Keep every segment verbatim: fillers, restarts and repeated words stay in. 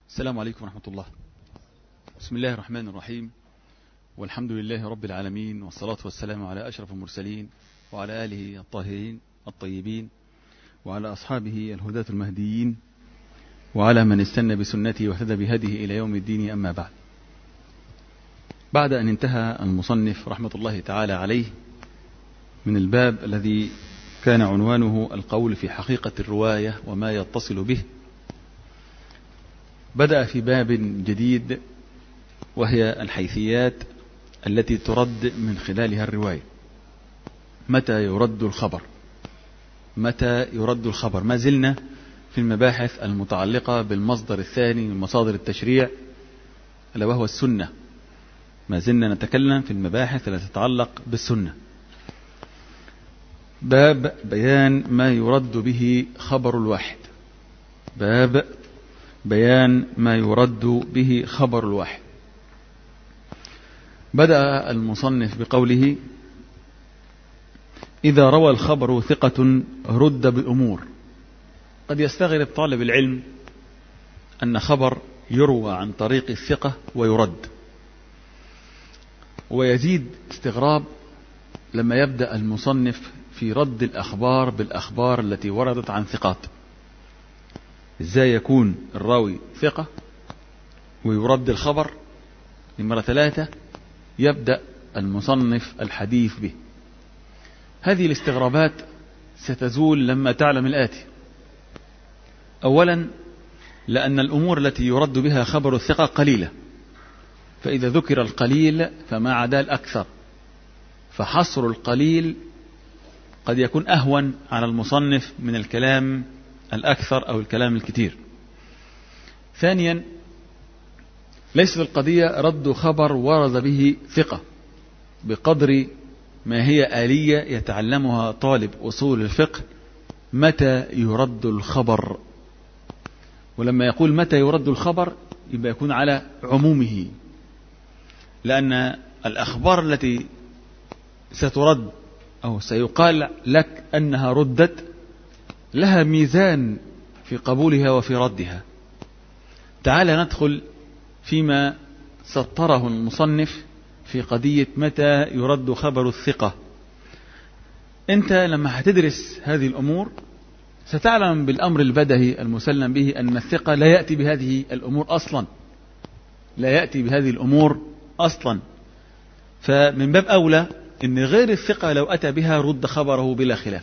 السلام عليكم ورحمة الله. بسم الله الرحمن الرحيم، والحمد لله رب العالمين، والصلاة والسلام على أشرف المرسلين وعلى آله الطاهرين الطيبين وعلى أصحابه الهداة المهديين وعلى من استنى بسنته واهتدى بهديه إلى يوم الدين. أما بعد، بعد أن انتهى المصنف رحمة الله تعالى عليه من الباب الذي كان عنوانه القول في حقيقة الرواية وما يتصل به، بدأ في باب جديد وهي الحيثيات التي ترد من خلالها الرواية. متى يرد الخبر؟ متى يرد الخبر؟ ما زلنا في المباحث المتعلقة بالمصدر الثاني من مصادر التشريع ألا وهو السنة. ما زلنا نتكلم في المباحث التي تتعلق بالسنة. باب بيان ما يرد به خبر الواحد. باب بيان ما يرد به خبر الواحد. بدأ المصنف بقوله: إذا روى الخبر ثقة رد بأمور. قد يستغرب طالب العلم أن خبر يروى عن طريق الثقة ويرد، ويزيد استغراب لما يبدأ المصنف في رد الأخبار بالأخبار التي وردت عن ثقات. إزاي يكون الراوي ثقة ويرد الخبر؟ نمرة ثلاثة، يبدأ المصنف الحديث به. هذه الاستغرابات ستزول لما تعلم الآتي: أولا، لأن الأمور التي يرد بها خبر الثقة قليلة، فإذا ذكر القليل فما عدا الأكثر، فحصر القليل قد يكون أهون على المصنف من الكلام الأكثر أو الكلام الكثير. ثانيا، ليست القضية رد خبر ورد به ثقة بقدر ما هي آلية يتعلمها طالب أصول الفقه: متى يرد الخبر. ولما يقول متى يرد الخبر يبقى يكون على عمومه، لأن الأخبار التي سترد أو سيقال لك أنها ردت لها ميزان في قبولها وفي ردها. تعال ندخل فيما سطره المصنف في قضية متى يرد خبر الثقة. أنت لما هتدرس هذه الأمور ستعلم بالأمر البدهي المسلم به أن الثقة لا يأتي بهذه الأمور أصلا، لا يأتي بهذه الأمور أصلا. فمن باب أولى أن غير الثقة لو أتى بها رد خبره بلا خلاف.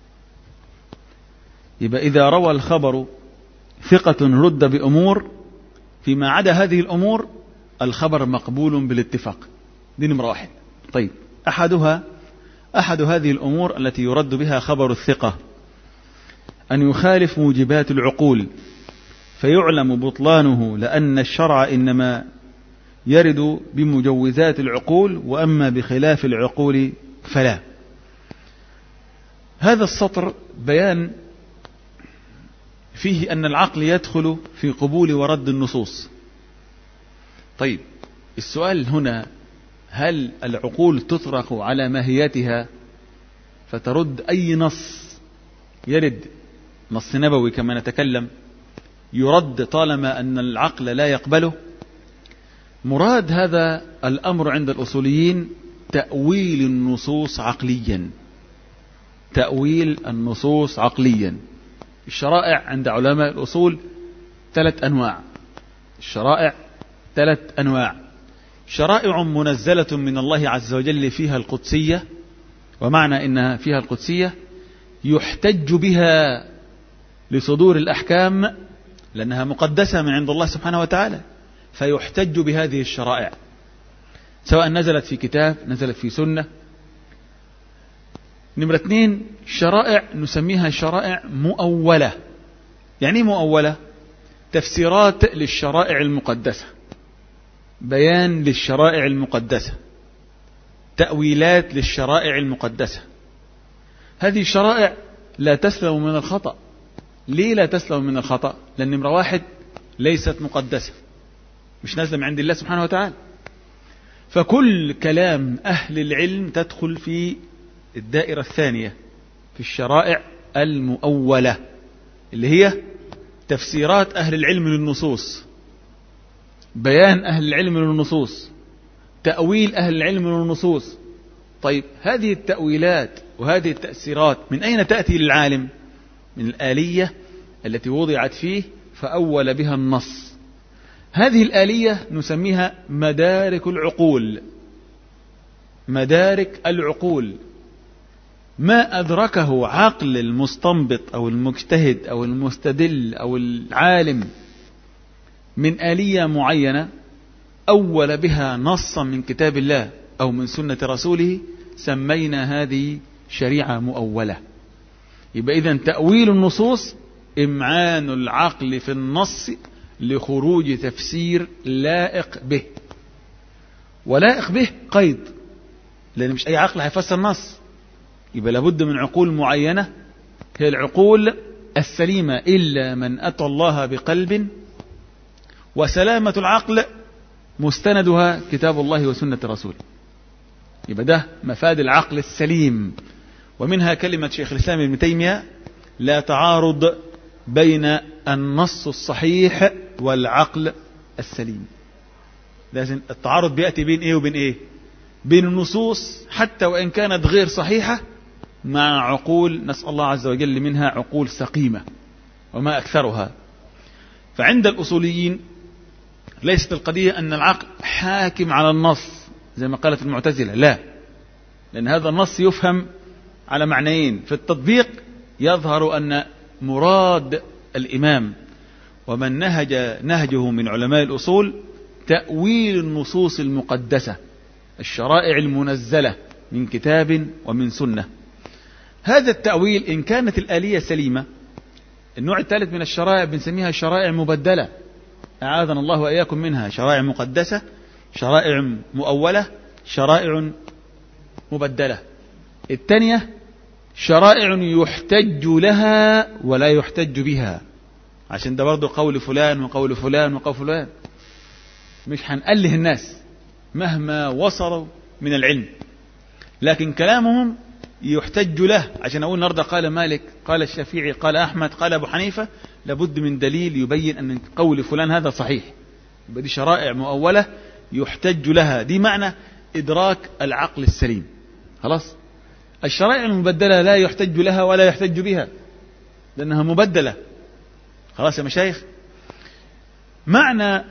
يبقى إذا روى الخبر ثقة رد بأمور، فيما عدا هذه الأمور الخبر مقبول بالاتفاق. دي نمرة واحد. طيب، أحدها أحد هذه الأمور التي يرد بها خبر الثقة أن يخالف موجبات العقول فيعلم بطلانه، لأن الشرع إنما يرد بمجوزات العقول، وأما بخلاف العقول فلا. هذا السطر بيان فيه أن العقل يدخل في قبول ورد النصوص. طيب، السؤال هنا: هل العقول تطرق على ماهيتها فترد أي نص يرد، نص نبوي كما نتكلم، يرد طالما أن العقل لا يقبله؟ مراد هذا الأمر عند الأصوليين تأويل النصوص عقليا. تأويل النصوص عقليا. الشرائع عند علماء الأصول ثلاث أنواع. الشرائع ثلاث أنواع: شرائع منزلة من الله عز وجل فيها القدسية، ومعنى إنها فيها القدسية يحتج بها لصدور الأحكام لأنها مقدسة من عند الله سبحانه وتعالى، فيحتج بهذه الشرائع سواء نزلت في كتاب نزلت في سنة. نمرة اثنين، شرائع نسميها شرائع مؤولة. يعني مؤولة؟ تفسيرات للشرائع المقدسة، بيان للشرائع المقدسة، تأويلات للشرائع المقدسة. هذه الشرائع لا تسلم من الخطأ. ليه لا تسلم من الخطأ؟ لأن نمرة واحد ليست مقدسة، مش نازلة من عند الله سبحانه وتعالى. فكل كلام أهل العلم تدخل في الدائرة الثانية في الشرائع المؤولة، اللي هي تفسيرات أهل العلم للنصوص. بيان أهل العلم للنصوص، تأويل أهل العلم للنصوص. طيب هذه التأويلات وهذه التأثيرات من أين تأتي للعالم؟ من الآلية التي وضعت فيه فأول بها النص. هذه الآلية نسميها مدارك العقول. مدارك العقول، ما أدركه عقل المستنبط أو المجتهد أو المستدل أو العالم من آلية معينة أول بها نصا من كتاب الله أو من سنة رسوله، سمينا هذه شريعة مؤولة. يبقى إذن تأويل النصوص إمعان العقل في النص لخروج تفسير لائق به. ولائق به قيد، لأن مش أي عقل هيفسر النص، يبقى لابد من عقول معينة هي العقول السليمة، إلا من أتى الله بقلب. وسلامة العقل مستندها كتاب الله وسنة رسوله. يبقى ده مفاد العقل السليم. ومنها كلمة شيخ الإسلام ابن تيمية: لا تعارض بين النص الصحيح والعقل السليم. لازم التعارض بيأتي بين ايه وبين ايه؟ بين النصوص حتى وإن كانت غير صحيحة مع عقول نسأل الله عز وجل منها عقول سقيمة وما أكثرها. فعند الأصوليين ليست القضية أن العقل حاكم على النص زي ما قالت المعتزلة، لا، لأن هذا النص يفهم على معنيين. في التطبيق يظهر أن مراد الإمام ومن نهج نهجه من علماء الأصول تأويل النصوص المقدسة، الشرائع المنزلة من كتاب ومن سنة. هذا التأويل إن كانت الآلية سليمة. النوع الثالث من الشرائع بنسميها شرائع مبدلة، أعاذنا الله وإياكم منها. شرائع مقدسة، شرائع مؤولة، شرائع مبدلة. الثانية شرائع يحتج لها ولا يحتج بها، عشان ده برضو قول فلان وقول فلان وقول فلان، مش هنأله الناس مهما وصلوا من العلم، لكن كلامهم يحتج له. عشان أقول النهارده قال مالك، قال الشافعي، قال أحمد، قال أبو حنيفة، لابد من دليل يبين أن قول فلان هذا صحيح. يبقى دي شرائع مؤولة يحتج لها. دي معنى إدراك العقل السليم. خلاص. الشرائع المبدلة لا يحتج لها ولا يحتج بها لأنها مبدلة. خلاص يا مشايخ. معنى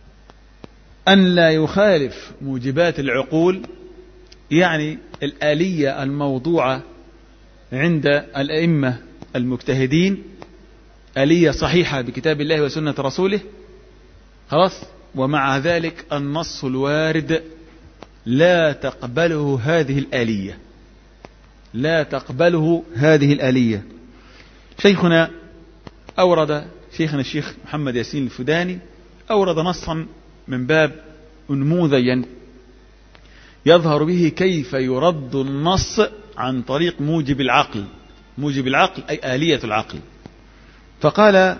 أن لا يخالف موجبات العقول يعني الآلية الموضوعة عند الأئمة المجتهدين آلية صحيحة بكتاب الله وسنة رسوله. خلاص. ومع ذلك النص الوارد لا تقبله هذه الآلية، لا تقبله هذه الآلية. شيخنا أورد شيخنا الشيخ محمد ياسين الفداني أورد نصا من باب أنموذجا يظهر به كيف يرد النص عن طريق موجب العقل. موجب العقل أي آلية العقل. فقال: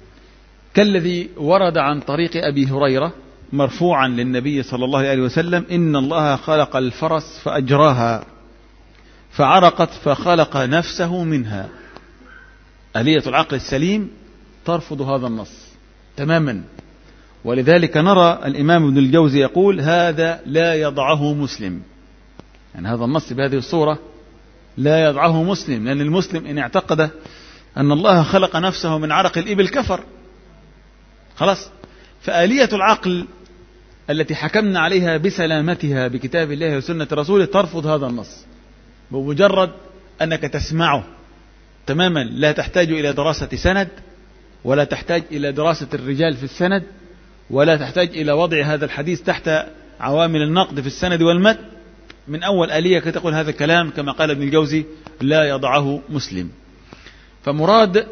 كالذي ورد عن طريق أبي هريرة مرفوعا للنبي صلى الله عليه وسلم: إن الله خلق الفرس فأجراها فعرقت فخلق نفسه منها. آلية العقل السليم ترفض هذا النص تماما. ولذلك نرى الإمام ابن الجوزي يقول: هذا لا يضعه مسلم. يعني هذا النص بهذه الصورة لا يضعه مسلم، لأن المسلم إن اعتقد أن الله خلق نفسه من عرق الإبل كفر. خلاص. فآلية العقل التي حكمنا عليها بسلامتها بكتاب الله وسنة رسوله ترفض هذا النص بمجرد أنك تسمعه تماما. لا تحتاج إلى دراسة سند، ولا تحتاج إلى دراسة الرجال في السند، ولا تحتاج إلى وضع هذا الحديث تحت عوامل النقد في السند والمتن. من أول آلية تقول هذا الكلام كما قال ابن الجوزي: لا يضعه مسلم. فمراد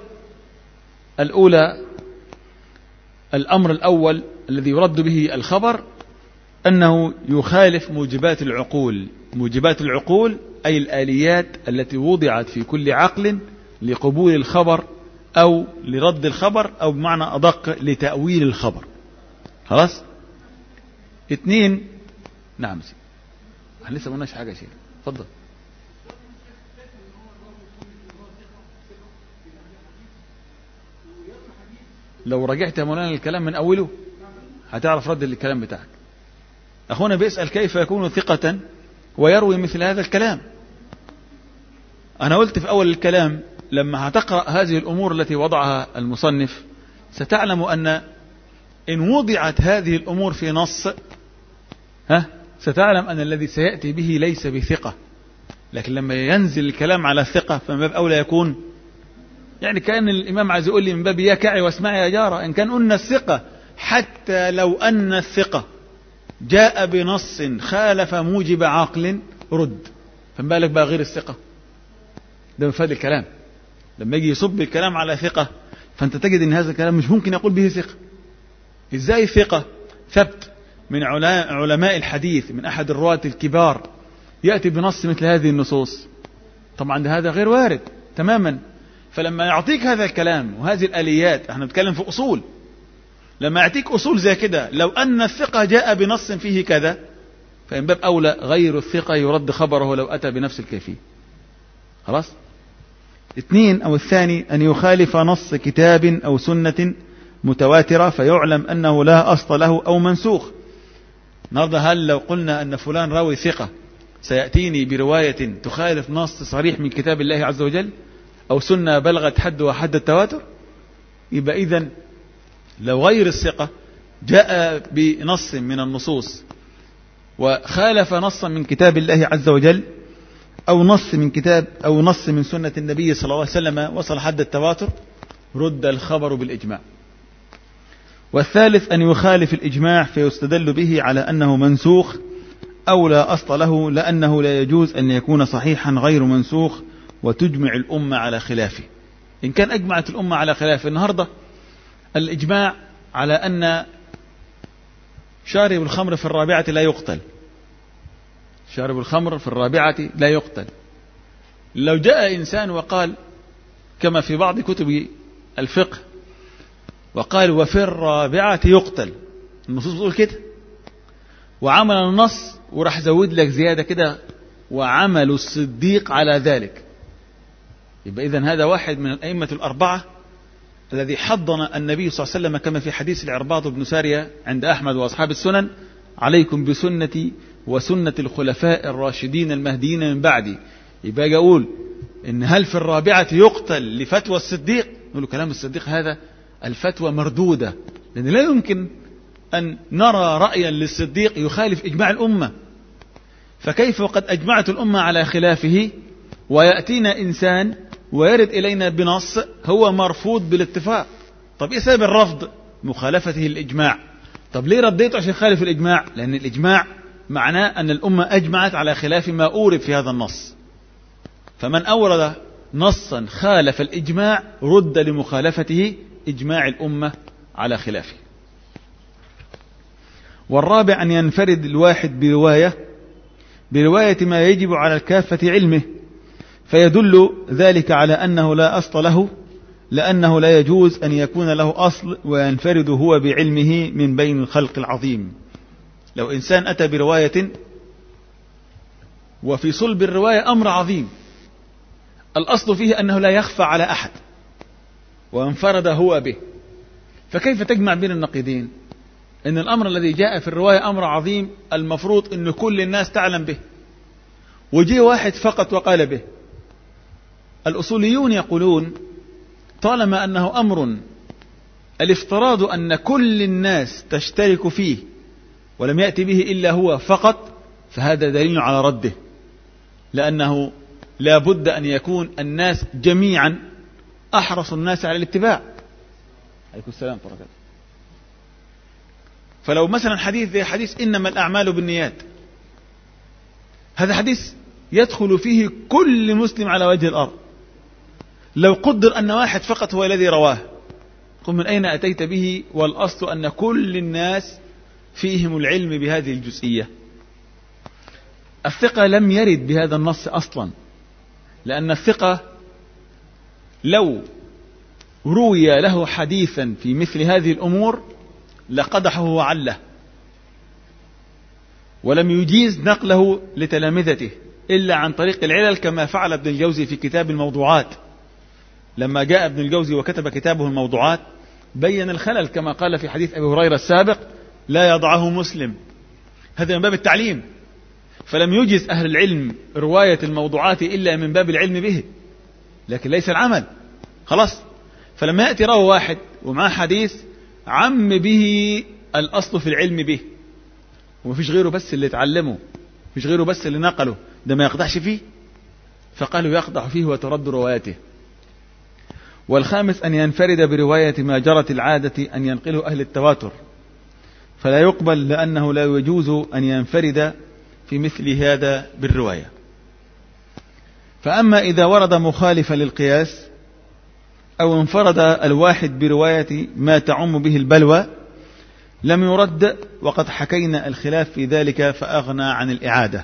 الأولى الأمر الأول الذي يرد به الخبر أنه يخالف موجبات العقول. موجبات العقول أي الآليات التي وضعت في كل عقل لقبول الخبر أو لرد الخبر، أو بمعنى أدق لتأويل الخبر. خلاص. اثنين. نعم سيدي. احنا لسه ما قلناش حاجة شيء. اتفضل. لو رجعت يا مولانا الكلام من أوله هتعرف رد الكلام بتاعك. أخونا بيسأل كيف يكون ثقة ويروي مثل هذا الكلام. أنا قلت في أول الكلام لما هتقرأ هذه الأمور التي وضعها المصنف ستعلم أن إن وضعت هذه الأمور في نص ها ستعلم أن الذي سيأتي به ليس بثقة، لكن لما ينزل الكلام على الثقة فمن باب أولى يكون، يعني كأن الإمام عايز يقول لي من باب يا كعي واسمعي يا جارة، إن كان قلنا الثقة حتى لو أن الثقة جاء بنص خالف موجب عقل رد، فما بالك بقى غير الثقة؟ ده مفاد الكلام. لما يجي يصب الكلام على ثقة فأنت تجد أن هذا الكلام مش ممكن يقول به ثقة. إزاي ثقة ثبت من علماء الحديث من أحد الرواة الكبار يأتي بنص مثل هذه النصوص؟ طبعا ده هذا غير وارد تماما. فلما يعطيك هذا الكلام وهذه الآليات، احنا نتكلم في أصول، لما يعطيك أصول زي كده لو أن الثقة جاء بنص فيه كذا فإن باب أولى غير الثقة يرد خبره لو أتى بنفس الكيفية. خلاص. اثنين أو الثاني أن يخالف نص كتاب أو سنة متواترة فيعلم أنه لا أصل له أو منسوخ. النهارده هل لو قلنا أن فلان راوي ثقة سيأتيني برواية تخالف نص صريح من كتاب الله عز وجل أو سنة بلغت حد وحد التواتر؟ يبقى إذن لو غير الثقة جاء بنص من النصوص وخالف نصا من كتاب الله عز وجل أو نص من كتاب أو نص من سنة النبي صلى الله عليه وسلم وصل حد التواتر رد الخبر بالإجماع. والثالث أن يخالف الإجماع فيستدل به على أنه منسوخ أو لا أصل له، لأنه لا يجوز أن يكون صحيحا غير منسوخ وتجمع الأمة على خلافه. إن كان أجمعت الأمة على خلافه، النهاردة الإجماع على أن شارب الخمر في الرابعة لا يقتل، شارب الخمر في الرابعة لا يقتل. لو جاء إنسان وقال كما في بعض كتب الفقه وقال وفي الرابعة يقتل، النصوص بتقول كده، وعمل النص وراح زود لك زيادة كده وعمل الصديق على ذلك، يبقى إذن هذا واحد من الأئمة الأربعة الذي حضن النبي صلى الله عليه وسلم كما في حديث العرباض بن سارية عند أحمد وأصحاب السنن: عليكم بسنتي وسنة الخلفاء الراشدين المهديين من بعدي. يبقى أقول إن هل في الرابعة يقتل لفتوى الصديق؟ نقول كلام الصديق هذا الفتوى مردودة، لأن لا يمكن أن نرى رأيا للصديق يخالف إجماع الأمة، فكيف وقد أجمعت الأمة على خلافه ويأتينا إنسان ويرد إلينا بنص هو مرفوض بالاتفاق؟ طب إيه سبب الرفض؟ مخالفته الإجماع. طب ليه رديته عشان خالف الإجماع؟ لأن الإجماع معناه أن الأمة أجمعت على خلاف ما أورد في هذا النص، فمن أورد نصا خالف الإجماع رد لمخالفته إجماع الأمة على خلافه. والرابع أن ينفرد الواحد برواية برواية ما يجب على الكافة علمه، فيدل ذلك على أنه لا أصل له، لأنه لا يجوز أن يكون له أصل وينفرد هو بعلمه من بين الخلق العظيم. لو إنسان أتى برواية وفي صلب الرواية أمر عظيم الأصل فيه أنه لا يخفى على أحد وانفرد هو به، فكيف تجمع بين النقيضين؟ إن الأمر الذي جاء في الرواية أمر عظيم المفروض أن كل الناس تعلم به، وجي واحد فقط وقال به. الأصوليون يقولون طالما أنه أمر الافتراض أن كل الناس تشترك فيه ولم يأتي به إلا هو فقط، فهذا دليل على رده، لأنه لا بد أن يكون الناس جميعا أحرص الناس على الاتباع. عليكم السلام ورحمة الله. فلو مثلا حديث زي حديث إنما الأعمال بالنيات، هذا حديث يدخل فيه كل مسلم على وجه الأرض، لو قدر أن واحد فقط هو الذي رواه، قل من أين أتيت به؟ والأصل أن كل الناس فيهم العلم بهذه الجزئية. الثقة لم يرد بهذا النص أصلا، لأن الثقة لو روي له حديثا في مثل هذه الأمور لقدحه وعله، ولم يجيز نقله لتلامذته إلا عن طريق العلل، كما فعل ابن الجوزي في كتاب الموضوعات. لما جاء ابن الجوزي وكتب كتابه الموضوعات بين الخلل، كما قال في حديث أبي هريرة السابق: لا يضعه مسلم. هذا من باب التعليم، فلم يجز أهل العلم رواية الموضوعات إلا من باب العلم به، لكن ليس العمل. خلاص، فلما يأتي راوي واحد ومعه حديث عم به الأصل في العلم به، ومفيش غيره بس اللي تعلمه، مفيش غيره بس اللي نقله، ده ما يقدحش فيه، فقالوا يقدح فيه وترد روايته. والخامس أن ينفرد برواية ما جرت العادة أن ينقله أهل التواتر، فلا يقبل لأنه لا يجوز أن ينفرد في مثل هذا بالرواية. فأما إذا ورد مخالفا للقياس أو انفرد الواحد برواية ما تعم به البلوى لم يرد، وقد حكينا الخلاف في ذلك فأغنى عن الإعادة.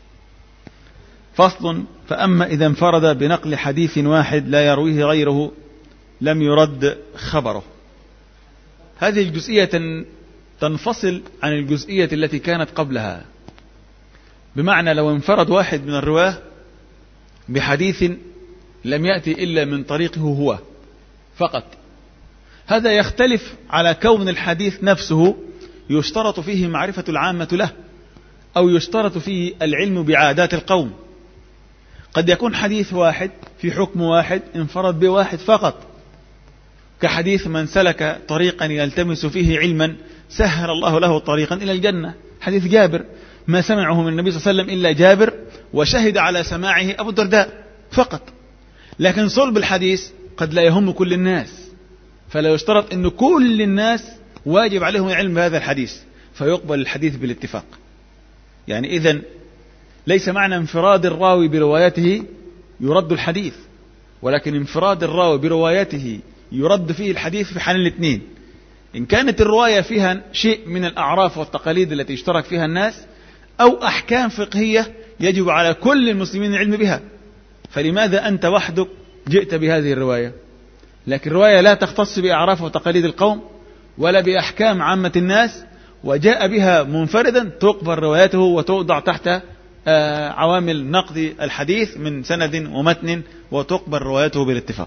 فصل: فأما إذا انفرد بنقل حديث واحد لا يرويه غيره لم يرد خبره. هذه الجزئية تنفصل عن الجزئية التي كانت قبلها، بمعنى لو انفرد واحد من الرواه بحديث لم يأتي إلا من طريقه هو فقط، هذا يختلف على كون الحديث نفسه يشترط فيه معرفة العامة له، أو يشترط فيه العلم بعادات القوم. قد يكون حديث واحد في حكم واحد انفرد بواحد فقط، كحديث من سلك طريقا يلتمس فيه علما سهل الله له طريقا إلى الجنة، حديث جابر ما سمعه من النبي صلى الله عليه وسلم إلا جابر، وشهد على سماعه أبو الدرداء فقط. لكن صلب الحديث قد لا يهم كل الناس، فلا يشترط أن كل الناس واجب عليهم علم هذا الحديث فيقبل الحديث بالاتفاق. يعني إذن ليس معنى انفراد الراوي بروايته يرد الحديث، ولكن انفراد الراوي بروايته يرد فيه الحديث في حال الاثنين. إن كانت الرواية فيها شيء من الأعراف والتقاليد التي اشترك فيها الناس، أو أحكام فقهية يجب على كل المسلمين العلم بها، فلماذا أنت وحدك جئت بهذه الرواية؟ لكن الرواية لا تختص بأعراف وتقاليد القوم ولا بأحكام عامة الناس، وجاء بها منفردا، تقبل روايته وتوضع تحت عوامل نقد الحديث من سند ومتن، وتقبل روايته بالاتفاق.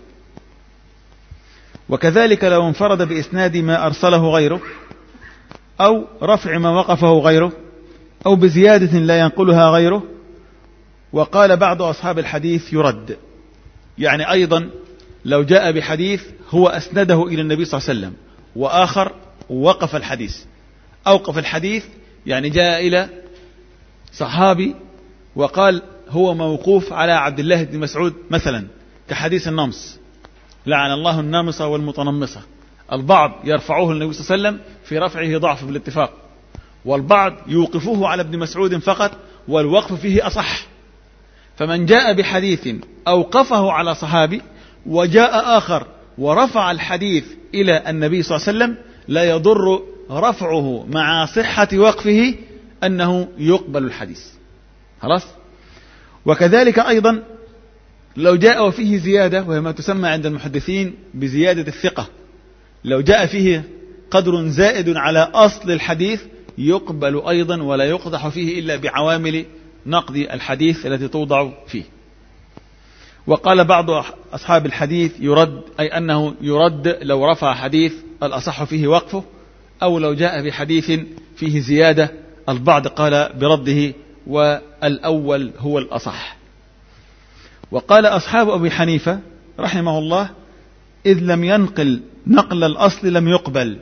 وكذلك لو انفرد بإسناد ما أرسله غيره، أو رفع ما وقفه غيره، أو بزيادة لا ينقلها غيره، وقال بعض أصحاب الحديث يرد. يعني أيضا لو جاء بحديث هو أسنده إلى النبي صلى الله عليه وسلم، وآخر وقف الحديث، أوقف الحديث، يعني جاء إلى صحابي وقال هو موقوف على عبد الله بن مسعود مثلا، كحديث النمص، لعن الله النامصة والمتنمصة. البعض يرفعوه النبي صلى الله عليه وسلم في رفعه ضعف بالاتفاق، والبعض يوقفوه على ابن مسعود فقط، والوقف فيه أصح. فمن جاء بحديث أوقفه على صحابي وجاء آخر ورفع الحديث إلى النبي صلى الله عليه وسلم لا يضر رفعه مع صحة وقفه أنه يقبل الحديث. خلاص. وكذلك أيضا لو جاء وفيه زيادة، وهي ما تسمى عند المحدثين بزيادة الثقة، لو جاء فيه قدر زائد على أصل الحديث يقبل أيضا، ولا يقدح فيه إلا بعوامل نقد الحديث التي توضع فيه. وقال بعض أصحاب الحديث يرد، أي أنه يرد لو رفع حديث الأصح فيه وقفه، أو لو جاء بحديث فيه زيادة. البعض قال برده، والأول هو الأصح. وقال أصحاب أبي حنيفة رحمه الله إذ لم ينقل نقل الأصل لم يقبل،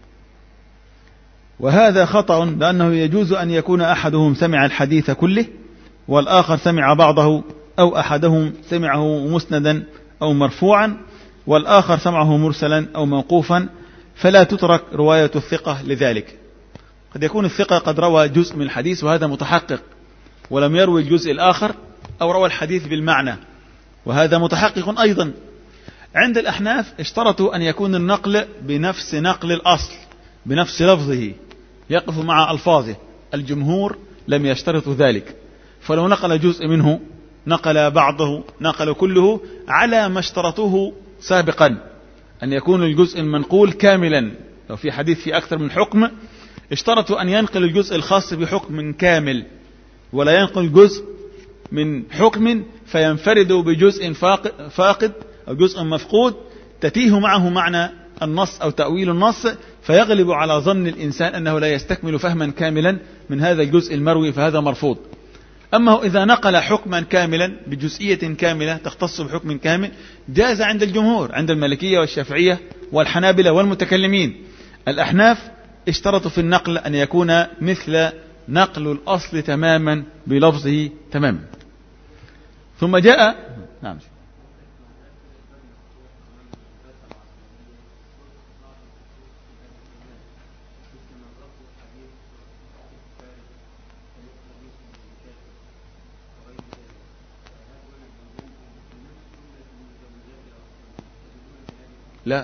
وهذا خطأ، لأنه يجوز أن يكون أحدهم سمع الحديث كله والآخر سمع بعضه، أو أحدهم سمعه مسندا أو مرفوعا والآخر سمعه مرسلا أو موقوفا، فلا تترك رواية الثقة لذلك. قد يكون الثقة قد روى جزء من الحديث وهذا متحقق، ولم يروي الجزء الآخر، أو روى الحديث بالمعنى وهذا متحقق أيضا. عند الأحناف اشترطوا أن يكون النقل بنفس نقل الأصل، بنفس لفظه، يقف مع ألفاظه. الجمهور لم يشترطوا ذلك، فلو نقل جزء منه، نقل بعضه، نقل كله، على ما اشترطوه سابقا، أن يكون الجزء المنقول كاملا. لو في حديث في أكثر من حكم اشترطوا أن ينقل الجزء الخاص بحكم كامل، ولا ينقل جزء من حكم فينفرد بجزء فاقد أو جزء مفقود تتيه معه معنى النص أو تأويل النص فيغلب على ظن الإنسان أنه لا يستكمل فهما كاملا من هذا الجزء المروي، فهذا مرفوض. أما إذا نقل حكما كاملا بجزئية كاملة تختص بحكم كامل جاز عند الجمهور، عند المالكية والشافعية والحنابلة والمتكلمين. الأحناف اشترطوا في النقل أن يكون مثل نقل الأصل تماما بلفظه تماما. ثم جاء نعم لا،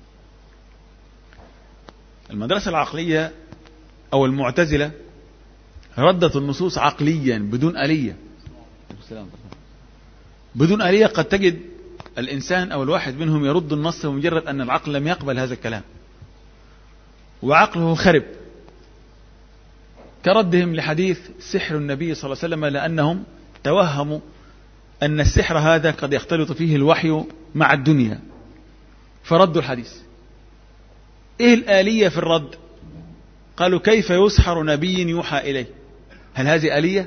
المدرسة العقلية أو المعتزلة ردت النصوص عقليا بدون آلية. بدون آلية قد تجد الإنسان أو الواحد منهم يرد النص بمجرد أن العقل لم يقبل هذا الكلام وعقله خرب، كردهم لحديث سحر النبي صلى الله عليه وسلم، لأنهم توهموا أن السحر هذا قد يختلط فيه الوحي مع الدنيا فردوا الحديث. إيه الآلية في الرد؟ قالوا كيف يسحر نبي يوحى إليه؟ هل هذه آلية؟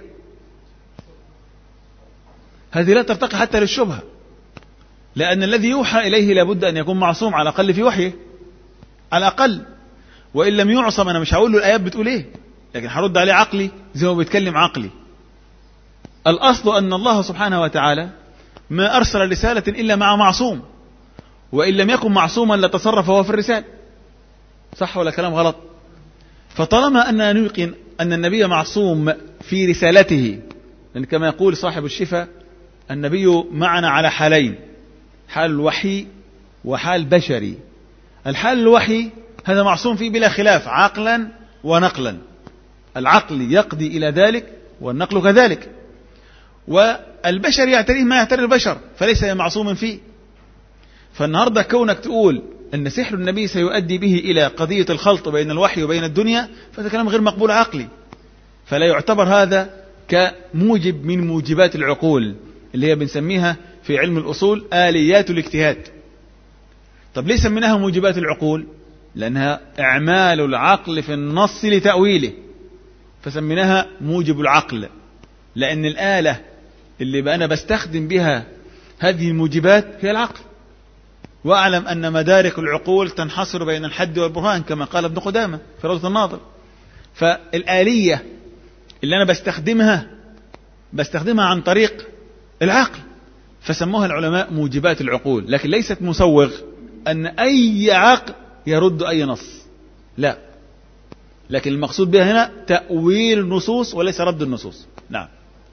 هذه لا ترتقي حتى للشبهة، لأن الذي يوحى إليه لابد أن يكون معصوم على الأقل في وحيه، على الأقل. وإن لم يعصم أنا مش هقول له الآيات بتقول إيه، لكن هرد عليه عقلي زي ما بيتكلم عقلي. الأصل أن الله سبحانه وتعالى ما أرسل رسالة إلا مع معصوم، وإن لم يكن معصوما لتصرف هو في الرسالة. صح ولا كلام غلط؟ فطالما أننا نيقن أن النبي معصوم في رسالته، لأن كما يقول صاحب الشفاء النبي معنا على حالين، حال الوحي وحال بشري. الحال الوحي هذا معصوم فيه بلا خلاف عقلا ونقلا، العقل يقضي إلى ذلك والنقل كذلك، والبشر يعتريه ما يعتري البشر فليس معصوم فيه. فالنهاردة كونك تقول أن سحر النبي سيؤدي به إلى قضية الخلط بين الوحي وبين الدنيا فهذا كلام غير مقبول عقلي، فلا يعتبر هذا كموجب من موجبات العقول اللي هي بنسميها في علم الأصول آليات الاجتهاد. طب ليه سميناها موجبات العقول؟ لأنها إعمال العقل في النص لتأويله، فسميناها موجب العقل، لأن الآلة اللي بقى أنا بستخدم بها هذه الموجبات هي العقل. وأعلم أن مدارك العقول تنحصر بين الحد والبرهان كما قال ابن قدامة في روضة الناظر. فالآلية اللي أنا بستخدمها بستخدمها عن طريق العقل، فسموها العلماء موجبات العقول، لكن ليست مسوغ أن أي عقل يرد أي نص، لا، لكن المقصود بها هنا تأويل النصوص وليس رد النصوص. نعم.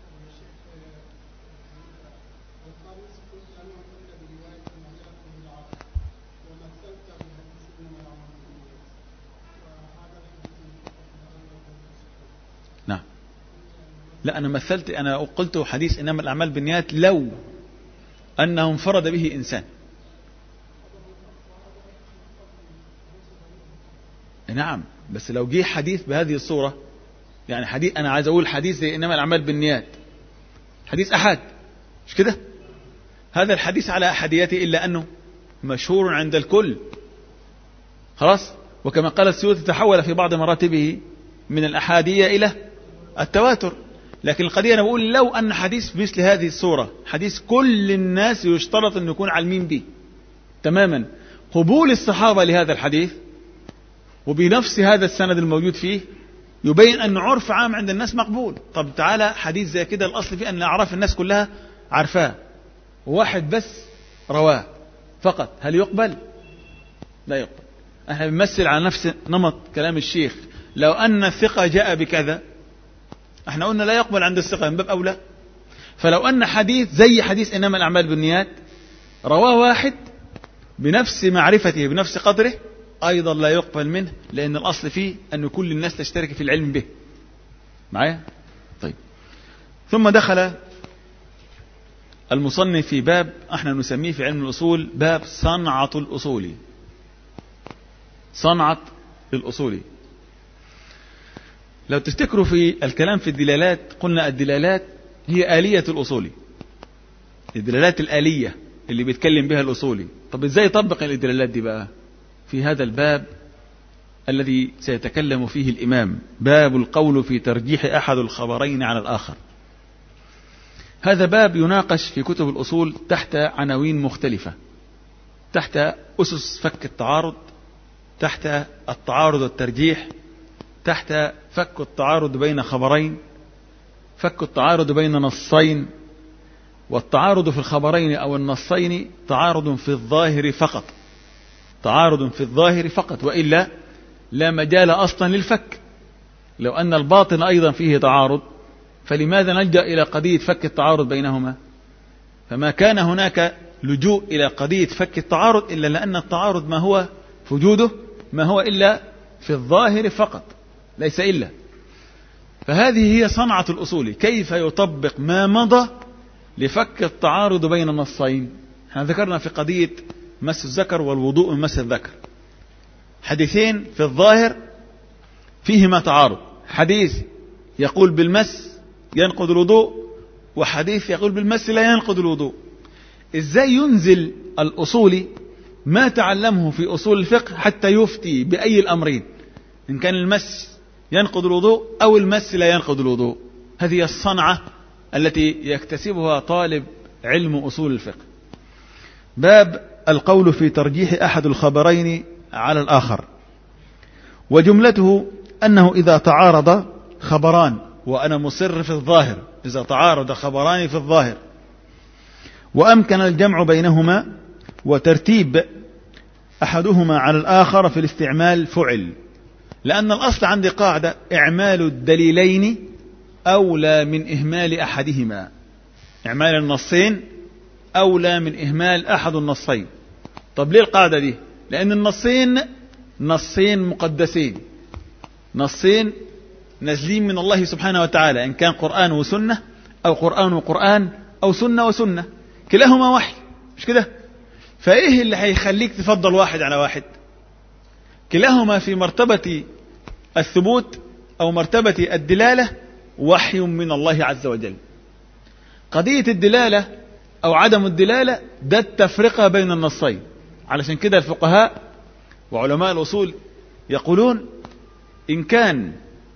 نعم. لا، أنا مثلت، أنا قلت حديث إنما الأعمال بالنيات لو أنه انفرد به إنسان. نعم، بس لو جه حديث بهذه الصورة، يعني حديث، أنا عايز أقول حديث زي إنما الأعمال بالنيات، حديث أحد، مش كده؟ هذا الحديث على أحديته إلا أنه مشهور عند الكل، خلاص. وكما قال السيوطي تحول في بعض مراتبه من الأحادية إلى التواتر. لكن القضية أنا بقول لو أن حديث مثل هذه الصورة، حديث كل الناس يشترط أن يكون عالمين به تماما، قبول الصحابة لهذا الحديث وبنفس هذا السند الموجود فيه يبين أن عرف عام عند الناس مقبول. طب تعالى حديث زي كده الأصل فيه أن أعراف الناس كلها عارفاه، وواحد بس رواه فقط، هل يقبل؟ لا يقبل. احنا بنمثل على نفس نمط كلام الشيخ، لو أن الثقة جاء بكذا احنا قلنا لا يقبل عند الثقة من باب أولى. فلو أن حديث زي حديث إنما الأعمال بالنيات رواه واحد بنفس معرفته بنفس قدره أيضا لا يقبل منه، لأن الأصل فيه أن كل الناس تشترك في العلم به. معايا؟ طيب. ثم دخل المصنف في باب احنا نسميه في علم الأصول باب صنعة الأصول. صنعة الأصول، لو تفتكروا في الكلام في الدلالات قلنا الدلالات هي آلية الأصول، الدلالات الآلية اللي بيتكلم بها الأصولي. طب ازاي يطبق الدلالات دي بقى؟ في هذا الباب الذي سيتكلم فيه الإمام، باب القول في ترجيح أحد الخبرين على الآخر. هذا باب يناقش في كتب الأصول تحت عناوين مختلفة، تحت أسس فك التعارض، تحت التعارض والترجيح، تحت فك التعارض بين خبرين، فك التعارض بين نصين، والتعارض في الخبرين أو النصين تعارض في الظاهر فقط، تعارض في الظاهر فقط، وإلا لا مجال أصلا للفك. لو أن الباطن أيضا فيه تعارض فلماذا نلجأ إلى قضية فك التعارض بينهما؟ فما كان هناك لجوء إلى قضية فك التعارض إلا لأن التعارض ما هو في وجوده ما هو إلا في الظاهر فقط، ليس إلا. فهذه هي صنعة الأصول، كيف يطبق ما مضى لفك التعارض بين النصين. احنا ذكرنا في قضية مس الذكر والوضوء من مس الذكر حديثين في الظاهر فيهما تعارض، حديث يقول بالمس ينقض الوضوء، وحديث يقول بالمس لا ينقض الوضوء. ازاي ينزل الأصولي ما تعلمه في أصول الفقه حتى يفتي بأي الأمرين، إن كان المس ينقض الوضوء أو المس لا ينقض الوضوء؟ هذه الصنعة التي يكتسبها طالب علم أصول الفقه. باب القول في ترجيح أحد الخبرين على الآخر، وجملته أنه إذا تعارض خبران، وأنا مصر في الظاهر، إذا تعارض خبران في الظاهر وأمكن الجمع بينهما وترتيب أحدهما على الآخر في الاستعمال فعل، لأن الأصل عندي قاعدة: إعمال الدليلين أولى من إهمال أحدهما، إعمال النصين أولى من إهمال أحد النصين. طب ليه القاعدة دي؟ لأن النصين نصين مقدسين، نصين نازلين من الله سبحانه وتعالى، إن كان قرآن وسنة أو قرآن وقرآن أو سنة وسنة، كلاهما وحي، مش كده؟ فإيه اللي هيخليك تفضل واحد على واحد؟ كلاهما في مرتبة الثبوت أو مرتبة الدلالة وحي من الله عز وجل. قضية الدلالة أو عدم الدلالة ده التفرقة بين النصين. علشان كده الفقهاء وعلماء الأصول يقولون إن كان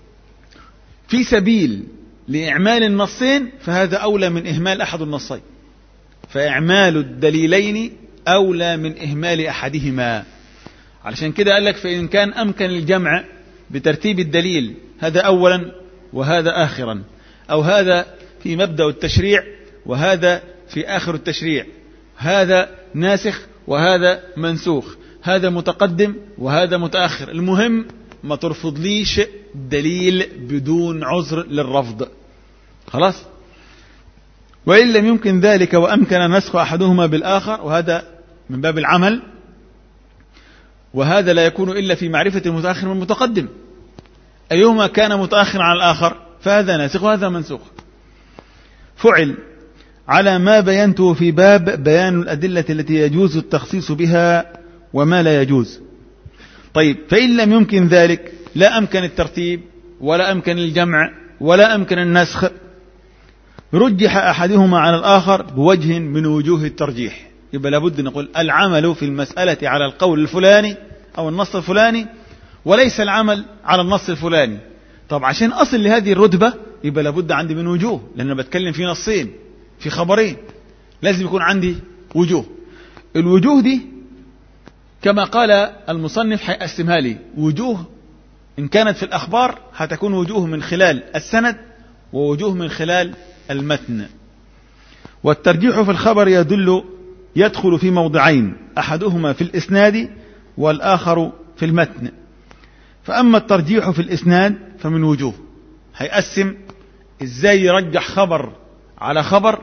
في سبيل لإعمال النصين فهذا أولى من إهمال أحد النصين، فإعمال الدليلين أولى من إهمال أحدهما. علشان كده قال لك فإن كان أمكن الجمع بترتيب الدليل، هذا أولا وهذا آخرا، أو هذا في مبدأ التشريع وهذا في آخر التشريع، هذا ناسخ وهذا منسوخ، هذا متقدم وهذا متأخر، المهم ما ترفض ليش دليل بدون عذر للرفض، خلاص. وإن لم يمكن ذلك وأمكن نسخ أحدهما بالآخر، وهذا من باب العمل، وهذا لا يكون إلا في معرفة المتأخر من المتقدم، أيهما كان متأخر عن الآخر فهذا ناسخ وهذا منسوخ. فعل على ما بينته في باب بيان الأدلة التي يجوز التخصيص بها وما لا يجوز. طيب، فإن لم يمكن ذلك، لا أمكن الترتيب ولا أمكن الجمع ولا أمكن النسخ، رجح أحدهما على الآخر بوجه من وجوه الترجيح. يبقى لابد نقول العمل في المسألة على القول الفلاني أو النص الفلاني وليس العمل على النص الفلاني. طب عشان أصل لهذه الرتبة يبقى لابد عندي من وجوه، لأن أنا بتكلم في نصين في خبرين، لازم يكون عندي وجوه. الوجوه دي كما قال المصنف هيقسمها لي وجوه، إن كانت في الأخبار هتكون وجوه من خلال السند ووجوه من خلال المتن. والترجيح في الخبر يدل يدخل في موضعين، أحدهما في الإسناد والآخر في المتن. فأما الترجيح في الإسناد فمن وجوه، هيقسم إزاي يرجح خبر على خبر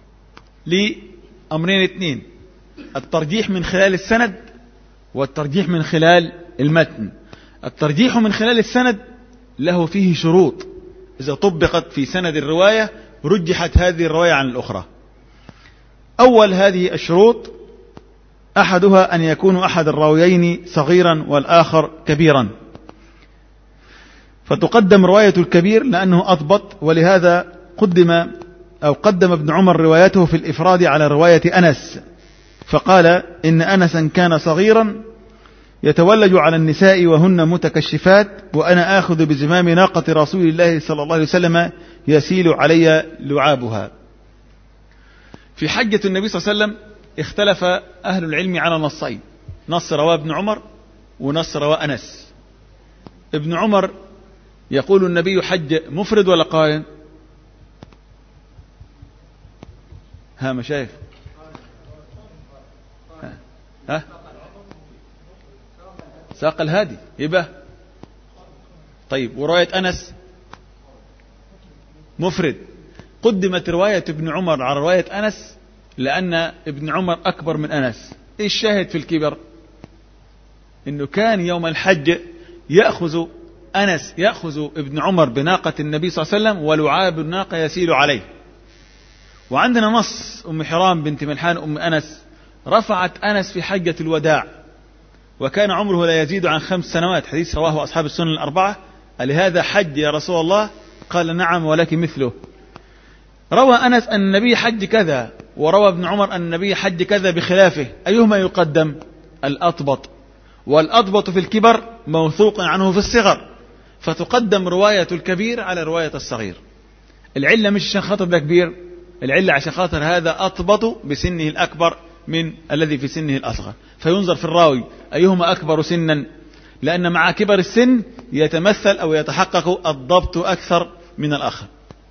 لأمرين اثنين: الترجيح من خلال السند والترجيح من خلال المتن. الترجيح من خلال السند له فيه شروط، إذا طبقت في سند الرواية رجحت هذه الرواية عن الأخرى. أول هذه الشروط أحدها أن يكون أحد الراويين صغيرا والآخر كبيرا، فتقدم رواية الكبير لأنه أضبط، ولهذا قدم أو قدم ابن عمر روايته في الإفراد على رواية أنس، فقال إن أنسا كان صغيرا يتولج على النساء وهن متكشفات وأنا آخذ بزمام ناقة رسول الله صلى الله عليه وسلم يسيل علي لعابها. في حجة النبي صلى الله عليه وسلم اختلف أهل العلم على نصين، نص رواه ابن عمر ونص رواه أنس. ابن عمر يقول النبي حج مفرد ولا قارن؟ ها مشايخ ها, ها؟ ساق الهادي يبقى طيب. ورواية أنس مفرد. قدمت رواية ابن عمر على رواية أنس لأن ابن عمر أكبر من أنس. إيش الشاهد في الكبر؟ إنه كان يوم الحج يأخذ أنس يأخذ ابن عمر بناقة النبي صلى الله عليه وسلم ولعاب الناقة يسيل عليه. وعندنا نص أم حرام بنت ملحان أم أنس رفعت أنس في حجة الوداع وكان عمره لا يزيد عن خمس سنوات، حديث رواه أصحاب السنن الأربعة. لهذا حج يا رسول الله؟ قال نعم ولكن مثله. روى أنس أن النبي حج كذا وروى ابن عمر أن النبي حج كذا بخلافه، أيهما يقدم؟ الأضبط، والأضبط في الكبر موثوق عنه في الصغر، فتقدم رواية الكبير على رواية الصغير. العلة مش عشان خاطر ده كبير، العلة عشان خاطر هذا أضبط بسنه الأكبر من الذي في سنه الأصغر، فينظر في الراوي أيهما أكبر سنا، لأن مع كبر السن يتمثل أو يتحقق الضبط أكثر من الآخر.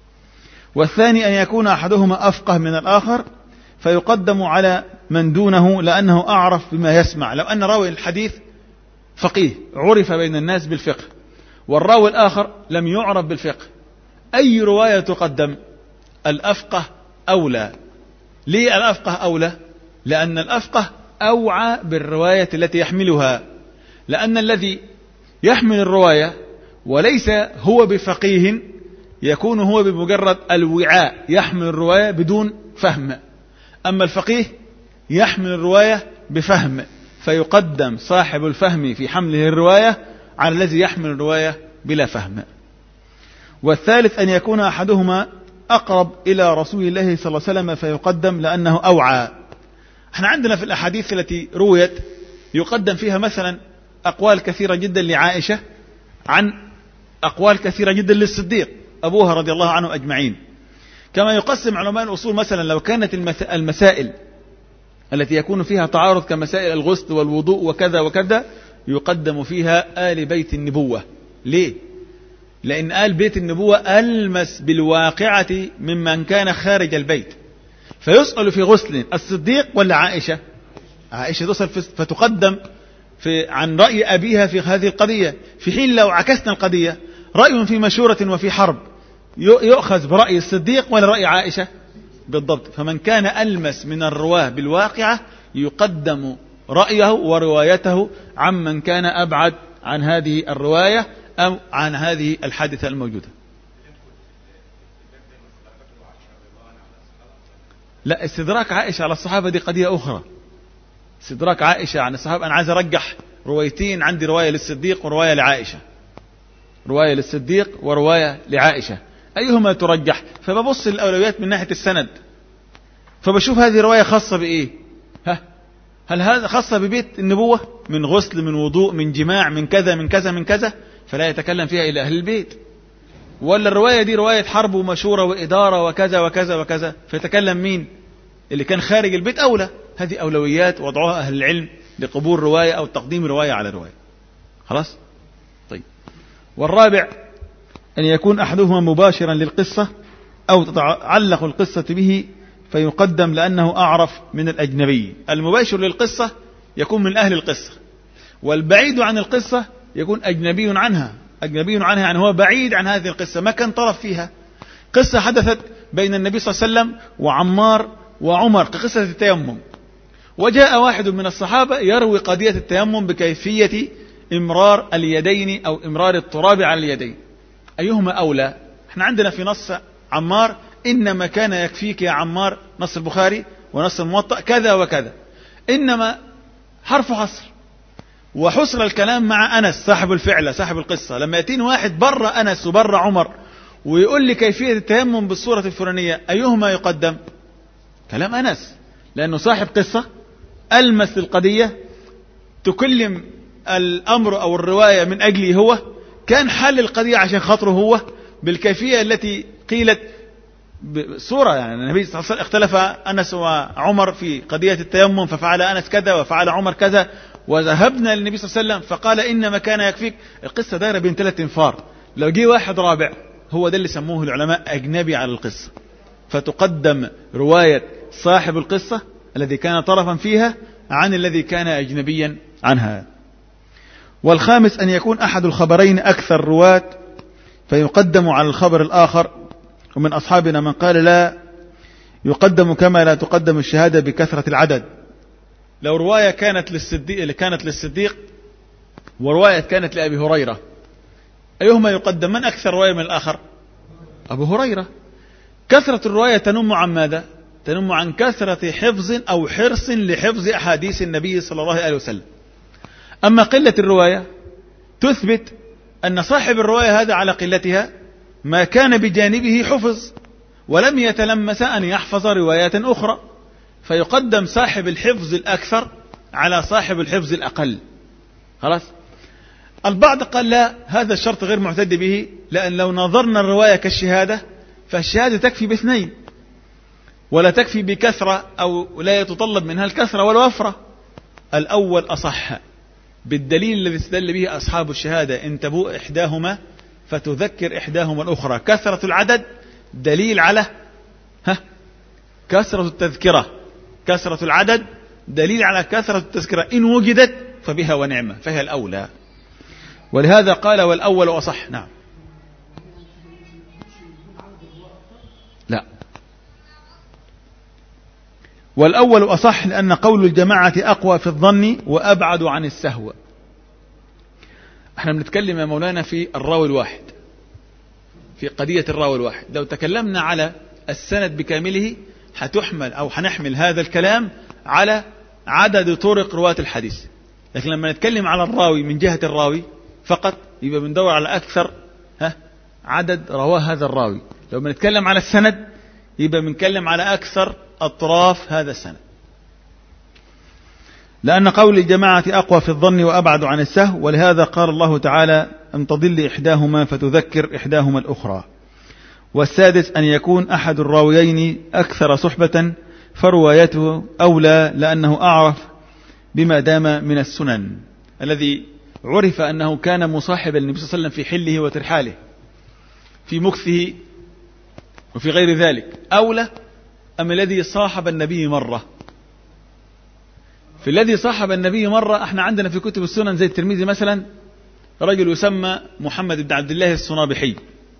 والثاني أن يكون أحدهما أفقه من الآخر فيقدم على من دونه لأنه أعرف بما يسمع. لو أن راوي الحديث فقيه عرف بين الناس بالفقه والراوي الآخر لم يعرف بالفقه، أي رواية تقدم؟ الأفقه أولى. ليه الأفقه أولى؟ لأن الأفقه أوعى بالرواية التي يحملها، لأن الذي يحمل الرواية وليس هو بفقيه يكون هو بمجرد الوعاء يحمل الرواية بدون فهم، أما الفقيه يحمل الرواية بفهم، فيقدم صاحب الفهم في حمله الرواية على الذي يحمل الرواية بلا فهم. والثالث أن يكون أحدهما أقرب إلى رسول الله صلى الله عليه وسلم فيقدم لأنه أوعى. احنا عندنا في الأحاديث التي رويت يقدم فيها مثلا أقوال كثيرة جدا لعائشة عن أقوال كثيرة جدا للصديق أبوها رضي الله عنه أجمعين. كما يقسم علماء الأصول مثلا لو كانت المسائل التي يكون فيها تعارض كمسائل الغسل والوضوء وكذا وكذا يقدم فيها آل بيت النبوة. ليه؟ لأن آل بيت النبوة ألمس بالواقعة ممن كان خارج البيت، فيسأل في غسل الصديق ولا عائشة؟ عائشة تسأل فتقدم في عن رأي أبيها في هذه القضية، في حين لو عكسنا القضية رأي في مشورة وفي حرب يؤخذ برأي الصديق ولا رأي عائشة؟ بالضبط. فمن كان ألمس من الرواه بالواقعة يقدم رأيه وروايته عمن كان أبعد عن هذه الرواية أو عن هذه الحادثة الموجودة. لا، استدراك عائشة على الصحابة دي قضية أخرى. استدراك عائشة عن الصحابة، أنا عايز أرجح روايتين، عندي رواية للصديق ورواية لعائشة، رواية للصديق ورواية لعائشة، أيهما ترجح؟ فببص الأولويات من ناحية السند، فبشوف هذه رواية خاصة بإيه؟ ها؟ هل هذا خاصة ببيت النبوة من غسل من وضوء من جماع من كذا من كذا من كذا فلا يتكلم فيها إلى أهل البيت، ولا الرواية دي رواية حرب ومشورة وإدارة وكذا وكذا وكذا فيتكلم مين؟ اللي كان خارج البيت أولى. هذه أولويات وضعها أهل العلم لقبول رواية أو تقديم رواية على رواية. خلاص؟ طيب. والرابع أن يكون أحدهما مباشرا للقصة أو تتعلق القصة به فيقدم لأنه أعرف من الأجنبي. المباشر للقصة يكون من أهل القصة، والبعيد عن القصة يكون أجنبي عنها. أجنبي عنها يعني هو بعيد عن هذه القصة، ما كان طرف فيها. قصة حدثت بين النبي صلى الله عليه وسلم وعمار وعمر كقصة التيمم، وجاء واحد من الصحابة يروي قضية التيمم بكيفية إمرار اليدين أو إمرار التراب على اليدين، أيهما أولى؟ احنا عندنا في نص عمار إنما كان يكفيك يا عمار، نص البخاري ونص الموطأ كذا وكذا، إنما حرف حصر، وحصر الكلام مع أنس صاحب الفعلة صاحب القصة. لما يأتين واحد بر أنس وبر عمر ويقول لي كيفية التيمم بالصورة الفلانية، أيهما يقدم؟ كلام أنس، لأنه صاحب قصة ألمس القضية، تكلم الأمر أو الرواية من أجله هو، كان حل القضية عشان خاطره هو بالكيفية التي قيلت بصورة. يعني النبي صلى الله عليه وسلم اختلف أنس وعمر في قضية التيمم، ففعل أنس كذا وفعل عمر كذا، وذهبنا للنبي صلى الله عليه وسلم فقال إنما كان يكفيك. القصة دايرة بين ثلاث انفار، لو جه واحد رابع هو ده اللي سموه العلماء أجنبي على القصة، فتقدم رواية صاحب القصة الذي كان طرفا فيها عن الذي كان أجنبيا عنها. والخامس أن يكون أحد الخبرين أكثر رواة فيقدم على الخبر الآخر. ومن أصحابنا من قال لا يقدم كما لا تقدم الشهادة بكثرة العدد. لو رواية كانت للصديق كانت للصديق ورواية كانت لأبي هريرة، أيهما يقدم؟ من أكثر رواية من الآخر؟ أبو هريرة. كثرة الرواية تنم عن ماذا؟ تنم عن كثرة حفظ أو حرص لحفظ أحاديث النبي صلى الله عليه وسلم. أما قلة الرواية تثبت أن صاحب الرواية هذا على قلتها ما كان بجانبه حفظ ولم يتلمس أن يحفظ روايات أخرى، فيقدم صاحب الحفظ الأكثر على صاحب الحفظ الأقل. خلاص. البعض قال لا، هذا الشرط غير معتد به، لأن لو نظرنا الرواية كالشهادة فالشهادة تكفي باثنين ولا تكفي بكثرة، أو لا يتطلب منها الكثرة والوفرة. الأول أصح بالدليل الذي استدل به أصحاب الشهادة: إن تبوء إحداهما فتذكر إحداهما الأخرى. كثرة العدد دليل على ها كثرة التذكرة، كثرة العدد دليل على كثرة التذكرة، إن وجدت فبها ونعمة، فهي الأولى. ولهذا قال والأول أصح. نعم. لا، والأول أصح لأن قول الجماعة أقوى في الظن وأبعد عن السهو. احنا بنتكلم يا مولانا في الراوي الواحد، في قضية الراوي الواحد. لو تكلمنا على السند بكامله هتحمل أو هنحمل هذا الكلام على عدد طرق رواة الحديث، لكن لما نتكلم على الراوي من جهة الراوي فقط يبقى بندور على أكثر ها عدد رواه هذا الراوي. لو بنتكلم على السند يبقى بنتكلم على أكثر أطراف هذا السند، لأن قول الجماعة أقوى في الظن وأبعد عن السهو. ولهذا قال الله تعالى: أن تضل إحداهما فتذكر إحداهما الأخرى. والسادس أن يكون أحد الراويين أكثر صحبة فروايته أولى، لأنه أعرف بما دام من السنن الذي عرف أنه كان مصاحبا للنبي صلى الله عليه وسلم في حله وترحاله، في مكثه وفي غير ذلك. أولى أم الذي صاحب النبي مرة؟ في الذي صاحب النبي مرة احنا عندنا في كتب السنن زي الترمذي مثلا رجل يسمى محمد بن عبد الله الصنابحي.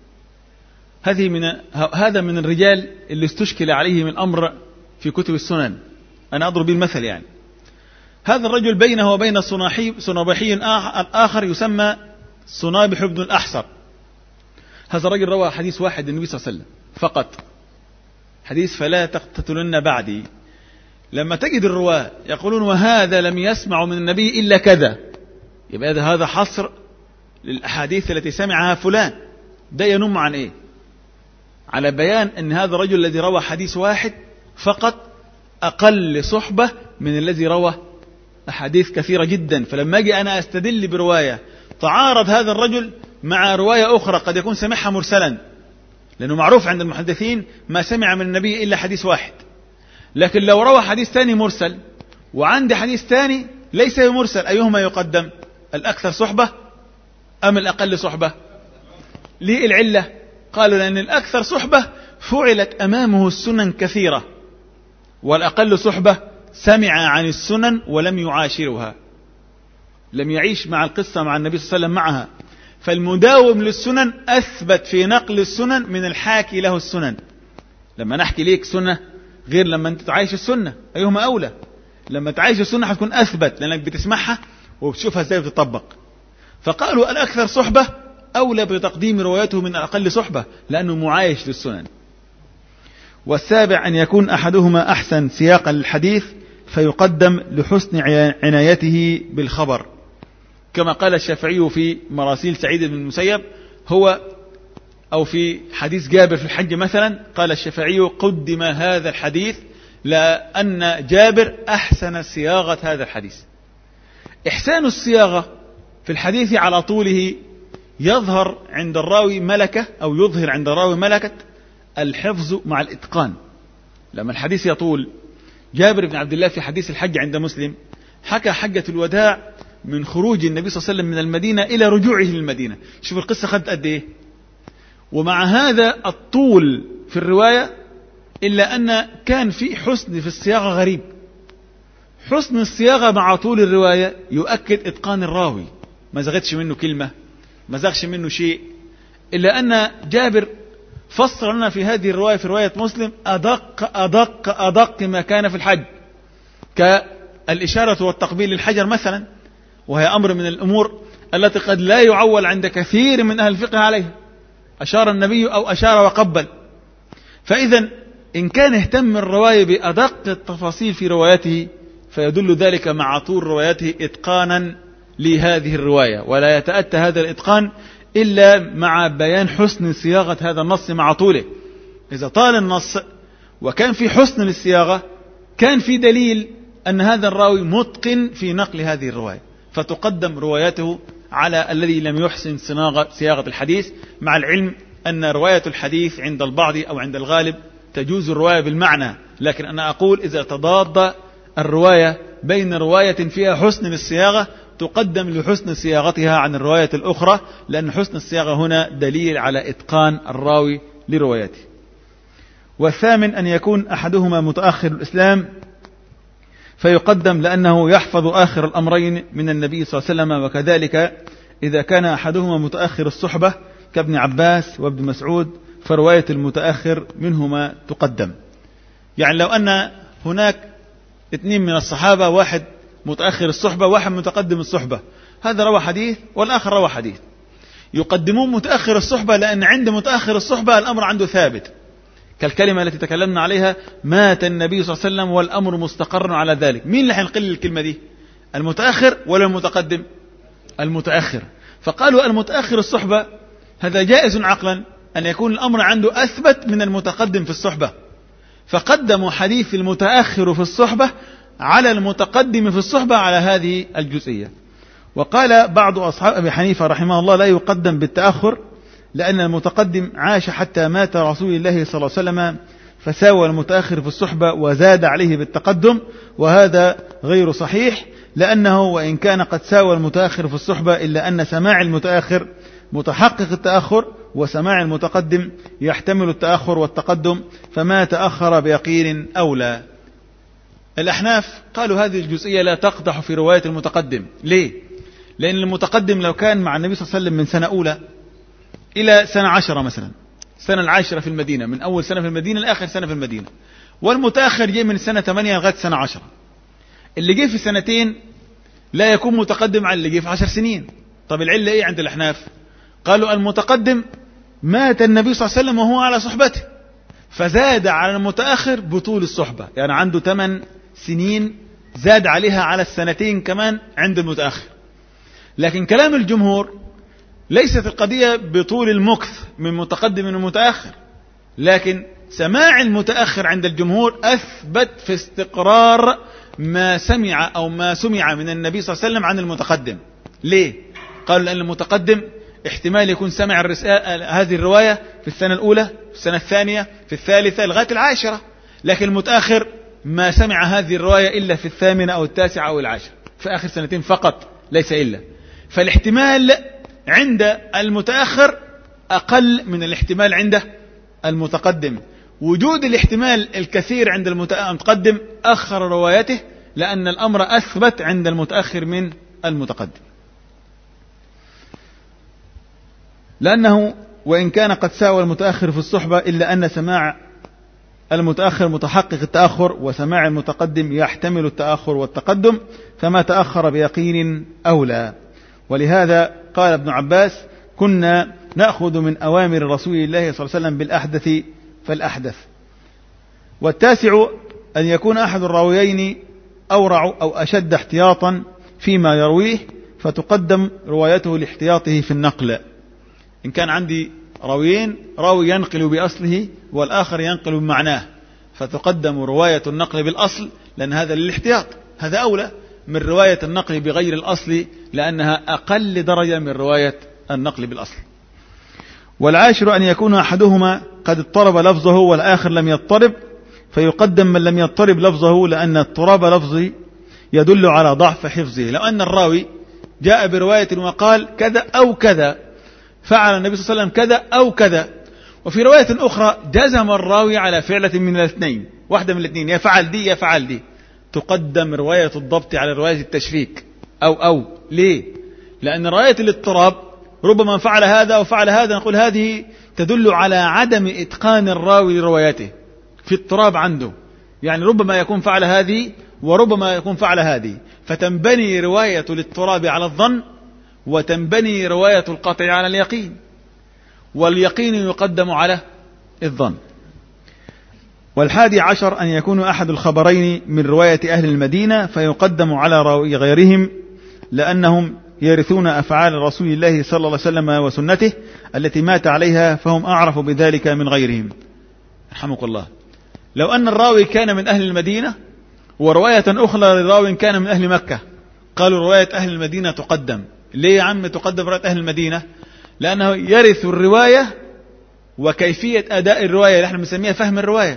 هذه من هذا من الرجال اللي استشكل عليهم الأمر في كتب السنن. أنا أضرب المثل، يعني هذا الرجل بينه وبين صناحي صنابحي آخر يسمى صنابح بن الأحصر. هذا الرجل روى حديث واحد للنبي صلى الله عليه وسلم فقط، حديث فلا تقتتلن بعدي. لما تجد الرواة يقولون وهذا لم يسمع من النبي إلا كذا، يبقى هذا حصر للأحاديث التي سمعها فلان. ده ينم عن إيه؟ على بيان أن هذا الرجل الذي روى حديث واحد فقط أقل صحبة من الذي روى أحاديث كثيرة جدا. فلما أجي أنا أستدل برواية تعارض هذا الرجل مع رواية أخرى قد يكون سمعها مرسلا، لأنه معروف عند المحدثين ما سمع من النبي إلا حديث واحد. لكن لو روى حديث ثاني مرسل وعندي حديث ثاني ليس مرسل، أيهما يقدم؟ الأكثر صحبة أم الأقل صحبة؟ ليه العلة؟ قالوا لأن الأكثر صحبة فعلت أمامه السنن كثيرة، والأقل صحبة سمع عن السنن ولم يعاشرها، لم يعيش مع القصة مع النبي صلى الله عليه وسلم معها. فالمداوم للسنن أثبت في نقل السنن من الحاكي له السنن. لما نحكي ليك سنة غير لما أنت تعيش السنة، أيهما أولى؟ لما تعيش السنة هتكون أثبت لأنك بتسمعها وبتشوفها ازاي بتطبق. فقالوا الأكثر صحبة أولى بتقديم روايته من الأقل صحبة لأنه معايش للسنن. والسابع أن يكون أحدهما أحسن سياقا للحديث فيقدم لحسن عنايته بالخبر، كما قال الشافعي في مراسيل سعيد بن المسيب، هو أو في حديث جابر في الحج مثلا قال الشافعي قدم هذا الحديث لأن جابر أحسن صياغة هذا الحديث. إحسان الصياغة في الحديث على طوله يظهر عند الراوي ملكة أو يظهر عند الراوي ملكة الحفظ مع الإتقان. لما الحديث يطول، جابر بن عبد الله في حديث الحج عند مسلم حكى حجة الوداع من خروج النبي صلى الله عليه وسلم من المدينة إلى رجوعه للمدينة. شوف القصة خدت قد إيه. ومع هذا الطول في الرواية إلا أن كان في حسن في الصياغة غريب. حسن الصياغة مع طول الرواية يؤكد إتقان الراوي، ما زغتش منه كلمة، ما زغش منه شيء، إلا أن جابر فسر لنا في هذه الرواية في رواية مسلم أدق أدق أدق ما كان في الحج، كالإشارة والتقبيل للحجر مثلا، وهي أمر من الأمور التي قد لا يعول عند كثير من أهل الفقه عليها. أشار النبي أو أشار وقبل. فإذا إن كان اهتم الرواية بأدق التفاصيل في روايته فيدل ذلك مع طول روايته إتقانا لهذه الرواية، ولا يتأتى هذا الإتقان إلا مع بيان حسن صياغة هذا النص مع طوله. إذا طال النص وكان في حسن للصياغة كان في دليل أن هذا الراوي متقن في نقل هذه الرواية، فتقدم روايته على الذي لم يحسن صياغة الحديث، مع العلم أن رواية الحديث عند البعض أو عند الغالب تجوز الرواية بالمعنى، لكن أنا أقول إذا تضاد الرواية بين رواية فيها حسن للصياغة تقدم لحسن صياغتها عن الرواية الأخرى، لأن حسن الصياغة هنا دليل على إتقان الراوي لروايته. والثامن أن يكون أحدهما متأخر الإسلام فيقدم لأنه يحفظ آخر الأمرين من النبي صلى الله عليه وسلم، وكذلك إذا كان أحدهما متأخر الصحبة كابن عباس وابن مسعود فرواية المتأخر منهما تقدم. يعني لو أن هناك اثنين من الصحابة، واحد متأخر الصحبة واحد متقدم الصحبة، هذا روى حديث والآخر روى حديث، يقدمون متأخر الصحبة لأن عند متأخر الصحبة الأمر عنده ثابت، كالكلمة التي تكلمنا عليها مات النبي صلى الله عليه وسلم والأمر مستقر على ذلك. مين اللي حينقل الكلمة دي؟ المتأخر ولا المتقدم؟ المتأخر. فقالوا المتأخر الصحبة هذا جائز عقلا أن يكون الأمر عنده أثبت من المتقدم في الصحبة، فقدموا حديث المتأخر في الصحبة على المتقدم في الصحبة على هذه الجزئية. وقال بعض أصحاب أبي حنيفة رحمه الله لا يقدم بالتأخر لأن المتقدم عاش حتى مات رسول الله صلى الله عليه وسلم فساوى المتأخر في الصحبة وزاد عليه بالتقدم، وهذا غير صحيح، لأنه وإن كان قد ساوى المتأخر في الصحبة إلا أن سماع المتأخر متحقق التأخر وسماع المتقدم يحتمل التأخر والتقدم، فما تأخر بيقين أولى. الأحناف قالوا هذه الجزئية لا تقدح في رواية المتقدم. ليه؟ لأن المتقدم لو كان مع النبي صلى الله عليه وسلم من سنة أولى إلى سنة عشرة مثلا، السنة العاشرة في المدينة، من أول سنة في المدينة لآخر سنة في المدينة، والمتأخر جاء من سنة ثمانية لغاية سنة عشرة، اللي جاء في سنتين لا يكون متقدم على اللي جاء في عشر سنين. طب العلة إيه عند الأحناف؟ قالوا المتقدم مات النبي صلى الله عليه وسلم وهو على صحبته فزاد على المتأخر بطول الصحبة، يعني عنده ثمان سنين زاد عليها على السنتين كمان عند المتأخر. لكن كلام الجمهور ليست القضية بطول المكث من متقدم ومتأخر، لكن سماع المتأخر عند الجمهور أثبت في استقرار ما سمع أو ما سمع من النبي صلى الله عليه وسلم عن المتقدم. ليه؟ قالوا لأن المتقدم احتمال يكون سمع هذه الرواية في السنة الأولى، في السنة الثانية، في الثالثة لغاية العاشرة، لكن المتأخر ما سمع هذه الرواية إلا في الثامنة أو التاسعة أو العاشرة، في آخر سنتين فقط ليس إلا. فالاحتمال عند المتأخر أقل من الاحتمال عند المتقدم. وجود الاحتمال الكثير عند المتقدم أخر روايته لأن الأمر أثبت عند المتأخر من المتقدم، لأنه وإن كان قد ساوى المتأخر في الصحبة إلا أن سماع المتأخر متحقق التأخر وسماع المتقدم يحتمل التأخر والتقدم، فما تأخر بيقين أولى. ولهذا قال ابن عباس كنا نأخذ من أوامر رسول الله صلى الله عليه وسلم بالأحدث فالأحدث. والتاسع أن يكون أحد الراويين أورع أو أشد احتياطا فيما يرويه فتقدم روايته لاحتياطه في النقل. إن كان عندي راويين، راوي ينقل بأصله والآخر ينقل بمعناه، فتقدم رواية النقل بالأصل لأن هذا للاحتياط، هذا أولى من رواية النقل بغير الأصل، لأنها أقل درجة من رواية النقل بالأصل. والعاشر أن يكون أحدهما قد اضطرب لفظه والآخر لم يضطرب، فيقدم من لم يضطرب لفظه، لأن اضطراب لفظه يدل على ضعف حفظه. لو أن الراوي جاء برواية وقال كذا أو كذا، فعل النبي صلى الله عليه وسلم كذا أو كذا، وفي رواية أخرى جزم الراوي على فعلة من الاثنين، واحدة من الاثنين، يا فعل دي يا فعل دي، تقدم رواية الضبط على رواية التشريك. أو أو ليه؟ لأن رواية الاضطراب ربما فعل هذا أو فعل هذا، نقول هذه تدل على عدم إتقان الراوي لروايته، في اضطراب عنده، يعني ربما يكون فعل هذه وربما يكون فعل هذه، فتنبني رواية الاضطراب على الظن، وتنبني رواية القطع على اليقين، واليقين يقدم على الظن. والحادي عشر أن يكون أحد الخبرين من رواية أهل المدينة، فيقدم على راوي غيرهم، لأنهم يرثون أفعال رسول الله صلى الله عليه وسلم وسنته التي مات عليها، فهم أعرف بذلك من غيرهم. رحمك الله. لو أن الراوي كان من أهل المدينة ورواية أخرى للراوي كان من أهل مكة، قالوا رواية أهل المدينة تقدم. ليه يا عم تقدم رواية أهل المدينة؟ لأنه يرث الرواية وكيفية أداء الرواية اللي احنا بنسميها فهم الرواية.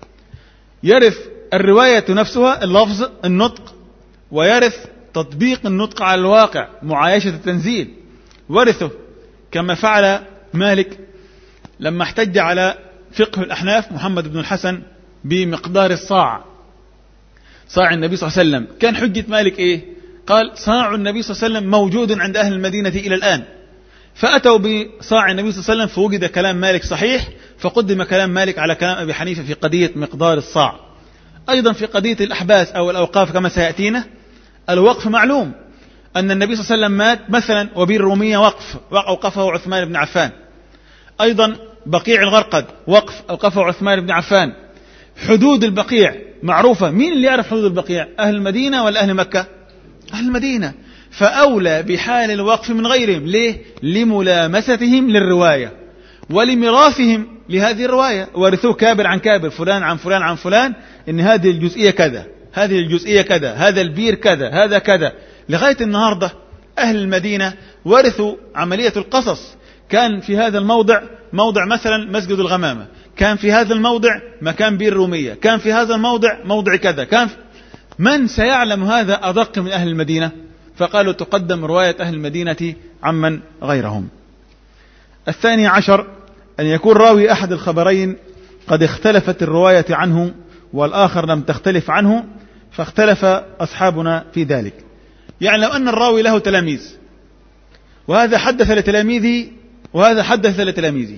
يرث الرواية نفسها، اللفظ، النطق، ويرث تطبيق النطق على الواقع، معايشة التنزيل، ورثه كما فعل مالك لما احتج على فقه الأحناف محمد بن الحسن بمقدار الصاع، صاع النبي صلى الله عليه وسلم. كان حجة مالك ايه؟ قال صاع النبي صلى الله عليه وسلم موجود عند أهل المدينة إلى الآن، فأتوا بصاع النبي صلى الله عليه وسلم فوجد كلام مالك صحيح، فقدم كلام مالك على كلام أبي حنيفة في قضية مقدار الصاع. أيضا في قضية الأحباس أو الأوقاف كما سيأتينا، الوقف معلوم أن النبي صلى الله عليه وسلم مات مثلا وبير الرومية وقف، أوقفه عثمان بن عفان. أيضا بقيع الغرقد وقف، أوقفه عثمان بن عفان. حدود البقيع معروفة، مين اللي يعرف حدود البقيع؟ أهل المدينة ولا أهل مكة؟ أهل المدينة، فأولى بحال الوقف من غيرهم. ليه؟ لملامستهم للرواية ولميراثهم لهذه الرواية، ورثوه كابر عن كابر، فلان عن فلان عن فلان، إن هذه الجزئية كذا، هذه الجزئية كذا، هذا البير كذا، هذا كذا، لغاية النهاردة أهل المدينة ورثوا عملية القصص. كان في هذا الموضع موضع مثلا مسجد الغمامة، كان في هذا الموضع مكان بير الرومية، كان في هذا الموضع موضع كذا، كان في... من سيعلم هذا أدق من أهل المدينة؟ فقالوا تقدم رواية أهل المدينة عمن غيرهم. الثاني عشر أن يكون راوي أحد الخبرين قد اختلفت الرواية عنه والآخر لم تختلف عنه، فاختلف أصحابنا في ذلك. يعني لو أن الراوي له تلاميذ، وهذا حدث لتلاميذه وهذا حدث لتلاميذه،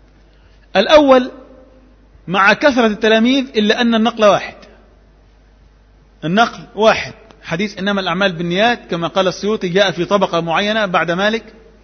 الأول مع كثرة التلاميذ إلا أن النقل واحد، النقل واحد، حديث إنما الأعمال بالنيات كما قال السيوطي جاء في طبقة معينة بعد مالك،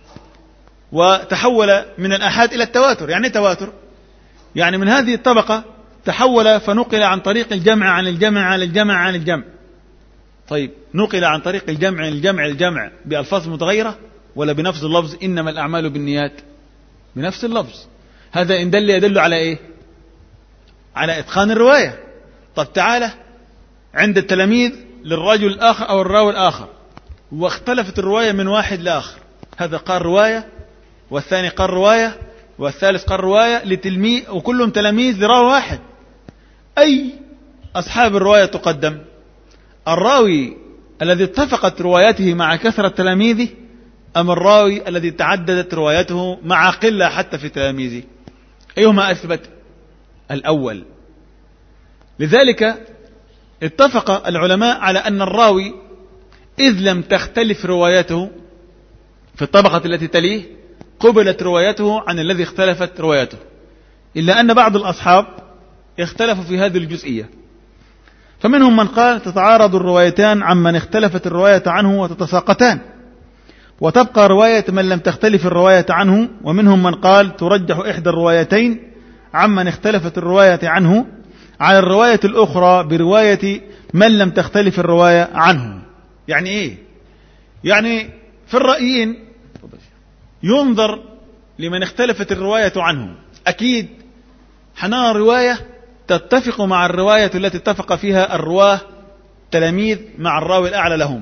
وتحول من الآحاد إلى التواتر. يعني تواتر يعني من هذه الطبقة تحول فنقل عن طريق الجمع عن الجمع عن الجمع عن الجمع. طيب نقل عن طريق الجمع عن الجمع الجمع بألفاظ متغيرة ولا بنفس اللفظ؟ إنما الأعمال بالنيات بنفس اللفظ. هذا إن دل يدل على إيه؟ على إتقان الرواية. طب تعالى عند التلاميذ للرجل الآخر أو الراوي الآخر، واختلفت الرواية من واحد لآخر، هذا قال رواية والثاني قال رواية والثالث قال رواية لتلميذ، وكلهم تلاميذ لراوي واحد. أي أصحاب الرواية تقدم؟ الراوي الذي اتفقت روايته مع كثرة تلاميذه، أم الراوي الذي تعددت روايته مع قلة حتى في تلاميذه؟ أيهما أثبت؟ الأول. لذلك اتفق العلماء على أن الراوي إذ لم تختلف روايته في الطبقة التي تليه قبلت روايته عن الذي اختلفت روايته، إلا أن بعض الأصحاب اختلفوا في هذه الجزئية، فمنهم من قال تتعارض الروايتان عمن اختلفت الرواية عنه وتتساقطان، وتبقى رواية من لم تختلف الرواية عنه، ومنهم من قال ترجح إحدى الروايتين عمن اختلفت الرواية عنه على الرواية الأخرى برواية من لم تختلف الرواية عنه. يعني إيه؟ يعني في الرأيين ينظر لمن اختلفت الرواية عنه، أكيد حنرى رواية تتفق مع الرواية التي اتفق فيها الرواه تلاميذ مع الراوي الأعلى لهم،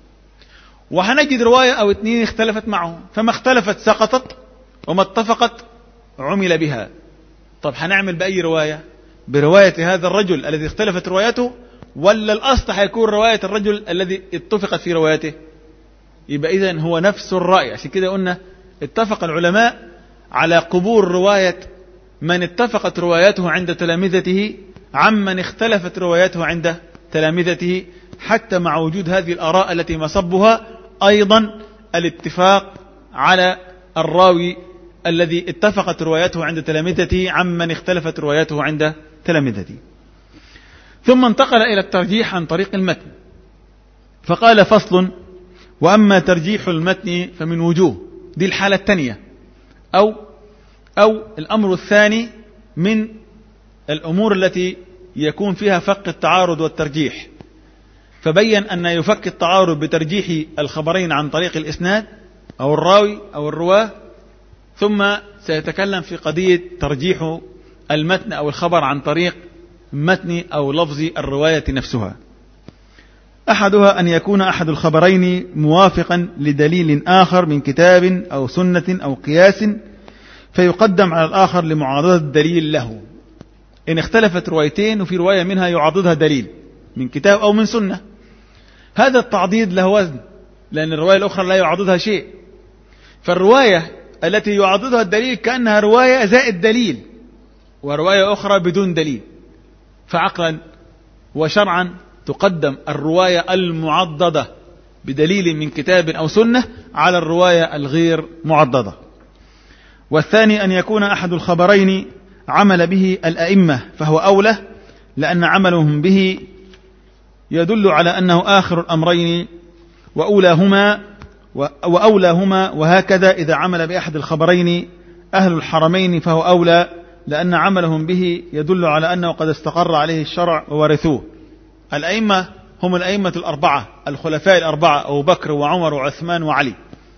وهنجد رواية أو اثنين اختلفت معهم، فما اختلفت سقطت وما اتفقت عمل بها. طب هنعمل بأي رواية؟ برواية هذا الرجل الذي اختلفت روايته، ولا الأصل هيكون رواية الرجل الذي اتفقت في روايته؟ يبقى إذن هو نفس الرأي. عشان كده قلنا اتفق العلماء على قبول رواية من اتفقت روايته عند تلامذته عمن اختلفت روايته عند تلامذته، حتى مع وجود هذه الآراء التي مصبها أيضا الاتفاق على الراوي الذي اتفقت روايته عند تلامذته عمن اختلفت روايته عند تلامذته. ثم انتقل إلى الترجيح عن طريق المتن، فقال: فصل: وأما ترجيح المتن فمن وجوه. دي الحالة الثانية أو أو الأمر الثاني من الأمور التي يكون فيها فك التعارض والترجيح. فبين أن يفك التعارض بترجيح الخبرين عن طريق الإسناد أو الراوي أو الرواه، ثم سيتكلم في قضية ترجيح المتن أو الخبر عن طريق متن أو لفظ الرواية نفسها. أحدها أن يكون أحد الخبرين موافقا لدليل آخر من كتاب أو سنة أو قياس، فيقدم على الآخر لمعارضة الدليل له. إن اختلفت روايتين وفي رواية منها يعضدها دليل من كتاب أو من سنة، هذا التعضيد له وزن، لأن الرواية الأخرى لا يعضدها شيء. فالرواية التي يعضدها الدليل كأنها رواية زائد دليل، ورواية أخرى بدون دليل، فعقلا وشرعا تقدم الرواية المعضدة بدليل من كتاب أو سنة على الرواية الغير معضدة. والثاني أن يكون أحد الخبرين عمل به الأئمة فهو أولى، لأن عملهم به يدل على أنه آخر الأمرين وأولاهما وأولاهما، وهكذا إذا عمل بأحد الخبرين أهل الحرمين فهو أولى، لأن عملهم به يدل على أنه قد استقر عليه الشرع وورثوه. الأئمة هم الأئمة الأربعة الخلفاء الأربعة أبو بكر وعمر وعثمان وعلي.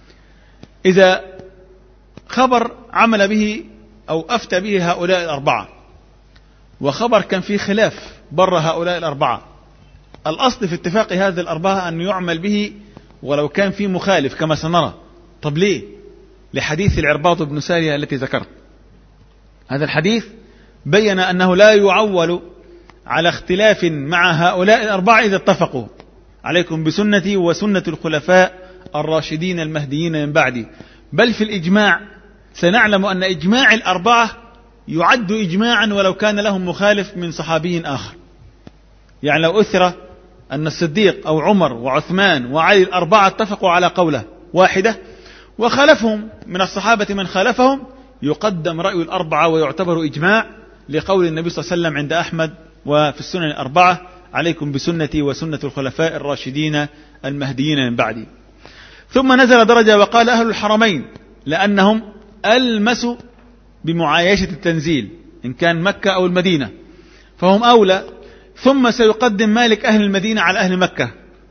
إذا خبر عمل به أو أفتى به هؤلاء الأربعة، وخبر كان فيه خلاف بر هؤلاء الأربعة، الأصل في اتفاق هذه الأربعة أن يعمل به ولو كان فيه مخالف كما سنرى. طب ليه؟ لحديث العرباض بن سارية التي ذكرت. هذا الحديث بين أنه لا يعول على اختلاف مع هؤلاء الأربعة إذا اتفقوا. عليكم بسنتي وسنة الخلفاء الراشدين المهديين من بعدي. بل في الإجماع سنعلم أن إجماع الأربعة يعد إجماعا ولو كان لهم مخالف من صحابي آخر. يعني لو أثر أن الصديق أو عمر وعثمان وعلي الأربعة اتفقوا على قولة واحدة وخالفهم من الصحابة من خالفهم، يقدم رأي الأربعة ويعتبر إجماع، لقول النبي صلى الله عليه وسلم عند أحمد وفي السنن الأربعة: عليكم بسنتي وسنة الخلفاء الراشدين المهديين من بعدي. ثم نزل درجة وقال أهل الحرمين، لأنهم ألمسوا بمعايشة التنزيل إن كان مكة أو المدينة فهم أولى، ثم سيقدم مالك أهل المدينة على أهل مكة.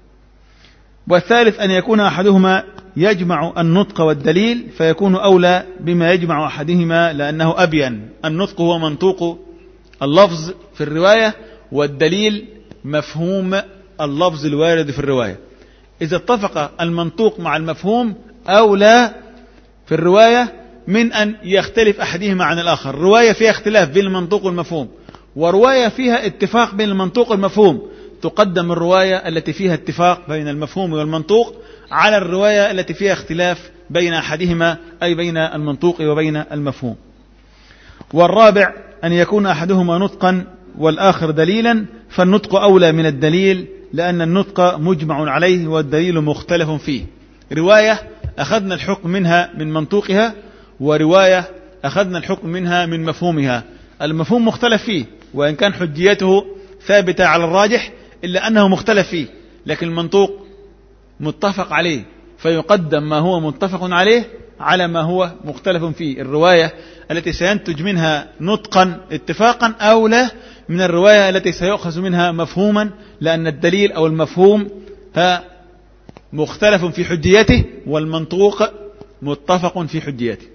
والثالث أن يكون أحدهما يجمع النطق والدليل فيكون أولى بما يجمع أحدهما، لأنه أبين. النطق هو منطوق اللفظ في الرواية، والدليل مفهوم اللفظ الوارد في الرواية. إذا اتفق المنطوق مع المفهوم أولى في الرواية من أن يختلف أحدهما عن الآخر. رواية فيها اختلاف بين المنطوق والمفهوم، ورواية فيها اتفاق بين المنطوق والمفهوم، تقدم الرواية التي فيها اتفاق بين المفهوم والمنطوق على الرواية التي فيها اختلاف بين أحدهما، أي بين المنطوق وبين المفهوم. والرابع أن يكون أحدهما نطقا والآخر دليلا، فالنطق أولى من الدليل، لأن النطق مجمع عليه والدليل مختلف فيه. رواية أخذنا الحكم منها من منطوقها، ورواية أخذنا الحكم منها من مفهومها. المفهوم مختلف فيه، وإن كان حجيته ثابتة على الراجح إلا أنه مختلف فيه، لكن المنطوق متفق عليه، فيقدم ما هو متفق عليه على ما هو مختلف فيه. الرواية التي سينتج منها نطقا اتفاقا أولى من الرواية التي سيؤخذ منها مفهوما، لأن الدليل أو المفهوم ها مختلف في حجيته، والمنطوق متفق في حجيته.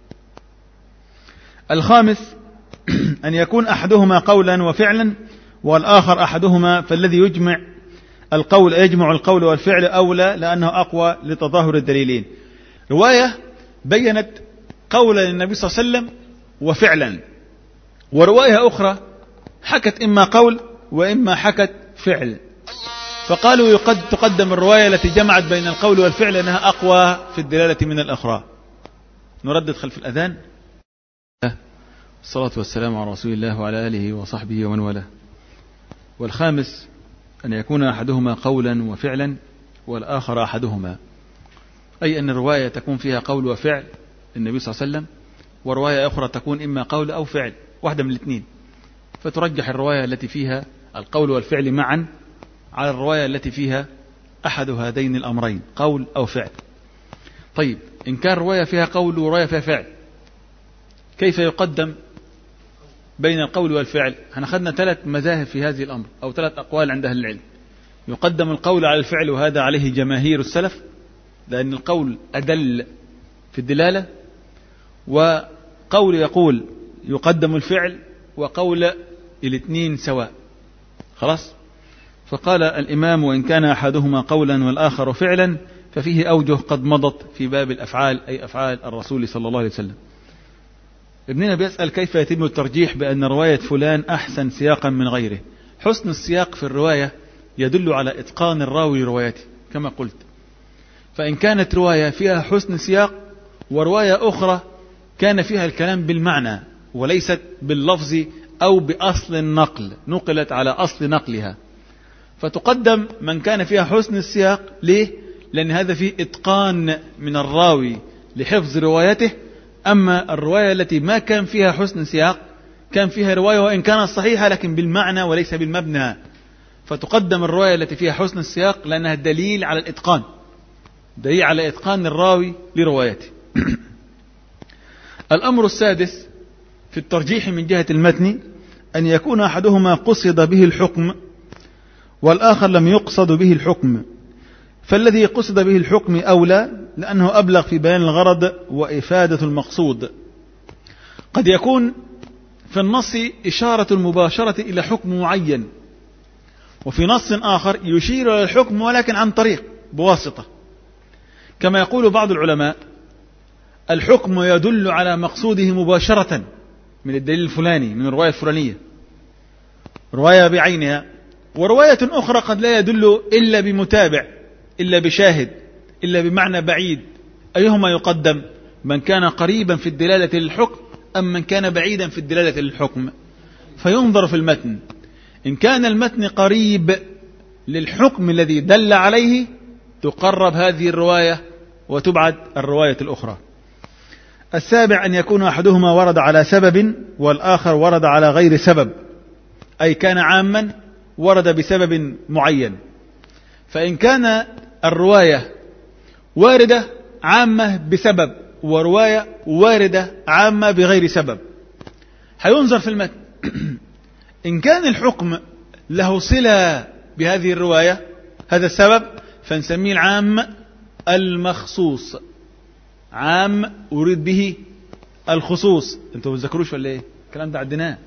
الخامس أن يكون أحدهما قولا وفعلا والآخر أحدهما، فالذي يجمع القول يجمع القول والفعل أولى لأنه أقوى لتظاهر الدليلين. رواية بيّنت قولا للنبي صلى الله عليه وسلم وفعلا، ورواية أخرى حكت إما قول وإما حكت فعل، فقالوا يقد تقدم الرواية التي جمعت بين القول والفعل لأنها أقوى في الدلالة من الأخرى. نردد خلف الأذان. الصلاة والسلام على رسول الله وعلى آله وصحبه ومن والاه. والخامس أن يكون أحدهما قولا وفعلا والآخر أحدهما، أي أن الرواية تكون فيها قول وفعل النبي صلى الله عليه وسلم، ورواية أخرى تكون إما قول أو فعل، واحدة من الاثنين، فترجح الرواية التي فيها القول والفعل معا على الرواية التي فيها أحد هذين الأمرين، قول أو فعل. طيب إن كان رواية فيها قول ورواية فيها فعل، كيف يقدم بين القول والفعل؟ هنأخذنا ثلاث مذاهب في هذه الأمر أو ثلاث أقوال عند أهل العلم. يقدم القول على الفعل، وهذا عليه جماهير السلف، لأن القول أدل في الدلالة، وقول يقول يقدم الفعل، وقول الاثنين سواء. خلاص. فقال الإمام: وإن كان أحدهما قولا والآخر فعلا ففيه أوجه قد مضت في باب الأفعال، أي أفعال الرسول صلى الله عليه وسلم. ابننا بيسأل كيف يتم الترجيح بأن رواية فلان أحسن سياقا من غيره. حسن السياق في الرواية يدل على إتقان الراوي لروايته كما قلت، فإن كانت رواية فيها حسن سياق ورواية أخرى كان فيها الكلام بالمعنى وليست باللفظ أو بأصل النقل، نقلت على أصل نقلها، فتقدم من كان فيها حسن السياق. ليه؟ لأن هذا فيه إتقان من الراوي لحفظ روايته. أما الرواية التي ما كان فيها حسن سياق، كان فيها رواية وإن كانت صحيحة لكن بالمعنى وليس بالمبنى، فتقدم الرواية التي فيها حسن السياق لأنها دليل على الإتقان، دليل على إتقان الراوي لروايته. الأمر السادس في الترجيح من جهة المتن أن يكون أحدهما قصد به الحكم والآخر لم يقصد به الحكم، فالذي قصد به الحكم أولى لأنه أبلغ في بيان الغرض وإفادة المقصود. قد يكون في النص إشارة المباشرة إلى حكم معين، وفي نص آخر يشير إلى الحكم ولكن عن طريق بواسطة، كما يقول بعض العلماء: الحكم يدل على مقصوده مباشرة من الدليل الفلاني، من الرواية الفلانية، رواية بعينها. ورواية أخرى قد لا يدل إلا بمتابع، إلا بشاهد، إلا بمعنى بعيد. أيهما يقدم؟ من كان قريبا في الدلالة للحكم أم من كان بعيدا في الدلالة للحكم؟ فينظر في المتن، إن كان المتن قريب للحكم الذي دل عليه تقرب هذه الرواية وتبعد الرواية الأخرى. السابع أن يكون أحدهما ورد على سبب والآخر ورد على غير سبب، أي كان عاما ورد بسبب معين. فإن كان الرواية واردة عامة بسبب ورواية واردة عامة بغير سبب، هينظر في المتن. إن كان الحكم له صلة بهذه الرواية، هذا السبب، فنسميه العام المخصوص، عام أريد به الخصوص. انتوا ما تذكروش ولا ايه؟ الكلام ده عدناه.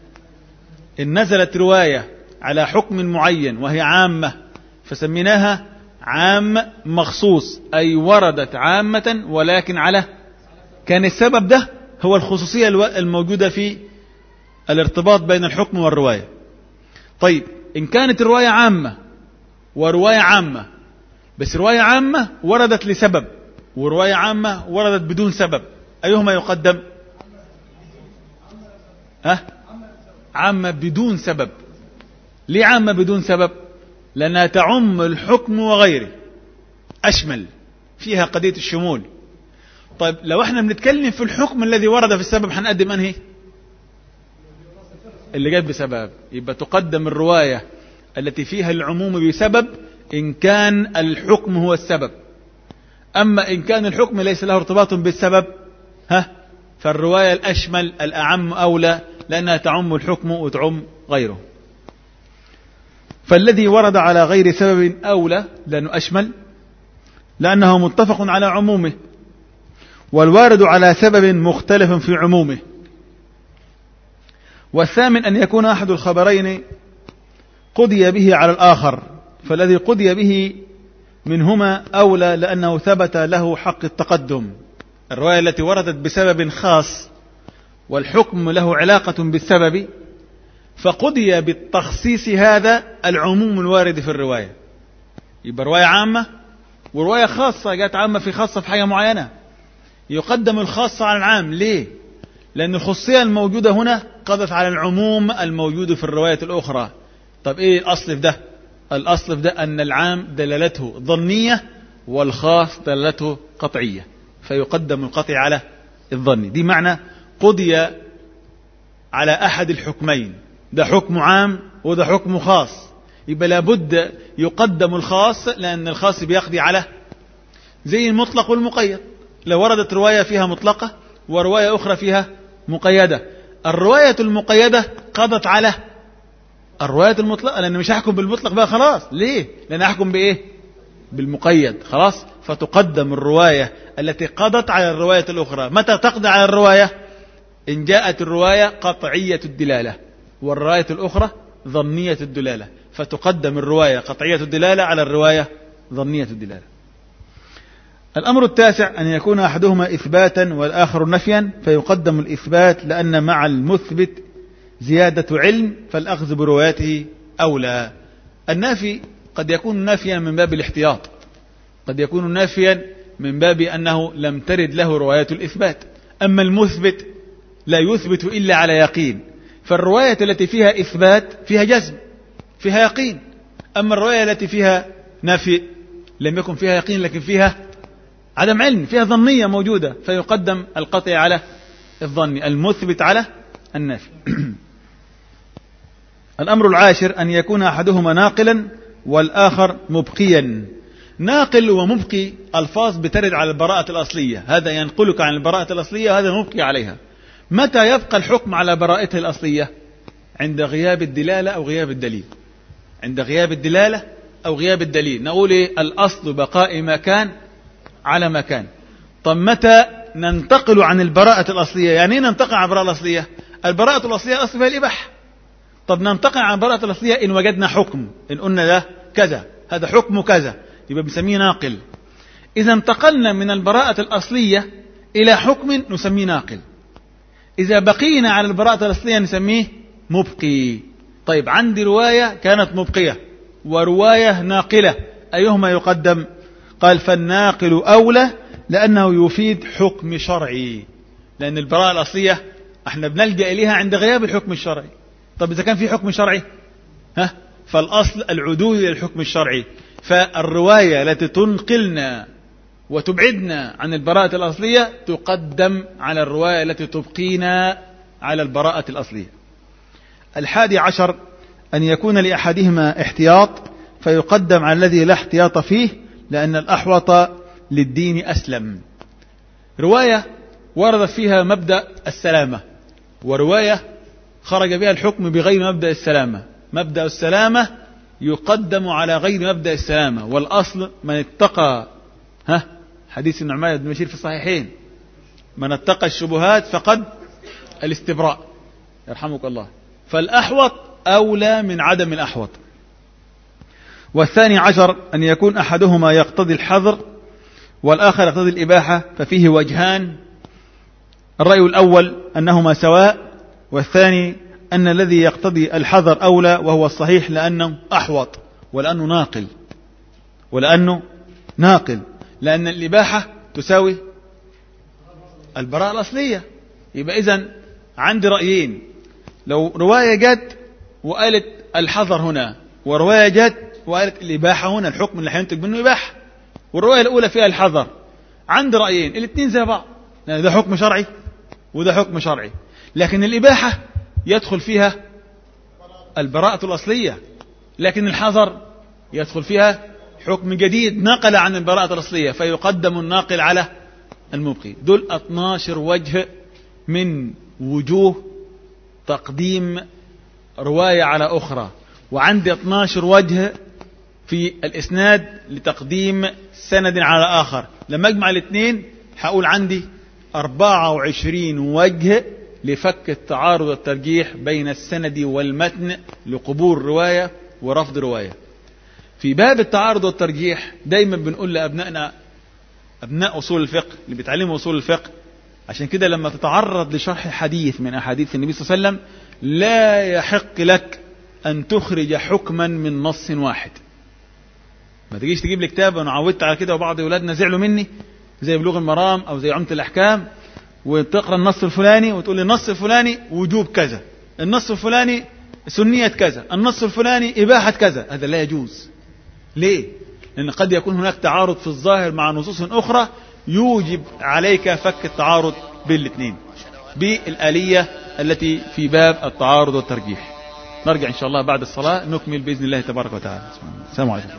إن نزلت رواية على حكم معين وهي عامة فسميناها عام مخصوص، أي وردت عامة ولكن على كان السبب ده هو الخصوصية الموجودة في الارتباط بين الحكم والرواية. طيب إن كانت الرواية عامة ورواية عامة، بس رواية عامة وردت لسبب ورواية عامة وردت بدون سبب، أيهما يقدم؟ ها؟ عامة بدون سبب. ليه عامة بدون سبب؟ لأنها تعم الحكم وغيره، أشمل، فيها قضية الشمول. طيب لو احنا بنتكلم في الحكم الذي ورد في السبب هنقدم أنهي؟ اللي جاء بسبب. يبقى تقدم الرواية التي فيها العموم بسبب إن كان الحكم هو السبب. أما إن كان الحكم ليس له ارتباط بالسبب، ها، فالرواية الأشمل الأعم أولى، لأنها تعم الحكم وتعم غيره. فالذي ورد على غير سبب أولى لأنه أشمل، لأنه متفق على عمومه، والوارد على سبب مختلف في عمومه. والثامن أن يكون أحد الخبرين قضي به على الآخر، فالذي قضي به منهما أولى لأنه ثبت له حق التقدم. الرواية التي وردت بسبب خاص والحكم له علاقة بالسبب، فقضي بالتخصيص هذا العموم الوارد في الرواية. يبقى رواية عامة ورواية خاصة جاءت عامة في خاصة في حاجة معينة، يقدم الخاصة على العام. ليه؟ لأن الخصية الموجودة هنا قضت على العموم الموجود في الرواية الأخرى. طب إيه الأصل في ده؟ الأصل في ده أن العام دلالته ظنية والخاص دلالته قطعية، فيقدم القطعي على الظني. دي معنى قضي على أحد الحكمين، ده حكم عام وده حكم خاص، يبقى لابد يقدم الخاص لأن الخاص بيقضي على زي المطلق والمقيد. لو وردت رواية فيها مطلقة ورواية أخرى فيها مقيدة، الرواية المقيدة قضت على الرواية المطلقة، لأن مش هحكم بالمطلق بقى خلاص. ليه؟ لأن أحكم بإيه؟ بالمقيد خلاص. فتقدم الرواية التي قضت على الرواية الأخرى. متى تقضي على الرواية؟ إن جاءت الرواية قطعية الدلالة والرواية الأخرى ظنية الدلالة، فتقدم الرواية قطعية الدلالة على الرواية ظنية الدلالة. الأمر التاسع أن يكون أحدهما إثباتا والآخر نفيا، فيقدم الإثبات لأن مع المثبت زيادة علم فالأخذ بروايته أولى. النافي قد يكون نافيا من باب الاحتياط، قد يكون نافيا من باب أنه لم ترد له روايات الإثبات. أما المثبت لا يثبت إلا على يقين، فالرواية التي فيها إثبات فيها جزم فيها يقين. أما الرواية التي فيها نفي لم يكن فيها يقين لكن فيها عدم علم، فيها ظنية موجودة، فيقدم القطع على الظن، المثبت على النافي. الأمر العاشر أن يكون أحدهما ناقلا والآخر مبقيا. ناقل ومبقي ألفاظ بترد على البراءة الأصلية، هذا ينقلك عن البراءة الأصلية وهذا مبقي عليها. متى يبقى الحكم على براءته الأصلية؟ عند غياب الدلالة أو غياب الدليل. عند غياب الدلالة أو غياب الدليل نقول إيه؟ الأصل بقاء ما كان على ما كان. طب متى ننتقل عن البراءة الأصلية؟ يعني إيه ننتقل عن البراءة الأصلية؟ البراءة الأصلية أصل فيها الإباحة. طب ننتقل عن البراءة الأصلية إن وجدنا حكم، إن قلنا ده كذا هذا حكم كذا يبقى بنسميه ناقل. إذا انتقلنا من البراءة الأصلية إلى حكم نسميه ناقل. إذا بقينا على البراءة الأصلية نسميه مبقي. طيب عندي رواية كانت مبقية ورواية ناقلة، أيهما يقدم؟ قال فالناقل أولى لأنه يفيد حكم شرعي، لأن البراءة الأصلية احنا بنلجأ إليها عند غياب الحكم الشرعي. طب إذا كان في حكم شرعي ها فالأصل العدول إلى الحكم الشرعي. فالرواية التي تنقلنا وتبعدنا عن البراءة الأصلية تقدم على الرواية التي تبقينا على البراءة الأصلية. الحادي عشر أن يكون لأحدهما احتياط فيقدم على الذي لا احتياط فيه لأن الأحوط للدين أسلم. رواية ورد فيها مبدأ السلامة ورواية خرج بها الحكم بغير مبدأ السلامة. مبدأ السلامة يقدم على غير مبدأ السلامة، والأصل من اتقى ها حديث النعمان بن بشير في الصحيحين من اتقى الشبهات فقد الاستبراء يرحمك الله. فالأحوط أولى من عدم الأحوط. والثاني عشر أن يكون أحدهما يقتضي الحظر والآخر يقتضي الإباحة، ففيه وجهان. الرأي الأول أنهما سواء، والثاني أن الذي يقتضي الحظر أولى وهو الصحيح لأنه أحوط ولأنه ناقل ولأنه ناقل لأن الإباحة تساوي البراءة الأصلية. يبقى إذن عندي رأيين، لو رواية جت وقالت الحظر هنا ورواية جت وقالت الإباحة هنا، الحكم اللي هينتج منه إباحة، والرواية الأولى فيها الحظر، عندي رأيين الاثنين زي بعض، يعني ده حكم شرعي وده حكم شرعي، لكن الإباحة يدخل فيها البراءة الأصلية، لكن الحظر يدخل فيها حكم جديد نقل عن البراءة الأصلية، فيقدم الناقل على المبقي. دول اثناشر وجه من وجوه تقديم رواية على أخرى، وعندي اثناشر وجه في الإسناد لتقديم سند على آخر. لما أجمع الاثنين هقول عندي أربعة وعشرين وجه لفك التعارض والترجيح بين السند والمتن لقبول رواية ورفض رواية. في باب التعارض والترجيح دايما بنقول لأبنائنا أبناء أصول الفقه اللي بيتعلموا أصول الفقه، عشان كده لما تتعرض لشرح حديث من أحاديث النبي صلى الله عليه وسلم لا يحق لك أن تخرج حكما من نص واحد. ما تجيش تجيب لي كتاب، أنا عودت على كده وبعض أولادنا زعلوا مني زي بلوغ المرام أو زي عمدة الأحكام، وتقرأ النص الفلاني وتقول لي النص الفلاني وجوب كذا، النص الفلاني سنية كذا، النص الفلاني إباحة كذا. هذا لا يجوز. ليه؟ لأن قد يكون هناك تعارض في الظاهر مع نصوص أخرى يوجب عليك فك التعارض بين الاثنين بالآلية التي في باب التعارض والترجيح. نرجع إن شاء الله بعد الصلاة نكمل بإذن الله تبارك وتعالى. السلام عليكم.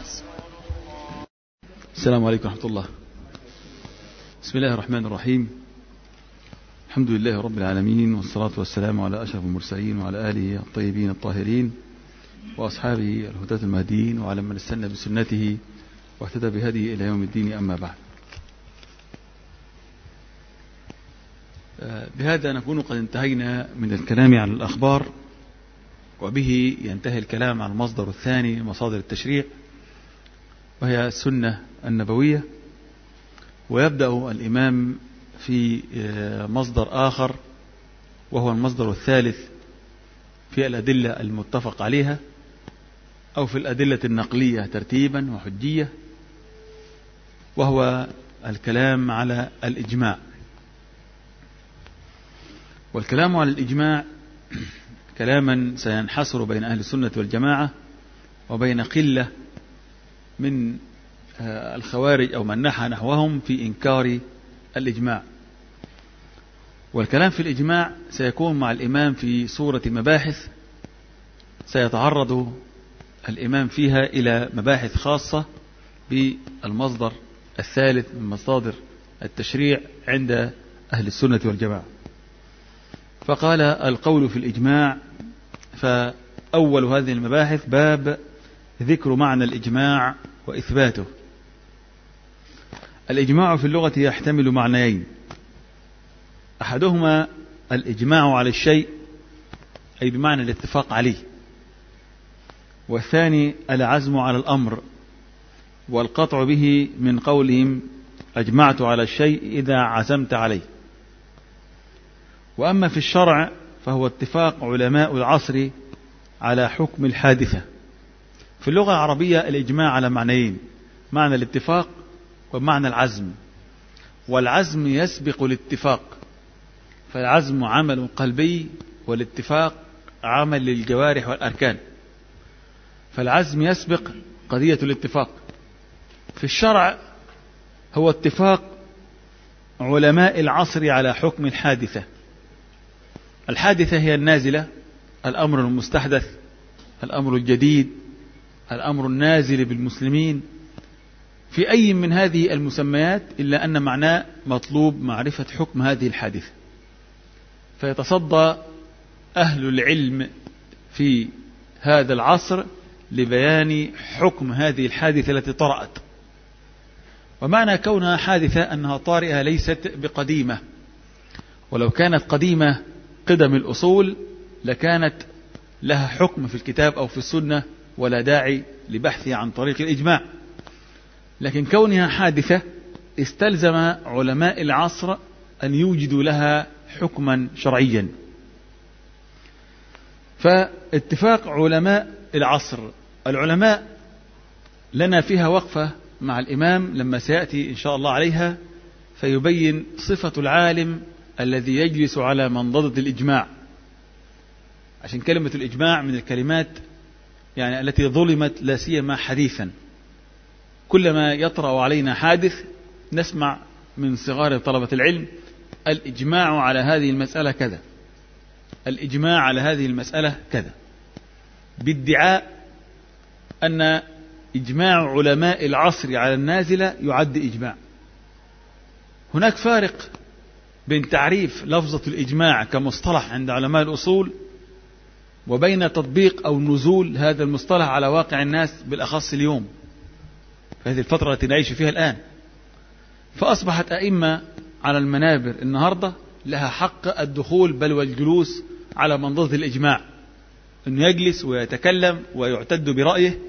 السلام عليكم ورحمة الله. بسم الله الرحمن الرحيم. الحمد لله رب العالمين، والصلاة والسلام على أشرف المرسلين وعلى آله الطيبين الطاهرين وأصحابه الهداة المهديين وعلى من استنى بسنته واهتدى بهديه إلى يوم الدين. أما بعد، بهذا نكون قد انتهينا من الكلام عن الأخبار، وبه ينتهي الكلام عن المصدر الثاني مصادر التشريع، وهي السنة النبوية. ويبدأ الإمام في مصدر آخر وهو المصدر الثالث في الأدلة المتفق عليها، أو في الأدلة النقلية ترتيبا وحجية، وهو الكلام على الإجماع. والكلام على الإجماع كلاما سينحصر بين أهل السنة والجماعة وبين قلة من الخوارج أو من نحى نحوهم في إنكار الإجماع. والكلام في الإجماع سيكون مع الإمام في صورة مباحث سيتعرض الإمام فيها إلى مباحث خاصة بالمصدر الثالث من مصادر التشريع عند أهل السنة والجماعة. فقال القول في الإجماع، فأول هذه المباحث باب ذكر معنى الإجماع وإثباته. الإجماع في اللغة يحتمل معنيين: أحدهما الإجماع على الشيء أي بمعنى الاتفاق عليه، والثاني العزم على الأمر والقطع به من قولهم أجمعت على الشيء إذا عزمت عليه. وأما في الشرع فهو اتفاق علماء العصر على حكم الحادثة. في اللغة العربية الإجماع على معنيين: معنى الاتفاق ومعنى العزم. والعزم يسبق الاتفاق، فالعزم عمل قلبي والاتفاق عمل للجوارح والأركان، فالعزم يسبق قضية الاتفاق. في الشرع هو اتفاق علماء العصر على حكم الحادثة. الحادثة هي النازلة، الأمر المستحدث، الأمر الجديد، الأمر النازل بالمسلمين، في أي من هذه المسميات، إلا أن معناه مطلوب معرفة حكم هذه الحادثة. فيتصدى أهل العلم في هذا العصر لبيان حكم هذه الحادثة التي طرأت. ومعنى كونها حادثة أنها طارئة ليست بقديمة، ولو كانت قديمة قدم الأصول لكانت لها حكم في الكتاب أو في السنة ولا داعي لبحثها عن طريق الإجماع. لكن كونها حادثة استلزم علماء العصر أن يوجدوا لها حكما شرعيا. فاتفاق علماء العصر، العلماء لنا فيها وقفة مع الإمام لما سيأتي إن شاء الله عليها، فيبين صفة العالم الذي يجلس على منضدة الإجماع. عشان كلمة الإجماع من الكلمات يعني التي ظلمت لا سيما حديثا. كلما يطرأ علينا حادث نسمع من صغار طلبة العلم الإجماع على هذه المسألة كذا، الإجماع على هذه المسألة كذا، بادعاء أن إجماع علماء العصر على النازلة يعد إجماع. هناك فارق بين تعريف لفظة الإجماع كمصطلح عند علماء الأصول وبين تطبيق أو نزول هذا المصطلح على واقع الناس، بالأخص اليوم في هذه الفترة التي نعيش فيها الآن. فأصبحت أئمة على المنابر النهاردة لها حق الدخول بل والجلوس على منضدة الإجماع، أنه يجلس ويتكلم ويعتد برأيه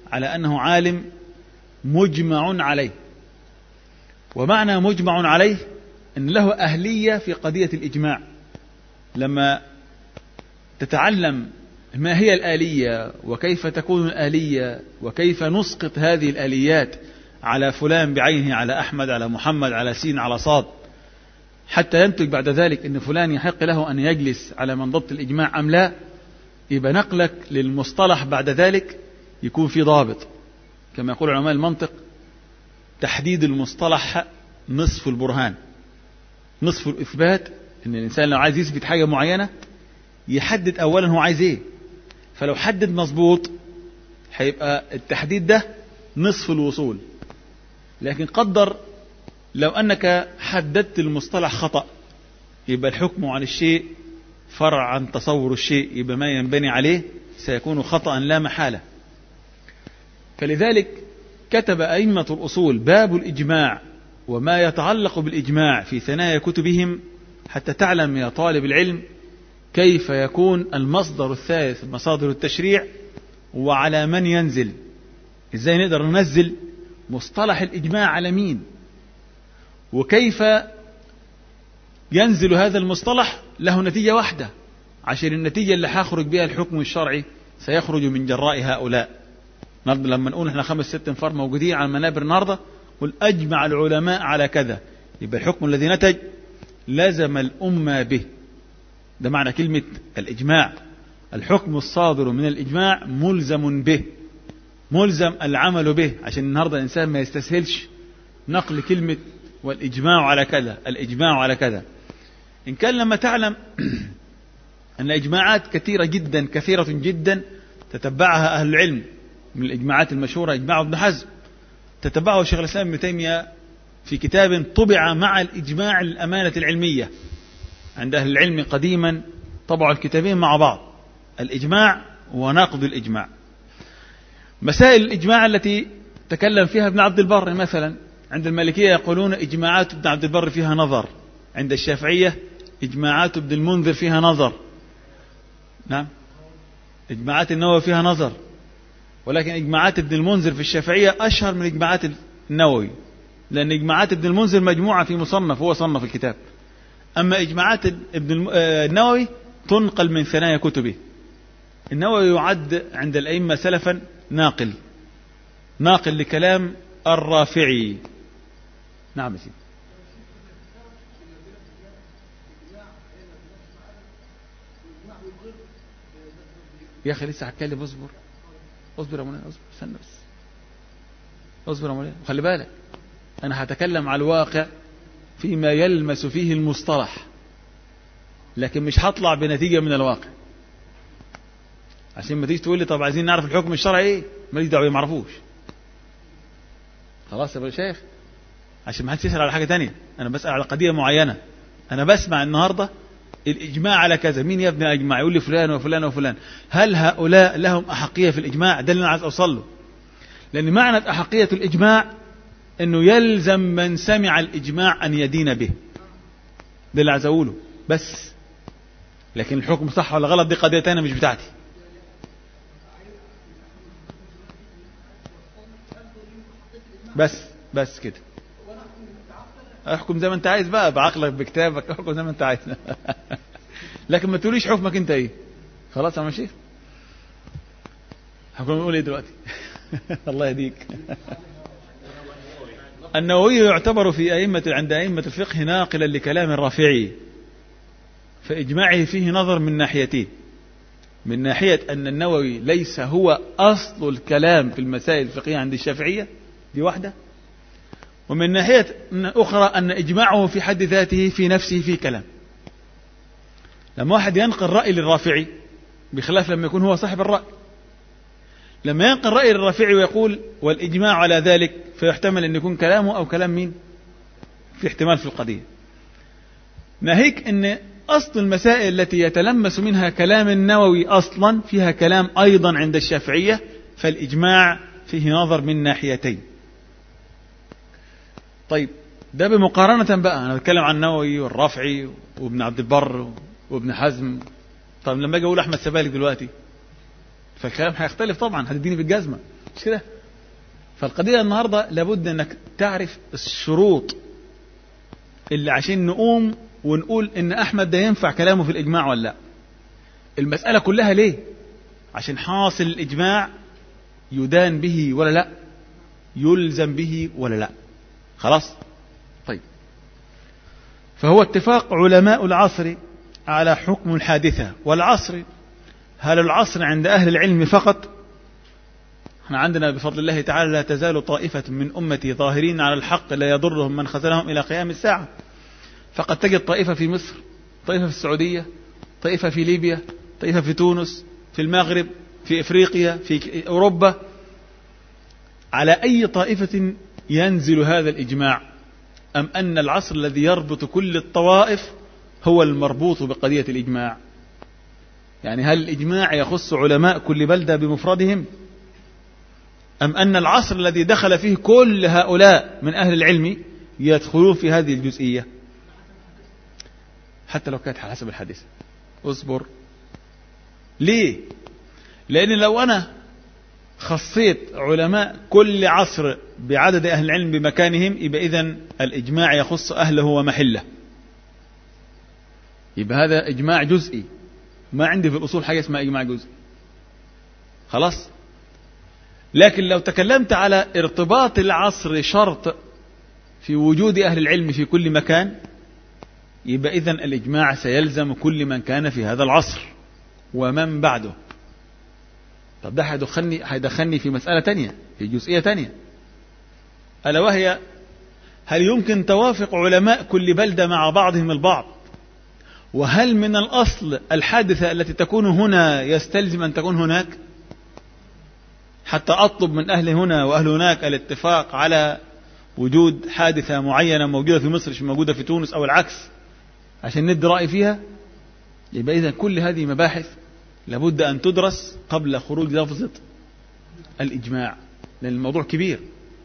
على أنه عالم مجمع عليه. ومعنى مجمع عليه أن له أهلية في قضية الإجماع. لما تتعلم ما هي الآلية وكيف تكون الآلية وكيف نسقط هذه الآليات على فلان بعينه، على أحمد، على محمد، على سين، على صاد، حتى ينتج بعد ذلك أن فلان يحق له أن يجلس على منضبط الإجماع أم لا، يبقى نقلك للمصطلح بعد ذلك يكون في ضابط. كما يقول علماء المنطق: تحديد المصطلح نصف البرهان. نصف الإثبات أن الإنسان لو عايز يثبت حاجة معينة يحدد أولا هو عايز إيه، فلو حدد مظبوط هيبقى التحديد ده نصف الوصول. لكن قدر لو أنك حددت المصطلح خطأ، يبقى الحكم عن الشيء فرع عن تصور الشيء، يبقى ما ينبني عليه سيكون خطأ لا محالة. فلذلك كتب أئمة الأصول باب الإجماع وما يتعلق بالإجماع في ثنايا كتبهم، حتى تعلم يا طالب العلم كيف يكون المصدر الثالث مصادر التشريع وعلى من ينزل. إزاي نقدر ننزل مصطلح الإجماع على مين، وكيف ينزل هذا المصطلح له نتيجة واحدة، عشان النتيجة اللي هيخرج بها الحكم الشرعي سيخرج من جراء هؤلاء. لما نقول احنا خمس ست انفار موجودين على المنابر النهارده، قل أجمع العلماء على كذا، يبقى الحكم الذي نتج لزم الأمة به. ده معنى كلمة الإجماع. الحكم الصادر من الإجماع ملزم به، ملزم العمل به، عشان النهارده الإنسان ما يستسهلش نقل كلمة والإجماع على كذا، الإجماع على كذا. إن كان لما تعلم أن إجماعات كثيرة جدا كثيرة جدا تتبعها أهل العلم، من الإجماعات المشهورة إجماع ابن حزم، تتبعه شيخ الإسلام ابن تيمية في كتاب طبع مع الإجماع للأمانة العلمية. عند أهل العلم قديما طبعوا الكتابين مع بعض، الإجماع وناقض الإجماع. مسائل الإجماع التي تكلم فيها ابن عبد البر مثلا، عند المالكية يقولون إجماعات ابن عبد البر فيها نظر، عند الشافعية إجماعات ابن المنذر فيها نظر. نعم، إجماعات النووي فيها نظر، ولكن إجماعات ابن المنذر في الشافعية أشهر من إجماعات النووي، لأن إجماعات ابن المنذر مجموعة في مصنف، هو صنف الكتاب. أما إجماعات ابن النووي تنقل من ثنايا كتبه. النووي يعد عند الأئمة سلفا ناقل، ناقل لكلام الرافعي. نعم سيدي. يا أخي لسه هتكلم، اصبر اصبر يا مولانا، اصبر، استنى بس، اصبر يا مولانا، خلي بالك أنا هتكلم على الواقع فيما يلمس فيه المصطلح، لكن مش هطلع بنتيجة من الواقع، عشان ما تيجي تقول لي طب عايزين نعرف الحكم الشرعي ايه، ماليش دعوه، ما اعرفوش. خلاص يا شيخ، عشان ما حدش يسأل على حاجة تانية، أنا بسأل على قضية معينة. أنا بسمع النهاردة الإجماع على كذا، مين يا ابني أجمع؟ يقول لي فلان وفلان وفلان. هل هؤلاء لهم أحقية في الإجماع؟ ده اللي أنا عايز أوصل له. لأن معنى أحقية الإجماع أنه يلزم من سمع الإجماع أن يدين به. ده اللي عايز أقوله بس. لكن الحكم صح ولا غلط دي قضية تانية مش بتاعتي. بس بس كده، احكم زي ما انت عايز بقى، بعقلك بكتابك، احكم زي ما انت عايز. لكن ما تقوليش حكمك انت ايه. خلاص يا شيخ، حكم نقول ايه دلوقتي؟ الله يهديك. النووي يعتبر في أئمة عند أئمة الفقه ناقلا لكلام الرافعي، فإجماعه فيه نظر من ناحيتين: من ناحية أن النووي ليس هو أصل الكلام في المسائل الفقهية عند الشافعية، دي واحدة، ومن ناحية أخرى أن إجماعه في حد ذاته في نفسه فيه كلام. لما واحد ينقل رأي للرافعي بخلاف لما يكون هو صاحب الرأي، لما ينقل رأي للرافعي ويقول والإجماع على ذلك، فيحتمل أن يكون كلامه أو كلام مين؟ في احتمال في القضية. ناهيك أن أصل المسائل التي يتلمس منها كلام النووي أصلا فيها كلام أيضا عند الشافعية، فالإجماع فيه نظر من ناحيتين. طيب ده بمقارنة بقى، أنا بتكلم عن النووي والرافعي وابن عبد البر وابن حزم. طيب لما أجي أقول أحمد سبالك دلوقتي، فالكلام هيختلف طبعا، هتديني بالجزمة. مش كده؟ فالقضية النهاردة لابد أنك تعرف الشروط اللي عشان نقوم ونقول إن أحمد ده ينفع كلامه في الإجماع ولا لا. المسألة كلها ليه؟ عشان حاصل الإجماع يدان به ولا لا، يلزم به ولا لا. خلاص؟ طيب، فهو اتفاق علماء العصر على حكم الحادثة. والعصر، هل العصر عند أهل العلم فقط؟ احنا عندنا بفضل الله تعالى لا تزال طائفة من أمتي ظاهرين على الحق لا يضرهم من خذلهم إلى قيام الساعة. فقد تجد طائفة في مصر، طائفة في السعودية، طائفة في ليبيا، طائفة في تونس، في المغرب، في إفريقيا، في أوروبا. على أي طائفة ينزل هذا الإجماع؟ أم أن العصر الذي يربط كل الطوائف هو المربوط بقضية الإجماع؟ يعني هل الإجماع يخص علماء كل بلدة بمفردهم، أم أن العصر الذي دخل فيه كل هؤلاء من أهل العلم يدخلون في هذه الجزئية؟ حتى لو كانت على حسب الحديث. اصبر. ليه؟ لأن لو أنا خصيت علماء كل عصر بعدد أهل العلم بمكانهم، يبقى إذن الإجماع يخص أهله ومحله، يبقى هذا إجماع جزئي. ما عندي في الأصول حاجة اسمها إجماع جزئي. خلاص؟ لكن لو تكلمت على ارتباط العصر شرط في وجود أهل العلم في كل مكان، يبقى إذن الإجماع سيلزم كل من كان في هذا العصر ومن بعده. طب ده هيدخلني هيدخلني في مسألة تانية، في جزئية تانية، ألا وهي هل يمكن توافق علماء كل بلدة مع بعضهم البعض؟ وهل من الأصل الحادثة التي تكون هنا يستلزم أن تكون هناك؟ حتى أطلب من أهل هنا وأهل هناك الاتفاق على وجود حادثة معينة موجودة في مصر مش موجودة في تونس أو العكس عشان ندي رأي فيها. يبقى إذن كل هذه مباحث لابد أن تدرس قبل خروج لفظة الإجماع، لأن الموضوع كبير.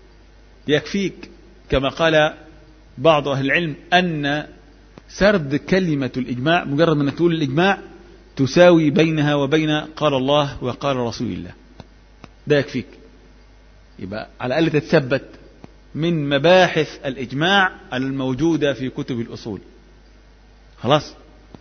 يكفيك كما قال بعض أهل العلم أن سرد كلمة الإجماع، مجرد أن تقول الإجماع تساوي بينها وبين قال الله وقال رسول الله، ده يكفيك. يبقى على الأقل تتثبت من مباحث الإجماع الموجودة في كتب الأصول. خلاص؟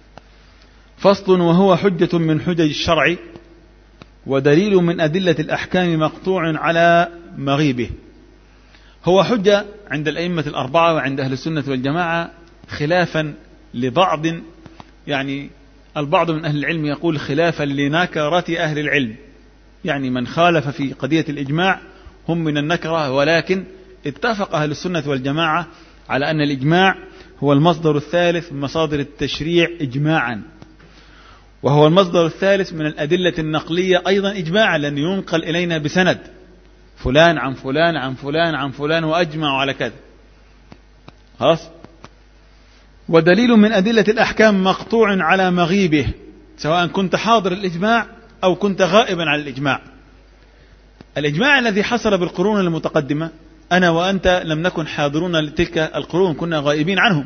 فصل. وهو حجة من حجج الشرع ودليل من أدلة الأحكام مقطوع على مغيبه. هو حجة عند الأئمة الأربعة وعند أهل السنة والجماعة، خلافا لبعض، يعني البعض من أهل العلم يقول خلافا لنكرة أهل العلم، يعني من خالف في قضية الإجماع هم من النكرة. ولكن اتفق أهل السنة والجماعة على أن الإجماع هو المصدر الثالث من مصادر التشريع إجماعا، وهو المصدر الثالث من الأدلة النقلية أيضا إجماعا، لأن ينقل إلينا بسند فلان عن فلان عن فلان عن فلان وأجمعوا على كذا. خلاص؟ ودليل من أدلة الأحكام مقطوع على مغيبه، سواء كنت حاضر الإجماع أو كنت غائبا عن الإجماع. الإجماع الذي حصل بالقرون المتقدمة أنا وأنت لم نكن حاضرون لتلك القرون، كنا غائبين عنهم.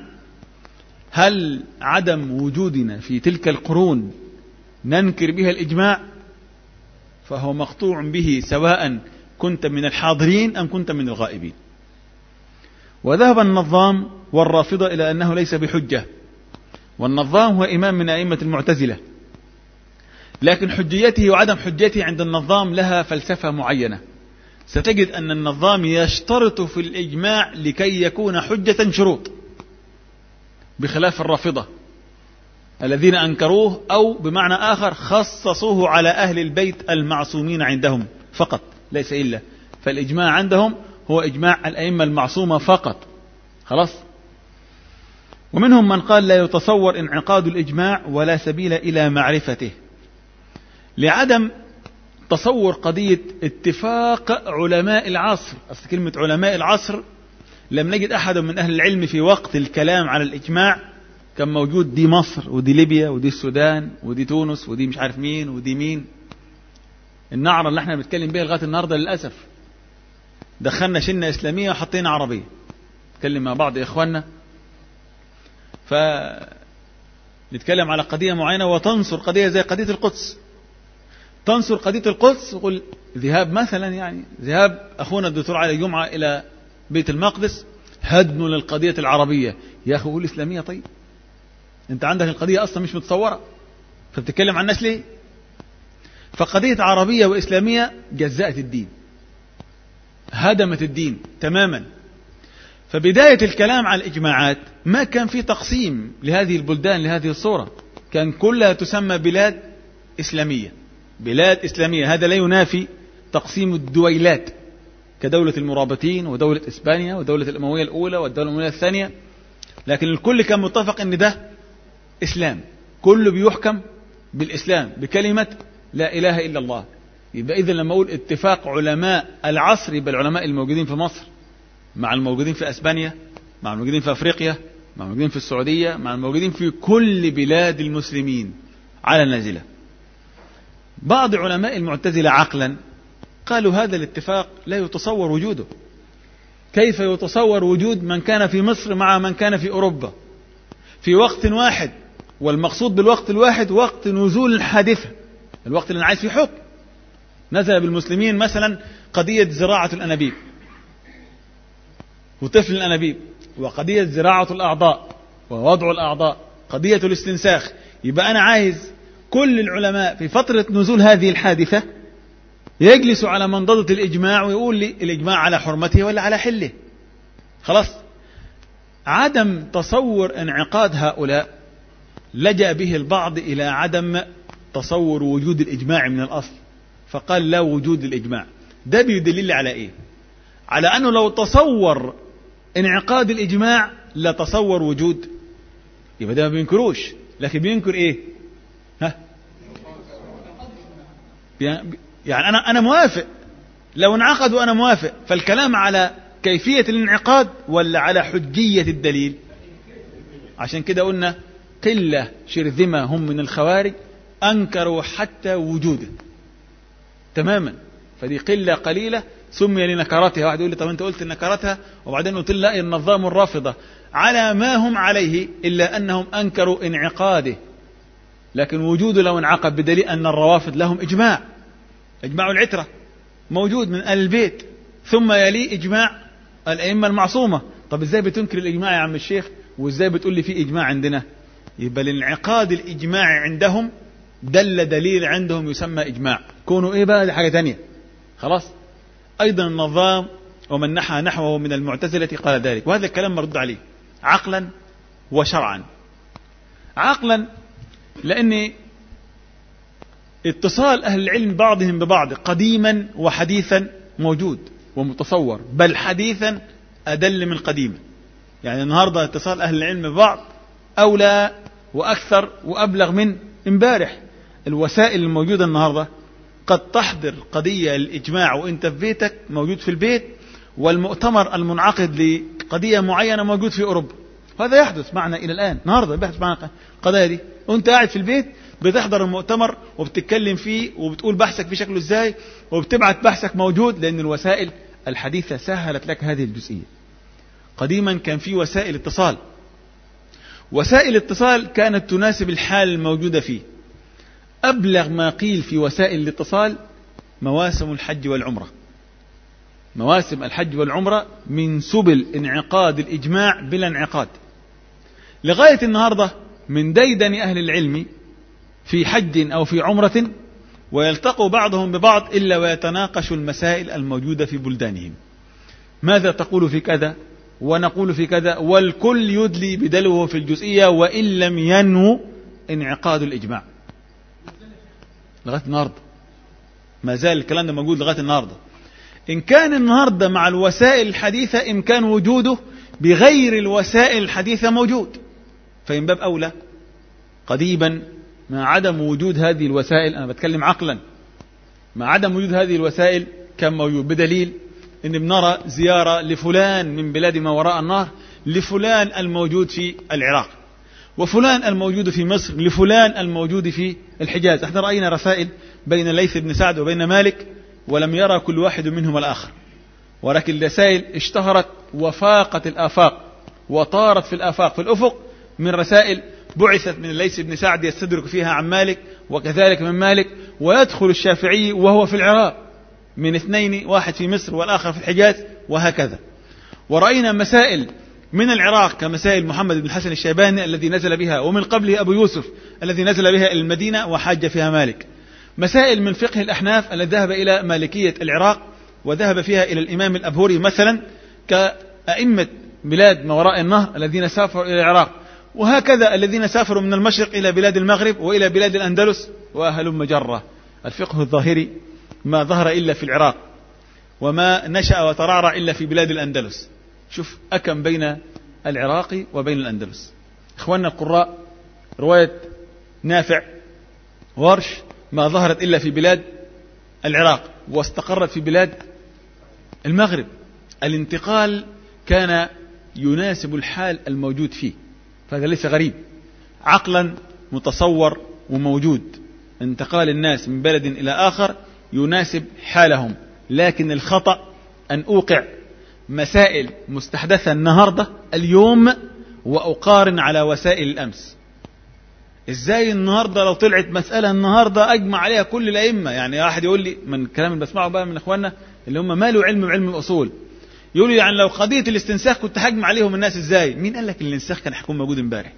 هل عدم وجودنا في تلك القرون ننكر بها الإجماع؟ فهو مقطوع به سواء كنت من الحاضرين أم كنت من الغائبين. وذهب النظام والرافضة إلى أنه ليس بحجة، والنظام هو إمام من أئمة المعتزلة، لكن حجيته وعدم حجيته عند النظام لها فلسفة معينة. ستجد أن النظام يشترط في الإجماع لكي يكون حجة شروط، بخلاف الرافضة الذين أنكروه، أو بمعنى آخر خصصوه على أهل البيت المعصومين عندهم فقط ليس إلا. فالإجماع عندهم هو إجماع الأئمة المعصومة فقط. خلاص؟ ومنهم من قال لا يتصور انعقاد الإجماع ولا سبيل إلى معرفته، لعدم تصور قضية اتفاق علماء العصر. أصل كلمة علماء العصر لم نجد أحد من أهل العلم في وقت الكلام على الإجماع كان موجود دي مصر ودي ليبيا ودي السودان ودي تونس ودي مش عارف مين ودي مين. النعرة اللي احنا بنتكلم بيها لغاية النهاردة للأسف دخلنا شنة إسلامية وحطينا عربية، نتكلم مع بعض يا إخواننا، فنتكلم على قضية معينة وتنصر قضية زي قضية القدس، تنصر قضية القدس، يقول ذهاب مثلا يعني ذهاب أخونا الدكتور علي جمعة إلى بيت المقدس هدم للقضية العربية. يا أخي قول إسلامية. طيب أنت عندك القضية أصلا مش متصورة، فبتتكلم عن الناس ليه؟ فقضية عربية وإسلامية جزأت الدين، هدمت الدين تماما. فبداية الكلام عن الإجماعات ما كان في تقسيم لهذه البلدان لهذه الصورة، كان كلها تسمى بلاد إسلامية، بلاد إسلامية. هذا لا ينافي تقسيم الدويلات كدولة المرابطين ودولة إسبانيا ودولة الأموية الأولى والدولة الأموية الثانية، لكن الكل كان متفق أن ده إسلام، كله بيحكم بالإسلام بكلمة لا إله إلا الله. يبقى إذن لما أقول اتفاق علماء العصر، يبقى العلماء الموجودين في مصر مع الموجودين في أسبانيا، مع الموجودين في أفريقيا، مع الموجودين في السعودية، مع الموجودين في كل بلاد المسلمين على النازلة. بعض علماء المعتزلة عقلا قالوا هذا الاتفاق لا يتصور وجوده. كيف يتصور وجود من كان في مصر مع من كان في أوروبا في وقت واحد؟ والمقصود بالوقت الواحد وقت نزول الحادثة، الوقت اللي عايز فيه حكم. نزل بالمسلمين مثلا قضية زراعة الأنابيب وطفل الأنابيب، وقضية زراعة الأعضاء ووضع الأعضاء، قضية الاستنساخ. يبقى أنا عايز كل العلماء في فترة نزول هذه الحادثة يجلسوا على منضدة الإجماع ويقول لي الإجماع على حرمته ولا على حله. خلاص. عدم تصور انعقاد هؤلاء لجأ به البعض إلى عدم تصور وجود الإجماع من الأصل، فقال لا وجود الإجماع. ده بيدلل على إيه؟ على أنه لو تصور انعقاد الإجماع لا تصور وجود، يبقى ده ما بينكروش، لكن بينكر إيه؟ ها؟ يعني أنا أنا موافق لو انعقد وأنا موافق، فالكلام على كيفية الانعقاد ولا على حجية الدليل؟ عشان كده قلنا قلة شرذمة هم من الخوارج أنكروا حتى وجوده تماما، فدي قلة قليلة سمي لنكرتها. واحد يقول لي طب أنت قلت نكرتها وبعدين قلت لا النظام الرافضة على ما هم عليه إلا أنهم أنكروا انعقاده، لكن وجوده لو انعقد بدليل أن الروافض لهم إجماع، إجماع العترة موجود من آل البيت، ثم يلي إجماع الأئمة المعصومة. طب إزاي بتنكر الإجماع يا عم الشيخ وإزاي بتقول لي في إجماع عندنا؟ يبقى الانعقاد الإجماعي عندهم دل دليل عندهم يسمى إجماع، كونوا إيه بقى دي حاجة تانية. خلاص. أيضا النظام ومن نحى نحوه من المعتزلة قال ذلك، وهذا الكلام مرد عليه عقلا وشرعا. عقلا لأن اتصال أهل العلم بعضهم ببعض قديما وحديثا موجود ومتصور، بل حديثا أدل من قديما. يعني النهاردة اتصال أهل العلم ببعض أولى وأكثر وأبلغ من امبارح. الوسائل الموجودة النهاردة قد تحضر قضية الإجماع وإنت في بيتك موجود في البيت، والمؤتمر المنعقد لقضية معينة موجود في أوروبا. هذا يحدث معنا إلى الآن، النهاردة بيحدث معنا القضايا دي وأنت قاعد في البيت بتحضر المؤتمر وبتتكلم فيه وبتقول بحثك في شكله إزاي وبتبعت بحثك موجود، لأن الوسائل الحديثة سهلت لك هذه الجزئية. قديما كان في وسائل اتصال، وسائل اتصال كانت تناسب الحال الموجودة فيه. أبلغ ما قيل في وسائل الاتصال مواسم الحج والعمرة. مواسم الحج والعمرة من سبل انعقاد الإجماع بلا انعقاد. لغاية النهاردة من ديدن أهل العلم في حج أو في عمرة ويلتقوا بعضهم ببعض إلا ويتناقشوا المسائل الموجودة في بلدانهم. ماذا تقول في كذا ونقول في كذا، والكل يدلي بدلوه في الجزئية وإن لم ينو انعقاد الإجماع. لغاية النهاردة ما زال الكلام ده موجود لغاية النهاردة. إن كان النهاردة مع الوسائل الحديثة إمكان وجوده، بغير الوسائل الحديثة موجود، فإن باب أولى قديما مع عدم وجود هذه الوسائل. أنا بتكلم عقلا، مع عدم وجود هذه الوسائل كان موجود، بدليل إن بنرى زيارة لفلان من بلاد ما وراء النهر لفلان الموجود في العراق، وفلان الموجود في مصر لفلان الموجود في الحجاز. احنا رأينا رسائل بين الليث بن سعد وبين مالك ولم يرى كل واحد منهم الآخر، ولكن الرسائل اشتهرت وفاقت الآفاق وطارت في الآفاق في الأفق من رسائل بعثت من الليث بن سعد يستدرك فيها عن مالك، وكذلك من مالك ويدخل الشافعي وهو في العراق من اثنين، واحد في مصر والآخر في الحجاز، وهكذا. ورأينا مسائل من العراق كمسائل محمد بن الحسن الشيباني الذي نزل بها، ومن قبله أبو يوسف الذي نزل بها المدينة وحاج فيها مالك. مسائل من فقه الأحناف الذي ذهب إلى مالكية العراق وذهب فيها إلى الإمام الأبهري مثلا، كأئمة بلاد ما وراء النهر الذين سافروا إلى العراق، وهكذا الذين سافروا من المشرق إلى بلاد المغرب وإلى بلاد الأندلس وهلم جرة. الفقه الظاهري ما ظهر إلا في العراق، وما نشأ وترعرع إلا في بلاد الأندلس. شوف أكم بين العراق وبين الأندلس. إخواننا القراء، رواية نافع ورش ما ظهرت إلا في بلاد العراق واستقرت في بلاد المغرب. الانتقال كان يناسب الحال الموجود فيه، فهذا ليس غريب، عقلا متصور وموجود. انتقال الناس من بلد إلى آخر يناسب حالهم، لكن الخطأ أن أوقع مسائل مستحدثة النهاردة اليوم وأقارن على وسائل الأمس. إزاي النهاردة لو طلعت مسألة النهاردة أجمع عليها كل الأئمة؟ يعني واحد يقول لي من الكلام اللي بسمعه بقى من إخواننا اللي هم ما له علم بعلم الأصول، يقول لي يعني لو قضية الاستنساخ كنت هجمع عليهم الناس إزاي؟ مين قال لك الاستنساخ كان هيكون موجود امبارح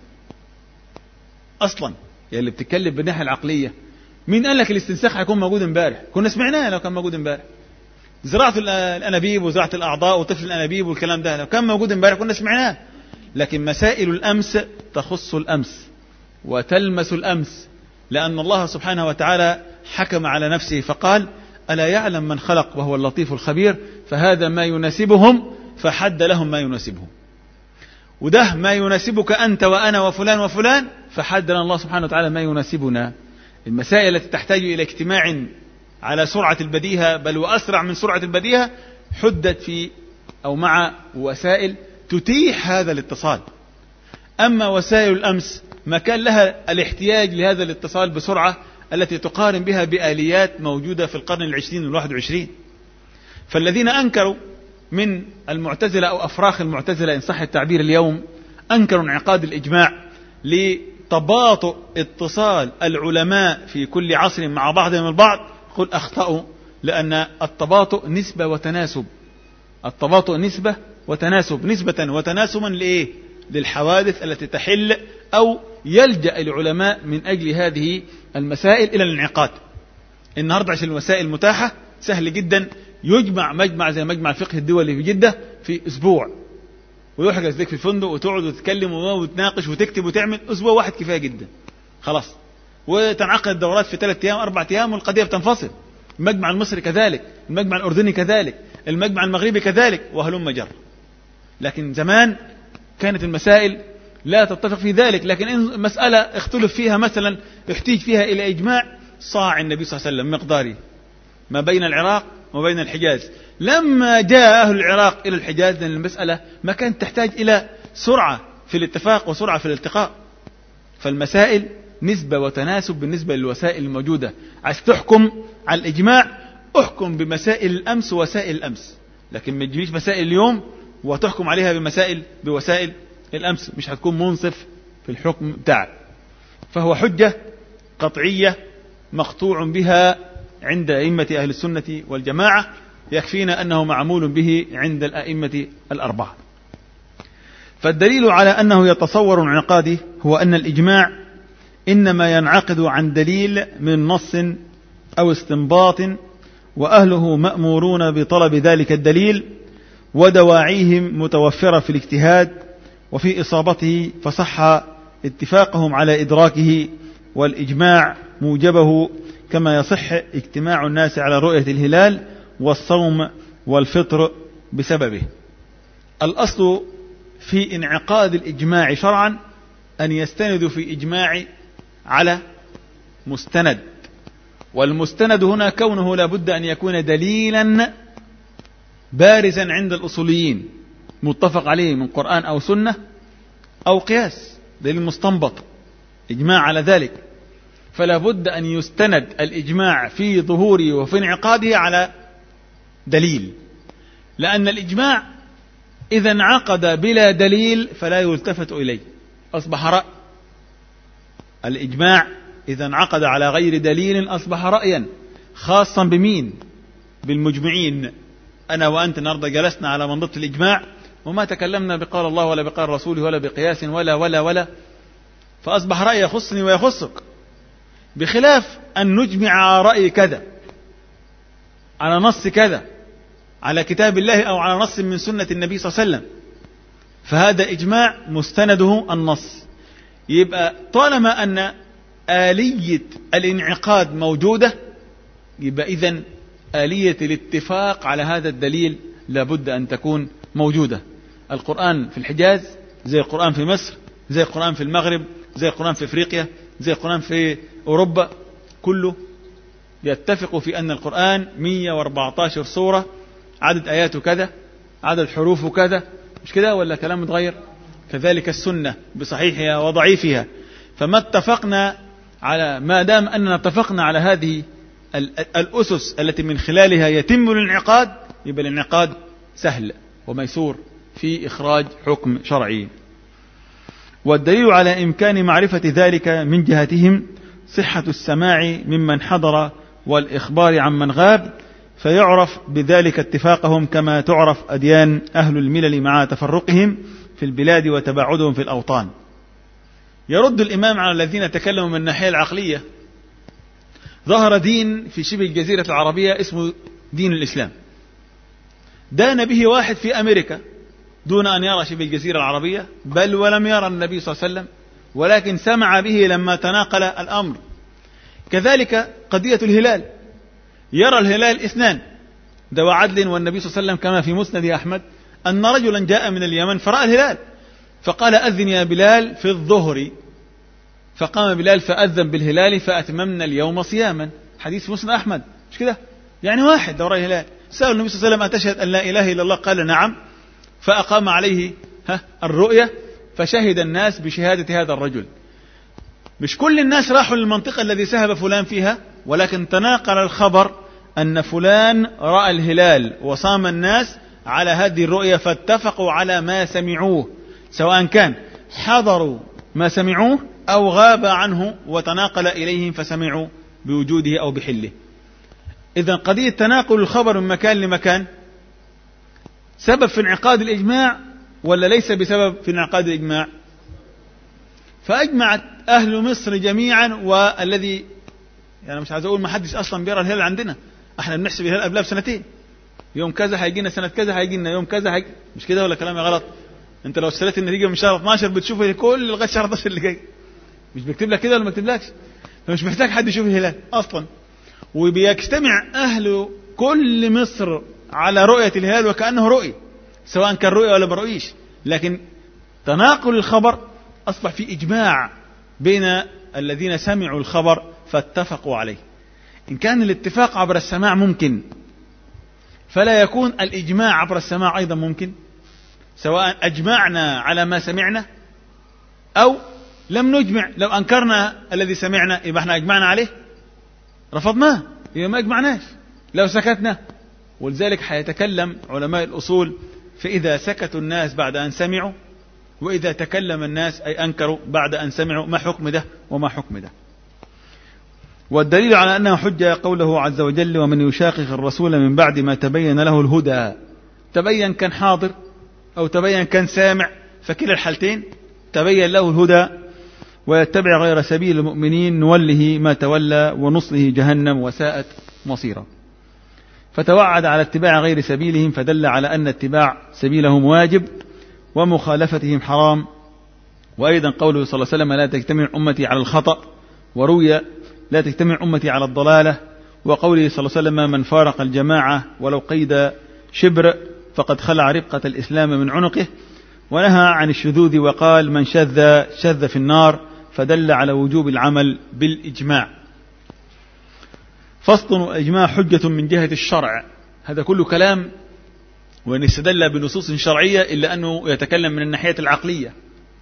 أصلا؟ يعني اللي بتتكلم بالناحية العقلية، مين قال لك الاستنساخ هيكون موجود امبارح؟ كنا سمعناه لو كان موجود امبارح. زراعة الأنابيب وزراعة الأعضاء وطفل الأنابيب والكلام ده لو كان موجود امبارح كنا سمعناه. لكن مسائل الأمس تخص الأمس وتلمس الأمس، لأن الله سبحانه وتعالى حكم على نفسه فقال: ألا يعلم من خلق وهو اللطيف الخبير، فهذا ما يناسبهم فحد لهم ما يناسبهم. وده ما يناسبك أنت وأنا وفلان وفلان، فحد لنا الله سبحانه وتعالى ما يناسبنا. المسائل التي تحتاج إلى اجتماع على سرعة البديهة بل وأسرع من سرعة البديهة حدت في أو مع وسائل تتيح هذا الاتصال. أما وسائل الأمس ما كان لها الاحتياج لهذا الاتصال بسرعة التي تقارن بها بآليات موجودة في القرن العشرين والواحد وعشرين. فالذين أنكروا من المعتزلة أو أفراخ المعتزلة إن صح التعبير اليوم، أنكروا انعقاد الإجماع لتباطؤ اتصال العلماء في كل عصر مع بعضهم البعض، قل أخطأوا، لأن التباطؤ نسبة وتناسب. التباطؤ نسبة وتناسب، نسبة وتناسبا لإيه؟ للحوادث التي تحل أو يلجأ العلماء من أجل هذه المسائل إلى الانعقاد. النهاردة عشان الوسائل متاحة سهل جدا يجمع مجمع زي مجمع الفقه الدولي في جدة في أسبوع، ويحجز لك في الفندق وتقعد وتتكلم وتناقش وتكتب وتعمل. أسبوع واحد كفاية جدا خلاص، وتنعقد الدورات في ثلاثة أيام أربعة أيام والقضية بتنفصل. المجمع المصري كذلك، المجمع الأردني كذلك، المجمع المغربي كذلك، وهلم جر. لكن زمان كانت المسائل لا تتفق في ذلك، لكن إن مسألة اختلف فيها مثلا احتيج فيها إلى إجماع، صاع النبي صلى الله عليه وسلم مقداري ما بين العراق وبين الحجاز. لما جاء أهل العراق إلى الحجاز لأن المسألة ما كانت تحتاج إلى سرعة في الاتفاق وسرعة في الالتقاء. فالمسائل نسبة وتناسب بالنسبة للوسائل الموجودة. عايز تحكم على الإجماع احكم بمسائل الأمس ووسائل الأمس، لكن ما تجيش مسائل اليوم وتحكم عليها بمسائل بوسائل الأمس، مش هتكون منصف في الحكم بتاعك. فهو حجة قطعية مقطوع بها عند أئمة أهل السنة والجماعة، يكفينا أنه معمول به عند الأئمة الأربعة. فالدليل على أنه يتصور انعقاده هو أن الإجماع إنما ينعقد عن دليل من نص أو استنباط، وأهله مأمورون بطلب ذلك الدليل، ودواعيهم متوفرة في الاجتهاد وفي إصابته، فصح اتفاقهم على إدراكه، والإجماع موجبه كما يصح اجتماع الناس على رؤية الهلال والصوم والفطر بسببه. الأصل في انعقاد الإجماع شرعا أن يستندوا في إجماع على مستند، والمستند هنا كونه لابد أن يكون دليلا بارزا عند الأصوليين متفق عليه من قرآن أو سنة أو قياس، دليل مستنبط إجماع على ذلك. فلا بد أن يستند الإجماع في ظهوره وفي انعقاده على دليل، لأن الإجماع إذا انعقد بلا دليل فلا يلتفت إليه، أصبح رأي. الإجماع إذا انعقد على غير دليل أصبح رأيا خاصا بمين؟ بالمجمعين. أنا وأنت النهارده جلسنا على منضبط الإجماع وما تكلمنا بقال الله ولا بقال رسوله ولا بقياس ولا ولا ولا، فأصبح رأي يخصني ويخصك، بخلاف أن نجمع على رأي كذا، على نص كذا، على كتاب الله أو على نص من سنة النبي صلى الله عليه وسلم، فهذا إجماع مستنده النص. يبقى طالما أن آلية الانعقاد موجودة، يبقى إذن آلية الاتفاق على هذا الدليل لابد أن تكون موجودة. القرآن في الحجاز زي القرآن في مصر، زي القرآن في المغرب، زي القرآن في أفريقيا، زي القرآن في أوروبا، كله يتفق في أن القرآن مئة وأربعة عشر سورة، عدد آياته كذا، عدد حروفه كذا، مش كده ولا كلام متغير؟ كذلك السنة بصحيحها وضعيفها. فما اتفقنا على ما دام أننا اتفقنا على هذه الأسس التي من خلالها يتم الانعقاد، يبقى الانعقاد سهل وميسور في إخراج حكم شرعي. والدليل على إمكان معرفة ذلك من جهتهم صحة السماع ممن حضر والإخبار عمن غاب، فيعرف بذلك اتفاقهم كما تعرف أديان أهل الملل مع تفرقهم في البلاد وتباعدهم في الأوطان. يرد الإمام على الذين تكلموا من الناحية العقلية. ظهر دين في شبه الجزيرة العربية اسمه دين الإسلام، دان به واحد في أمريكا دون أن يرى شبه الجزيرة العربية، بل ولم يرى النبي صلى الله عليه وسلم، ولكن سمع به لما تناقل الأمر. كذلك قضية الهلال، يرى الهلال اثنان ذو عدل، والنبي صلى الله عليه وسلم كما في مسند أحمد أن رجلا جاء من اليمن فرأى الهلال فقال أذن يا بلال في الظهر، فقام بلال فأذن بالهلال فأتممنا اليوم صياما. حديث مسند أحمد، مش كده؟ يعني واحد لو رأى الهلال سأل النبي صلى الله عليه وسلم أتشهد أن لا إله إلا الله؟ قال نعم، فأقام عليه ها الرؤية، فشهد الناس بشهادة هذا الرجل. مش كل الناس راحوا للمنطقة الذي سهب فلان فيها، ولكن تناقل الخبر أن فلان رأى الهلال وصام الناس على هذه الرؤية، فاتفقوا على ما سمعوه، سواء كان حضروا ما سمعوه أو غاب عنه وتناقل إليهم فسمعوا بوجوده أو بحله. إذن قضية تناقل الخبر من مكان لمكان سبب في انعقاد الإجماع ولا ليس بسبب في انعقاد الإجماع؟ فأجمعت أهل مصر جميعا، والذي يعني مش عايز أقول ما حدش أصلا بيرى الهلال عندنا، احنا بنحسب الهلال قبلها بسنتين، يوم كذا هيجينا، سنة كذا هيجينا، يوم كذا هيجي. مش كده ولا كلامي غلط؟ انت لو استلت النتيجة من شهر اثناشر بتشوف كل لغاية شهر احد عشر اللي جاي، مش بكتب لك كده ولا ما بكتبلكش؟ فمش محتاج حد يشوف الهلال أصلا. وبيجتمع أهل كل مصر على رؤية الهلال وكأنه رؤية، سواء كان رؤية ولا برؤيش، لكن تناقل الخبر أصبح في إجماع بين الذين سمعوا الخبر فاتفقوا عليه. إن كان الاتفاق عبر السماع ممكن، فلا يكون الإجماع عبر السماع أيضا ممكن، سواء أجمعنا على ما سمعنا أو لم نجمع. لو أنكرنا الذي سمعنا يبقى احنا أجمعنا عليه، رفضناه يبقى ما أجمعناش. لو سكتنا، ولذلك حيتكلم علماء الأصول فإذا سكتوا الناس بعد أن سمعوا، وإذا تكلم الناس أي أنكروا بعد أن سمعوا، ما حكم ده وما حكم ده. والدليل على أنه حجة قوله عز وجل ومن يشاقق الرسول من بعد ما تبين له الهدى. تبين كان حاضر أو تبين كان سامع، فكلا الحالتين تبين له الهدى، ويتبع غير سبيل المؤمنين نوله ما تولى ونصله جهنم وساءت مصيرا. فتوعد على اتباع غير سبيلهم، فدل على أن اتباع سبيلهم واجب ومخالفتهم حرام. وأيضا قوله صلى الله عليه وسلم لا تجتمع أمتي على الخطأ، وروي لا تجتمع أمتي على الضلالة. وقوله صلى الله عليه وسلم من فارق الجماعة ولو قيد شبر فقد خلع ربقة الإسلام من عنقه. ونهى عن الشذوذ وقال من شذ شذ في النار، فدل على وجوب العمل بالإجماع. فصل الإجماع حجة من جهة الشرع. هذا كله كلام وإن استدل بنصوص شرعية، إلا أنه يتكلم من الناحية العقلية،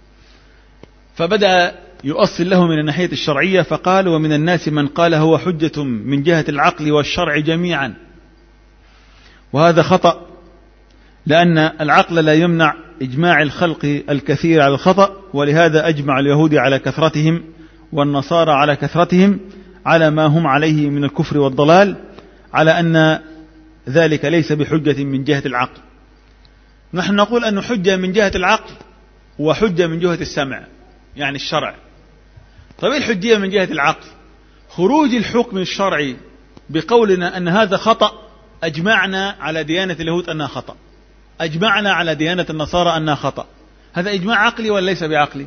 فبدأ يؤصل له من الناحية الشرعية فقال ومن الناس من قال هو حجة من جهة العقل والشرع جميعا. وهذا خطأ، لأن العقل لا يمنع إجماع الخلق الكثير على الخطأ، ولهذا أجمع اليهود على كثرتهم والنصارى على كثرتهم على ما هم عليه من الكفر والضلال، على أن ذلك ليس بحجة من جهة العقل. نحن نقول أنه حجة من جهة العقل وحجة من جهة السمع، يعني الشرع. طيب الحجية من جهة العقل، خروج الحكم الشرعي بقولنا أن هذا خطأ، أجمعنا على ديانة اليهود أنها خطأ، أجمعنا على ديانة النصارى أنها خطأ، هذا إجماع عقلي ولا ليس بعقلي؟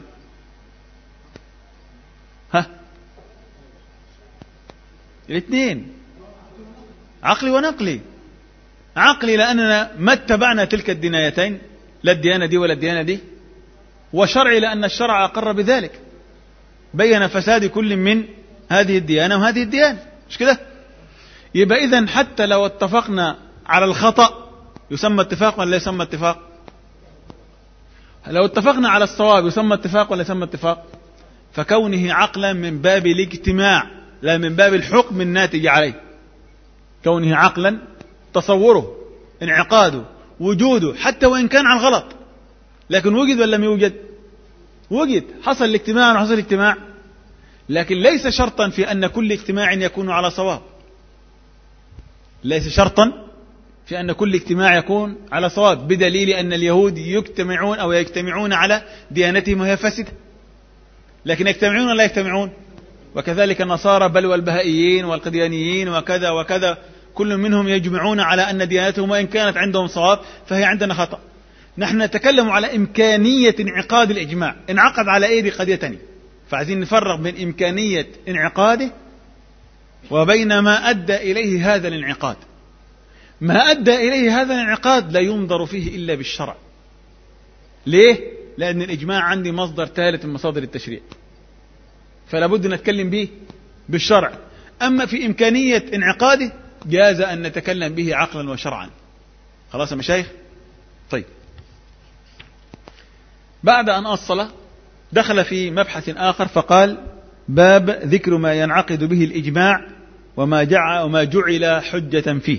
ها؟ الاثنين عقلي ونقلي. عقلي لأننا ما اتبعنا تلك الدنايتين، لا الديانة دي ولا الديانة دي، وشرعي لأن الشرع أقر بذلك، بين فساد كل من هذه الديانة وهذه الديانة، مش كده؟ يبقى إذن حتى لو اتفقنا على الخطأ يسمى اتفاق ولا لا يسمى اتفاق؟ لو اتفقنا على الصواب يسمى اتفاق ولا يسمى اتفاق؟ فكونه عقلا من باب الاجتماع لا من باب الحكم الناتج عليه. كونه عقلا تصوره، انعقاده، وجوده، حتى وإن كان عن غلط، لكن وجد ولا لم يوجد؟ وجد، حصل الاجتماع وحصل الاجتماع، لكن ليس شرطا في أن كل اجتماع يكون على صواب، ليس شرطا في أن كل اجتماع يكون على صواب، بدليل أن اليهود يجتمعون أو يجتمعون على ديانتهم وهي فاسدة، لكن يجتمعون ولا يجتمعون؟ وكذلك النصارى بل والبهائيين والقديانيين وكذا وكذا، كل منهم يجمعون على أن ديانتهم وإن كانت عندهم صواب فهي عندنا خطأ. نحن نتكلم على إمكانية انعقاد الإجماع، انعقد على أيدي قضية تانية، فعايزين نفرق بين إمكانية انعقاده وبين ما أدى إليه هذا الانعقاد. ما أدى إليه هذا الانعقاد لا ينظر فيه إلا بالشرع. ليه؟ لأن الإجماع عندي مصدر ثالث من مصادر التشريع، فلا بد نتكلم به بالشرع. أما في إمكانية انعقاده جاز أن نتكلم به عقلا وشرعا. خلاص يا مشايخ؟ طيب، بعد أن أصل دخل في مبحث آخر فقال: باب ذكر ما ينعقد به الإجماع وما جعل وما جعل حجة فيه.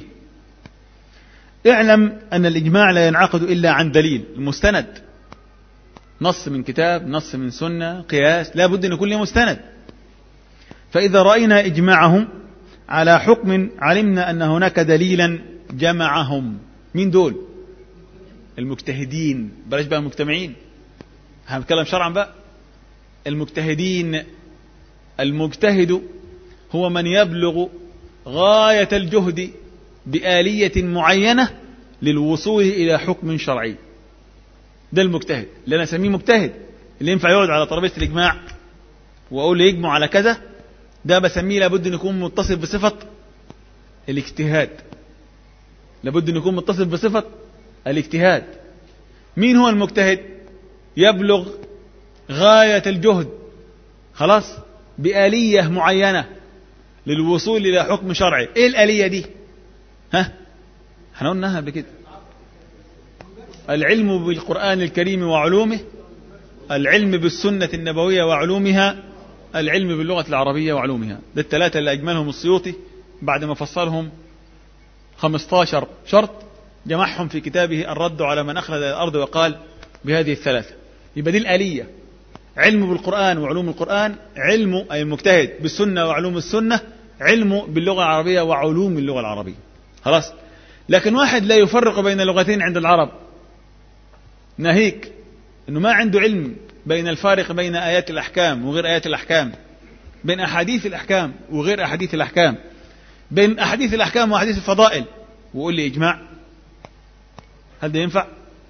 اعلم أن الإجماع لا ينعقد إلا عن دليل مستند، نص من كتاب، نص من سنة، قياس، لا بد أن يكون له مستند. فإذا رأينا إجماعهم على حكم علمنا أن هناك دليلا جمعهم. مين دول؟ المجتهدين، بلاش بقى المجتمعين، هنتكلم شرعا بقى. المجتهدين، المجتهد هو من يبلغ غاية الجهد بآلية معينة للوصول إلى حكم شرعي، ده المجتهد اللي أنا أسميه مجتهد. اللي ينفع يقعد على ترابيزة الإجماع وأقول له يجمع على كذا، ده بسميه لابد أن يكون متصف بصفة الاجتهاد، لابد أن يكون متصف بصفة الاجتهاد. مين هو المجتهد؟ يبلغ غاية الجهد، خلاص، بآلية معينة للوصول إلى حكم شرعي. إيه الآلية دي؟ ها؟ احنا قلناها قبل كده: العلم بالقرآن الكريم وعلومه، العلم بالسنة النبوية وعلومها، العلم باللغة العربية وعلومها. ده الثلاثة اللي أجملهم السيوطي بعد ما فصلهم خمسة عشر شرط، جمعهم في كتابه الرد على من أخلد الأرض وقال بهذه الثلاثة. يبقى دي الآلية: علم بالقرآن وعلوم القرآن، علم أي المجتهد بالسنة وعلوم السنة، علم باللغة العربية وعلوم اللغة العربية. خلاص. لكن واحد لا يفرق بين اللغتين عند العرب، ناهيك أنه ما عنده علم بين الفارق بين آيات الأحكام وغير آيات الأحكام، بين أحاديث الأحكام وغير أحاديث الأحكام، بين أحاديث الأحكام وأحاديث الفضائل، وقول لي إجماع، هل ده ينفع؟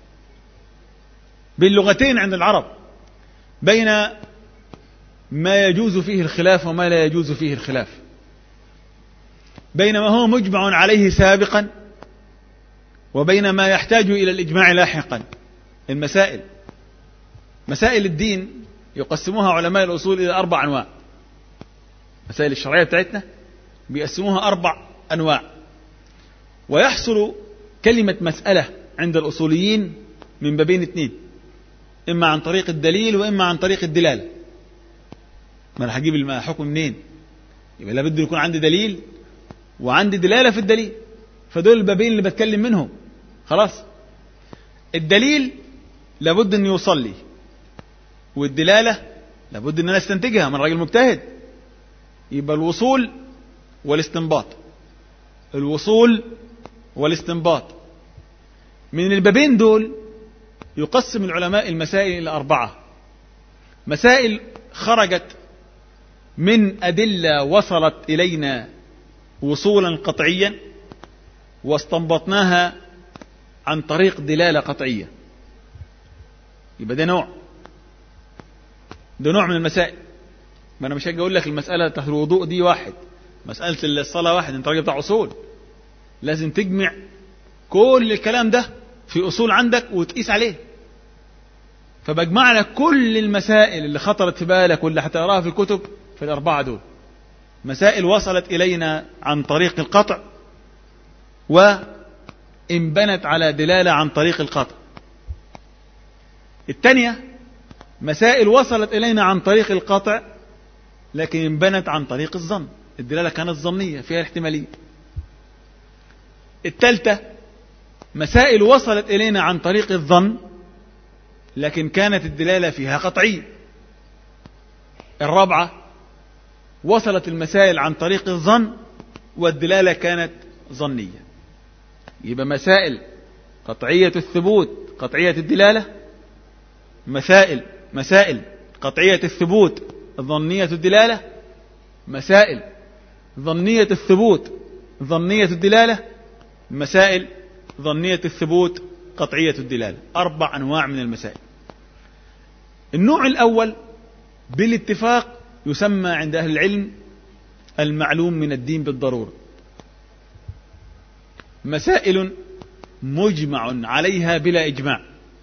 بين لغتين عند العرب، بين ما يجوز فيه الخلاف وما لا يجوز فيه الخلاف، بين ما هو مجمع عليه سابقا وبين ما يحتاج إلى الإجماع لاحقا. المسائل، مسائل الدين يقسموها علماء الأصول إلى أربع أنواع. مسائل الشرعية بتاعتنا بيقسموها أربع أنواع، ويحصل كلمة مسألة عند الأصوليين من بابين اثنين: إما عن طريق الدليل وإما عن طريق الدلالة. ما أنا هجيب الحكم منين؟ يبقى لابد يكون عندي دليل وعندي دلالة في الدليل، فدول البابين اللي بتكلم منهم. خلاص. الدليل لابد أن يوصل لي، والدلالة لابد ان انا استنتجها من راجل مجتهد. يبقى الوصول والاستنباط، الوصول والاستنباط. من البابين دول يقسم العلماء المسائل إلى أربعة: مسائل خرجت من أدلة وصلت إلينا وصولا قطعيا واستنبطناها عن طريق دلالة قطعية، يبقى ده نوع ده نوع من المسائل. ما أنا مش هاجي أقول لك المسألة تحت الوضوء دي واحد، مسألة الصلاة واحد، أنت راجل بتاع أصول، لازم تجمع كل الكلام ده في أصول عندك وتقيس عليه. فبجمع لك كل المسائل اللي خطرت في بالك واللي هتقراها في الكتب في الأربعة دول: مسائل وصلت إلينا عن طريق القطع، وانبنت على دلالة عن طريق القطع. الثانية مسائل وصلت إلينا عن طريق القطع لكن انبنت عن طريق الظن، الدلالة كانت ظنية فيها الاحتمالية. الثالثة مسائل وصلت إلينا عن طريق الظن لكن كانت الدلالة فيها قطعية. الرابعة وصلت المسائل عن طريق الظن والدلالة كانت ظنية. يبقى مسائل قطعية الثبوت قطعية الدلالة، مسائل مسائل قطعية الثبوت ظنية الدلالة، مسائل ظنية الثبوت ظنية الدلالة، مسائل ظنية الثبوت قطعية الدلالة. أربع أنواع من المسائل. النوع الأول بالاتفاق يسمى عند أهل العلم المعلوم من الدين بالضرورة، مسائل مجمع عليها بلا إجماع.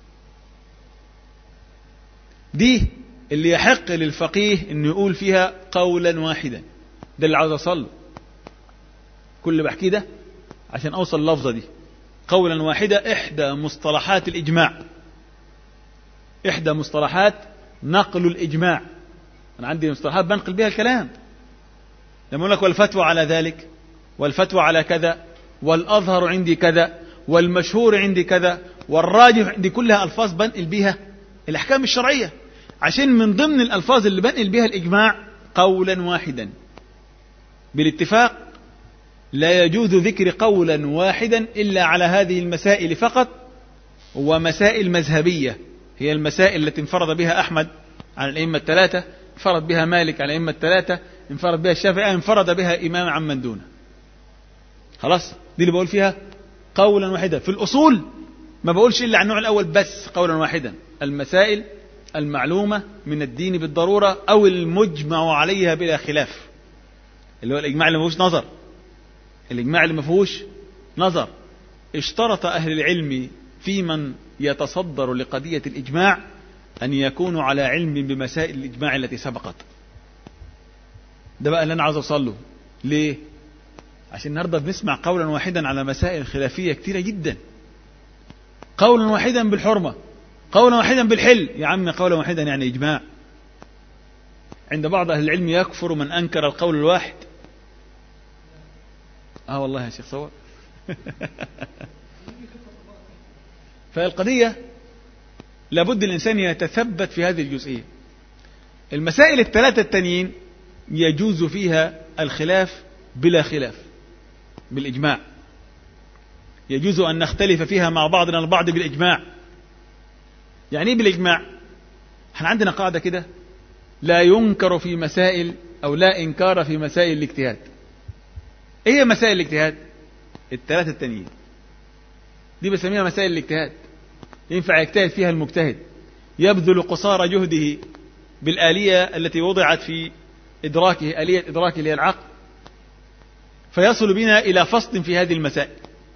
دي اللي يحق للفقيه أن يقول فيها قولا واحدا. ده اللي عاوز أصله، كل اللي بحكيه ده عشان أوصل اللفظة دي. قولا واحدة إحدى مصطلحات الإجماع، إحدى مصطلحات نقل الإجماع. أنا عندي مصطلحات بنقل بها الكلام، لما أقول لك والفتوى على ذلك، والفتوى على كذا، والأظهر عندي كذا، والمشهور عندي كذا، والراجح عندي، كلها ألفاظ بنقل بها الأحكام الشرعية. عشان من ضمن الألفاظ اللي بنقل بها الإجماع قولا واحدا بالاتفاق. لا يجوز ذكر قولا واحدا إلا على هذه المسائل فقط، ومسائل مذهبية هي المسائل التي انفرد بها أحمد عن الأئمة الثلاثة، انفرد بها مالك عن الأئمة الثلاثة، انفرد بها الشافعي، انفرد بها إمام عن من دونه. خلاص، دي اللي بقول فيها قولا واحدا. في الأصول ما بقولش إلا عن النوع الأول بس، قولا واحدا: المسائل المعلومة من الدين بالضرورة أو المجمع عليها بلا خلاف، اللي هو الإجماع اللي ما فيهوش نظر. الإجماع اللي ما فيهوش نظر. اشترط أهل العلم في من يتصدر لقضية الإجماع أن يكونوا على علم بمسائل الإجماع التي سبقت. ده بقى اللي أنا عاوز أوصل له. ليه؟ عشان النهارده بنسمع قولا واحدا على مسائل خلافية كتيرة جدا. قولا واحدا بالحرمة، قولا واحدا بالحل. يا عم قولا واحدا يعني إجماع. عند بعض أهل العلم يكفر من أنكر القول الواحد. آه والله يا شيخ صور. فالقضية لابد الإنسان يتثبت في هذه الجزئية. المسائل الثلاثة التانيين يجوز فيها الخلاف بلا خلاف بالإجماع، يجوز أن نختلف فيها مع بعضنا البعض بالإجماع. يعني إيه بالإجماع؟ احنا عندنا قاعدة كده: لا ينكر في مسائل أو لا إنكار في مسائل الاجتهاد. إيه هي مسائل الاجتهاد؟ الثلاثة التانيين دي بسميها مسائل الاجتهاد. ينفع يجتهد فيها المجتهد، يبذل قصارى جهده بالآلية التي وضعت في إدراكه، آلية إدراكه اللي هي العقل، فيصل بنا إلى فصل في هذه المسائل.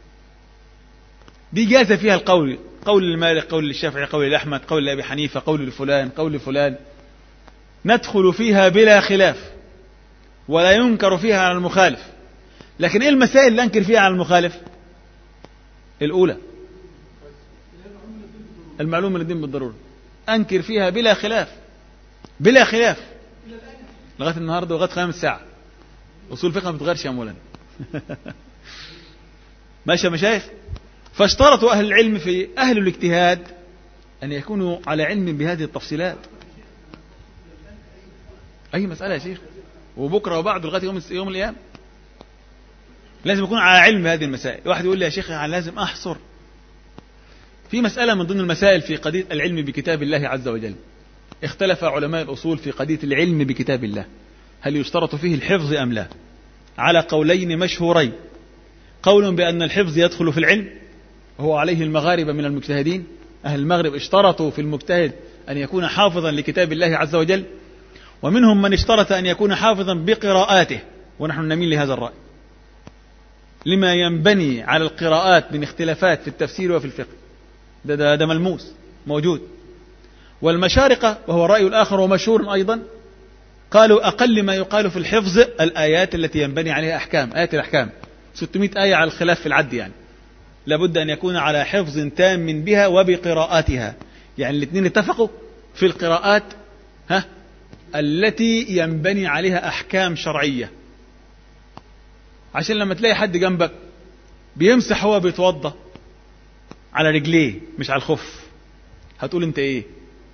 دي جاز فيها القول، قول لمالك، قول للشافعي، قول لأحمد، قول لأبي حنيفة، قول لفلان، قول لفلان، ندخل فيها بلا خلاف ولا ينكر فيها على المخالف. لكن إيه المسائل اللي أنكر فيها على المخالف؟ الأولى المعلوم من الدين بالضرورة، أنكر فيها بلا خلاف، بلا خلاف لغاية النهاردة ولغاية خامس ساعة. أصول فقه ما بتغيرش يا مولانا. ماشي يا مشايخ. فاشترطوا أهل العلم في أهل الاجتهاد أن يكونوا على علم بهذه التفصيلات. أي مسألة يا شيخ، وبكرة وبعد لغاية يوم يوم القيامة لازم يكون على علم بهذه المسائل. واحد يقول لي يا شيخ لازم أحصر في مسألة من ضمن المسائل في قضية العلم بكتاب الله عز وجل. اختلف علماء الأصول في قضية العلم بكتاب الله، هل يشترط فيه الحفظ أم لا؟ على قولين مشهورين، قول بأن الحفظ يدخل في العلم وهو عليه المغاربة من المجتهدين، أهل المغرب اشترطوا في المجتهد أن يكون حافظا لكتاب الله عز وجل، ومنهم من اشترط أن يكون حافظا بقراءاته، ونحن نميل لهذا الرأي لما ينبني على القراءات من اختلافات في التفسير وفي الفقه، ده, ده, ده ملموس موجود. والمشارقة وهو الرأي الآخر ومشهور أيضا، قالوا أقل ما يقال في الحفظ الآيات التي ينبني عليها أحكام، آيات الأحكام ستمائة آية على الخلاف في العد، يعني لابد أن يكون على حفظ تام بها وبقراءاتها، يعني الاثنين اتفقوا في القراءات ها التي ينبني عليها أحكام شرعية. عشان لما تلاقي حد جنبك بيمسح هو بيتوضى على رجليه مش على الخف، هتقول انت ايه؟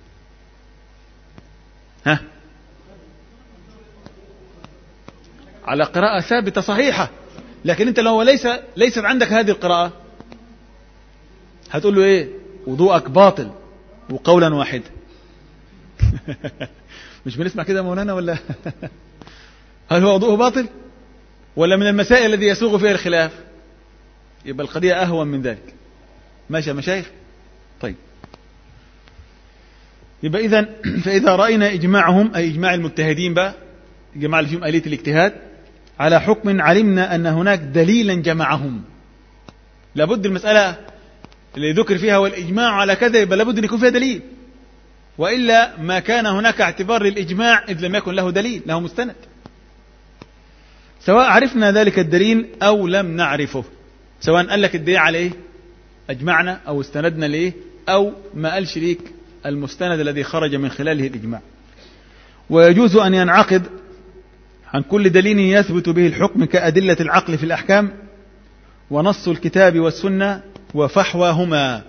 ها على قراءة ثابتة صحيحة، لكن انت لو ليس ليست عندك هذه القراءة هتقول له ايه؟ وضوءك باطل وقولا واحد. مش بنسمع كده مولانا ولا؟ هل هو وضوءه باطل ولا من المسائل التي يسوغ فيها الخلاف؟ يبقى القضية أهون من ذلك. ماشي يا مشايخ؟ طيب، يبقى إذن فإذا رأينا إجماعهم أي إجماع المجتهدين بقى، الجماعة اللي فيهم آلية الاجتهاد، على حكم علمنا أن هناك دليلا جمعهم. لابد المسألة اللي ذكر فيها والإجماع على كذا يبقى لابد أن يكون فيها دليل، وإلا ما كان هناك اعتبار للإجماع إذ لم يكن له دليل له مستند، سواء عرفنا ذلك الدليل أو لم نعرفه، سواء قال لك الدليل على إيه أجمعنا أو استندنا ليه أو ما قالش ليك المستند الذي خرج من خلاله الإجماع. ويجوز أن ينعقد عن كل دليل يثبت به الحكم كأدلة العقل في الأحكام ونص الكتاب والسنة وفحواهما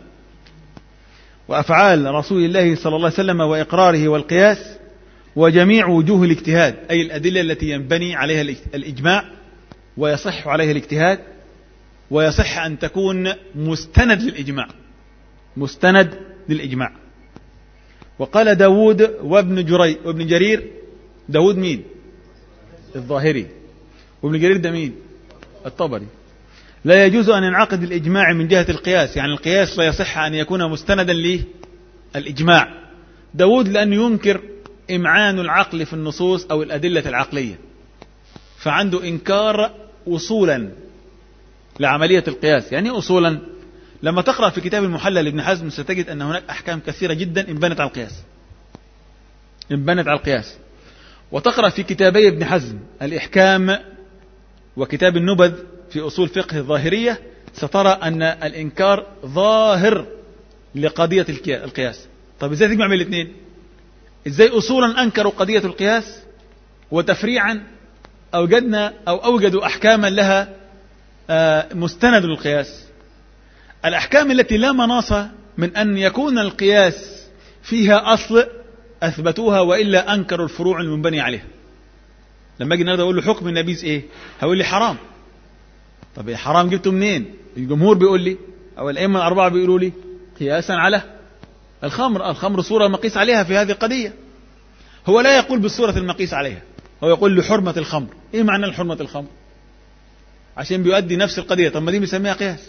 وأفعال رسول الله صلى الله عليه وسلم وإقراره والقياس وجميع وجوه الاجتهاد، أي الأدلة التي ينبني عليها الإجماع ويصح عليها الاجتهاد، ويصح أن تكون مستند للإجماع، مستند للإجماع. وقال داود وابن جري وابن جرير، داود مين؟ الظاهري، وابن جرير ده مين؟ الطبري. لا يجوز أن ينعقد الإجماع من جهة القياس، يعني القياس لا يصح أن يكون مستندا للإجماع. داود لأنه ينكر إمعان العقل في النصوص أو الأدلة العقلية، فعنده إنكار أصولا لعملية القياس. يعني أصولا لما تقرأ في كتاب المحلى لابن حزم ستجد أن هناك أحكام كثيرة جدا انبنت على القياس، انبنت على القياس. وتقرأ في كتابي ابن حزم الإحكام وكتاب النبذ في أصول فقه الظاهرية سترى أن الإنكار ظاهر لقضية القياس. طب إزاي تجمع بين الاثنين؟ إزاي أصولا أنكروا قضية القياس وتفريعا أوجدنا أو أوجدوا أحكاما لها مستند للقياس؟ الأحكام التي لا مناص من أن يكون القياس فيها أصل أثبتوها، وإلا أنكروا الفروع المنبني عليها. لما أجي النهارده أقول له حكم النبيذ إيه؟ هقول لي حرام. طب إيه حرام جبته منين؟ الجمهور بيقول لي أو الأئمة الأربعة بيقولوا لي قياسا على الخمر، الخمر صورة مقيس عليها في هذه القضية. هو لا يقول بالصورة المقيس عليها، هو يقول لحرمة الخمر. إيه معنى حرمة الخمر؟ عشان بيؤدي نفس القضية. طب ما دي بنسميها قياس،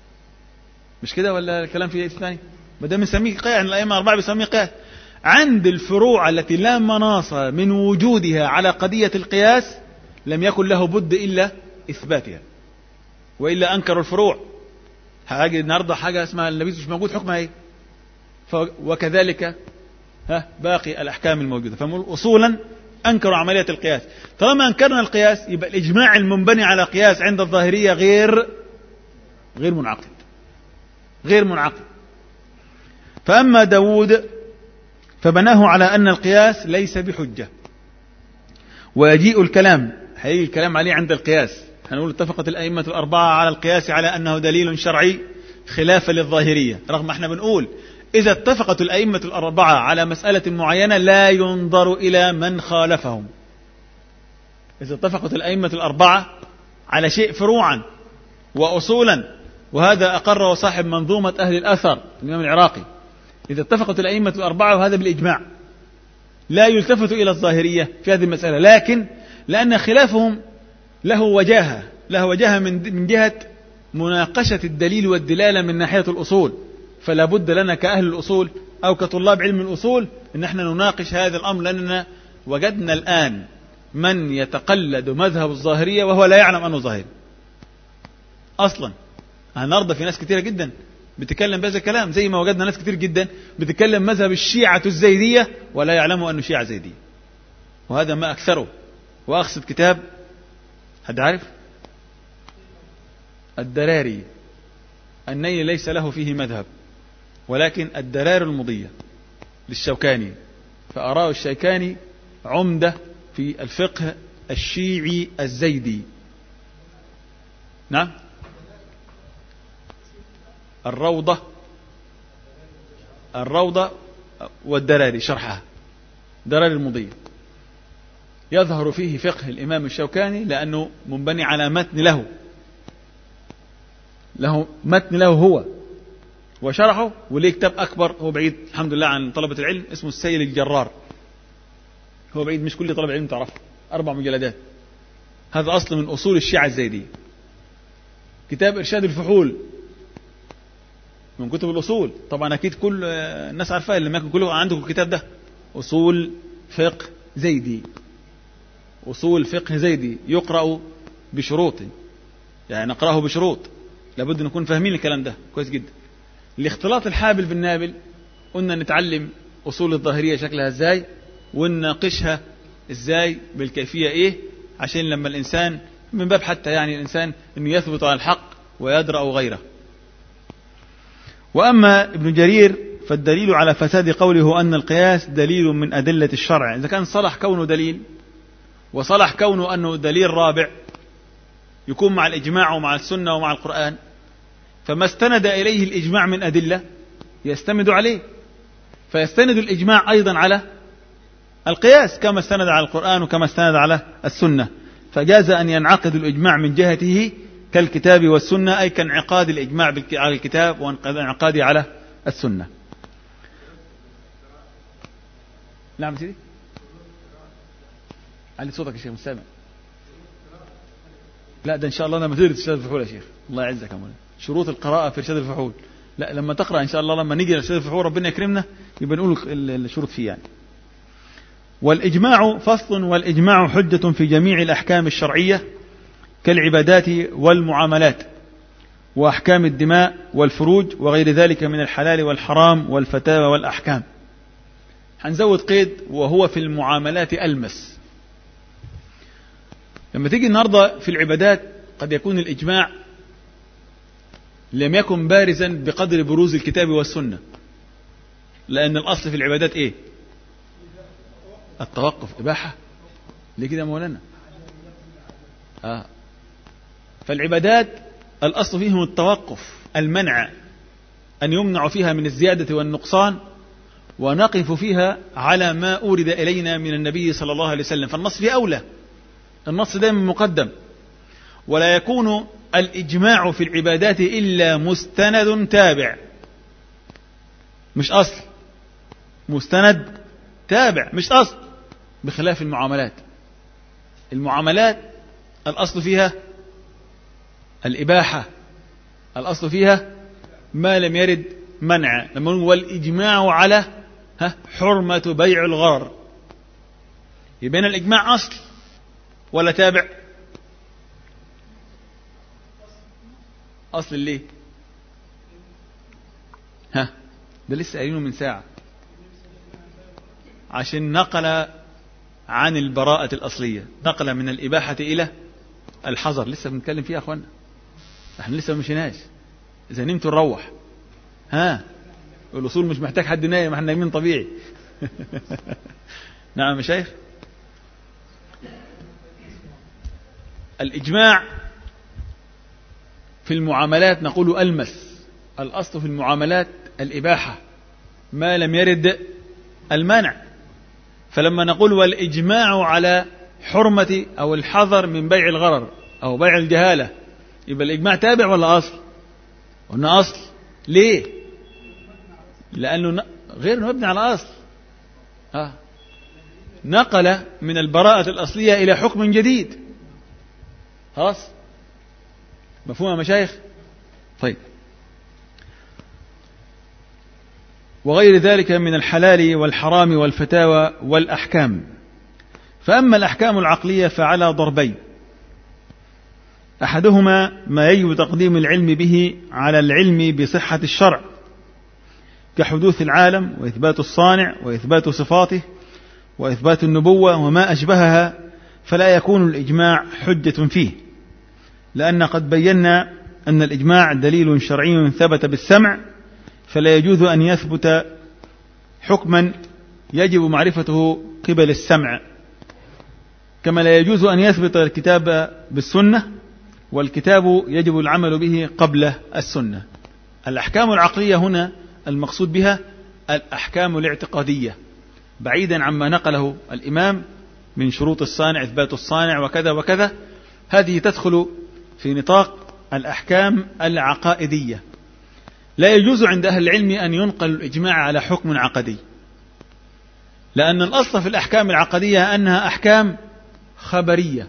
مش كده ولا الكلام فيه ثاني؟ ما ده بنسميه قياس، يعني الأئمة الأربعة بيسميه قياس. عند الفروع التي لا مناص من وجودها على قضية القياس لم يكن له بد إلا إثباتها، وإلا أنكروا الفروع. هاجي النهارده حاجة اسمها النبيذ مش موجود، حكمها إيه؟ وكذلك ها باقي الأحكام الموجودة. فأصولا أنكروا عملية القياس. طالما أنكرنا القياس يبقى الإجماع المنبني على قياس عند الظاهرية غير غير منعقد، غير منعقد. فأما داود فبناه على أن القياس ليس بحجة، ويجيء الكلام هيجي الكلام عليه عند القياس. هنقول اتفقت الأئمة الأربعة على القياس على أنه دليل شرعي خلافا للظاهرية، رغم احنا بنقول إذا اتفقت الأئمة الأربعة على مسألة معينة لا ينظر إلى من خالفهم. إذا اتفقت الأئمة الأربعة على شيء فروعا وأصولا، وهذا أقر صاحب منظومة أهل الأثر الإمام العراقي، إذا اتفقت الأئمة الأربعة وهذا بالإجماع لا يلتفت إلى الظاهرية في هذه المسألة، لكن لأن خلافهم له وجاهة له وجاهة من من جهة مناقشة الدليل والدلالة من ناحية الأصول، فلا بد لنا كأهل الأصول أو كطلاب علم الأصول أن احنا نناقش هذا الأمر، لأننا وجدنا الآن من يتقلد مذهب الظاهرية وهو لا يعلم أنه ظاهري أصلا. هنرضى في ناس كثيرة جدا بتكلم بهذا الكلام، زي ما وجدنا ناس كثير جدا بتكلم مذهب الشيعة الزيدية ولا يعلموا أنه شيعة زيدية، وهذا ما أكثره. وأقصد كتاب، حد عارف؟ الدراري، النيل ليس له فيه مذهب، ولكن الدرار المضية للشوكاني، فأراه الشوكاني عمدة في الفقه الشيعي الزيدي. نعم، الروضة الروضة والدراري شرحها، دراري المضية، يظهر فيه فقه الإمام الشوكاني لأنه منبني على متن له له متن له هو وشرحه، وليه كتاب أكبر هو بعيد الحمد لله عن طلبة العلم اسمه السيل الجرار، هو بعيد مش كل طلبة علم تعرفه، أربع مجلدات، هذا أصل من أصول الشيعة الزيدية. كتاب إرشاد الفحول من كتب الأصول، طبعا أكيد كل الناس عارفاه، اللي ما يكون كله عندكم الكتاب ده، أصول فقه زيدي، أصول فقه زيدي يقرأ بشروط، يعني نقرأه بشروط، لابد نكون فاهمين الكلام ده كويس جدا. الاختلاط الحابل بالنابل، قلنا نتعلم أصول الظاهرية شكلها ازاي ونناقشها ازاي بالكيفية ايه، عشان لما الإنسان من باب حتى يعني الإنسان انه يثبت على الحق ويدرأ غيره. وأما ابن جرير فالدليل على فساد قوله أن القياس دليل من أدلة الشرع، إذا كان صلح كونه دليل وصلح كونه أنه دليل رابع يكون مع الإجماع ومع السنة ومع القرآن، فما استند إليه الإجماع من أدلة يستند عليه، فيستند الإجماع أيضا على القياس كما استند على القرآن وكما استند على السنة، فجاز أن ينعقد الإجماع من جهته كالكتاب والسنة، أي كانعقاد الإجماع على الكتاب وانعقاده على السنة. نعم سيدي، علي صوتك يا شيخ مستمع. لا ده إن شاء الله لما تدرس إرشاد الفحول يا شيخ، الله يعزك يا مولانا، شروط القراءة في إرشاد الفحول، لا لما تقرأ إن شاء الله لما نيجي إرشاد الفحول ربنا يكرمنا يبقى نقول الشروط فيه يعني. والإجماع فصل، والإجماع حجة في جميع الأحكام الشرعية كالعبادات والمعاملات وأحكام الدماء والفروج وغير ذلك من الحلال والحرام والفتاوى والأحكام. هنزود قيد وهو في المعاملات ألمس. لما تيجي النهاردة في العبادات قد يكون الإجماع لم يكن بارزا بقدر بروز الكتاب والسنة، لأن الأصل في العبادات إيه؟ التوقف، إباحة، ليه كده مولانا؟ آه. فالعبادات الأصل فيهم التوقف، المنع، أن يمنع فيها من الزيادة والنقصان، ونقف فيها على ما أورد إلينا من النبي صلى الله عليه وسلم، فالنص فيه أولى، النص دائما مقدم. ولا يكون الإجماع في العبادات إلا مستند تابع، مش أصل، مستند تابع مش أصل، بخلاف المعاملات. المعاملات الأصل فيها الإباحة، الأصل فيها ما لم يرد منع، لما نقول والإجماع على ها حرمة بيع الغرر، يبين الإجماع أصل ولا تابع؟ أصل ليه؟ ها ده لسه قايلينه من ساعة، عشان نقل عن البراءة الأصلية، نقل من الإباحة إلى الحظر، لسه بنتكلم فيها يا أخوانا، احنا لسه مشيناش، إذا نمت نروح. ها الأصول مش محتاج حد نايم، احنا نايمين طبيعي. نعم يا شيخ. الإجماع في المعاملات نقول ألمس، الأصل في المعاملات الإباحة، ما لم يرد المنع. فلما نقول والإجماع على حرمة أو الحظر من بيع الغرر أو بيع الجهالة، يبقى الإجماع تابع ولا أصل؟ قلنا أصل. ليه؟ لأنه غير مبني على أصل. آه. نقل من البراءة الأصلية إلى حكم جديد. خلاص؟ مفهوم يا مشايخ؟ طيب. وغير ذلك من الحلال والحرام والفتاوى والأحكام. فأما الأحكام العقلية فعلى ضربين: أحدهما ما يجب تقديم العلم به على العلم بصحة الشرع، كحدوث العالم وإثبات الصانع وإثبات صفاته وإثبات النبوة وما أشبهها، فلا يكون الإجماع حجة فيه، لأن قد بينا أن الإجماع دليل شرعي ثبت بالسمع، فلا يجوز أن يثبت حكما يجب معرفته قبل السمع، كما لا يجوز أن يثبت الكتاب بالسنة، والكتاب يجب العمل به قبل السنة. الأحكام العقلية هنا المقصود بها الأحكام الاعتقادية، بعيدا عما نقله الإمام من شروط الصانع إثبات الصانع وكذا وكذا، هذه تدخل في نطاق الأحكام العقائدية. لا يجوز عند أهل العلم أن ينقل الإجماع على حكم عقدي، لأن الأصل في الأحكام العقدية أنها أحكام خبرية،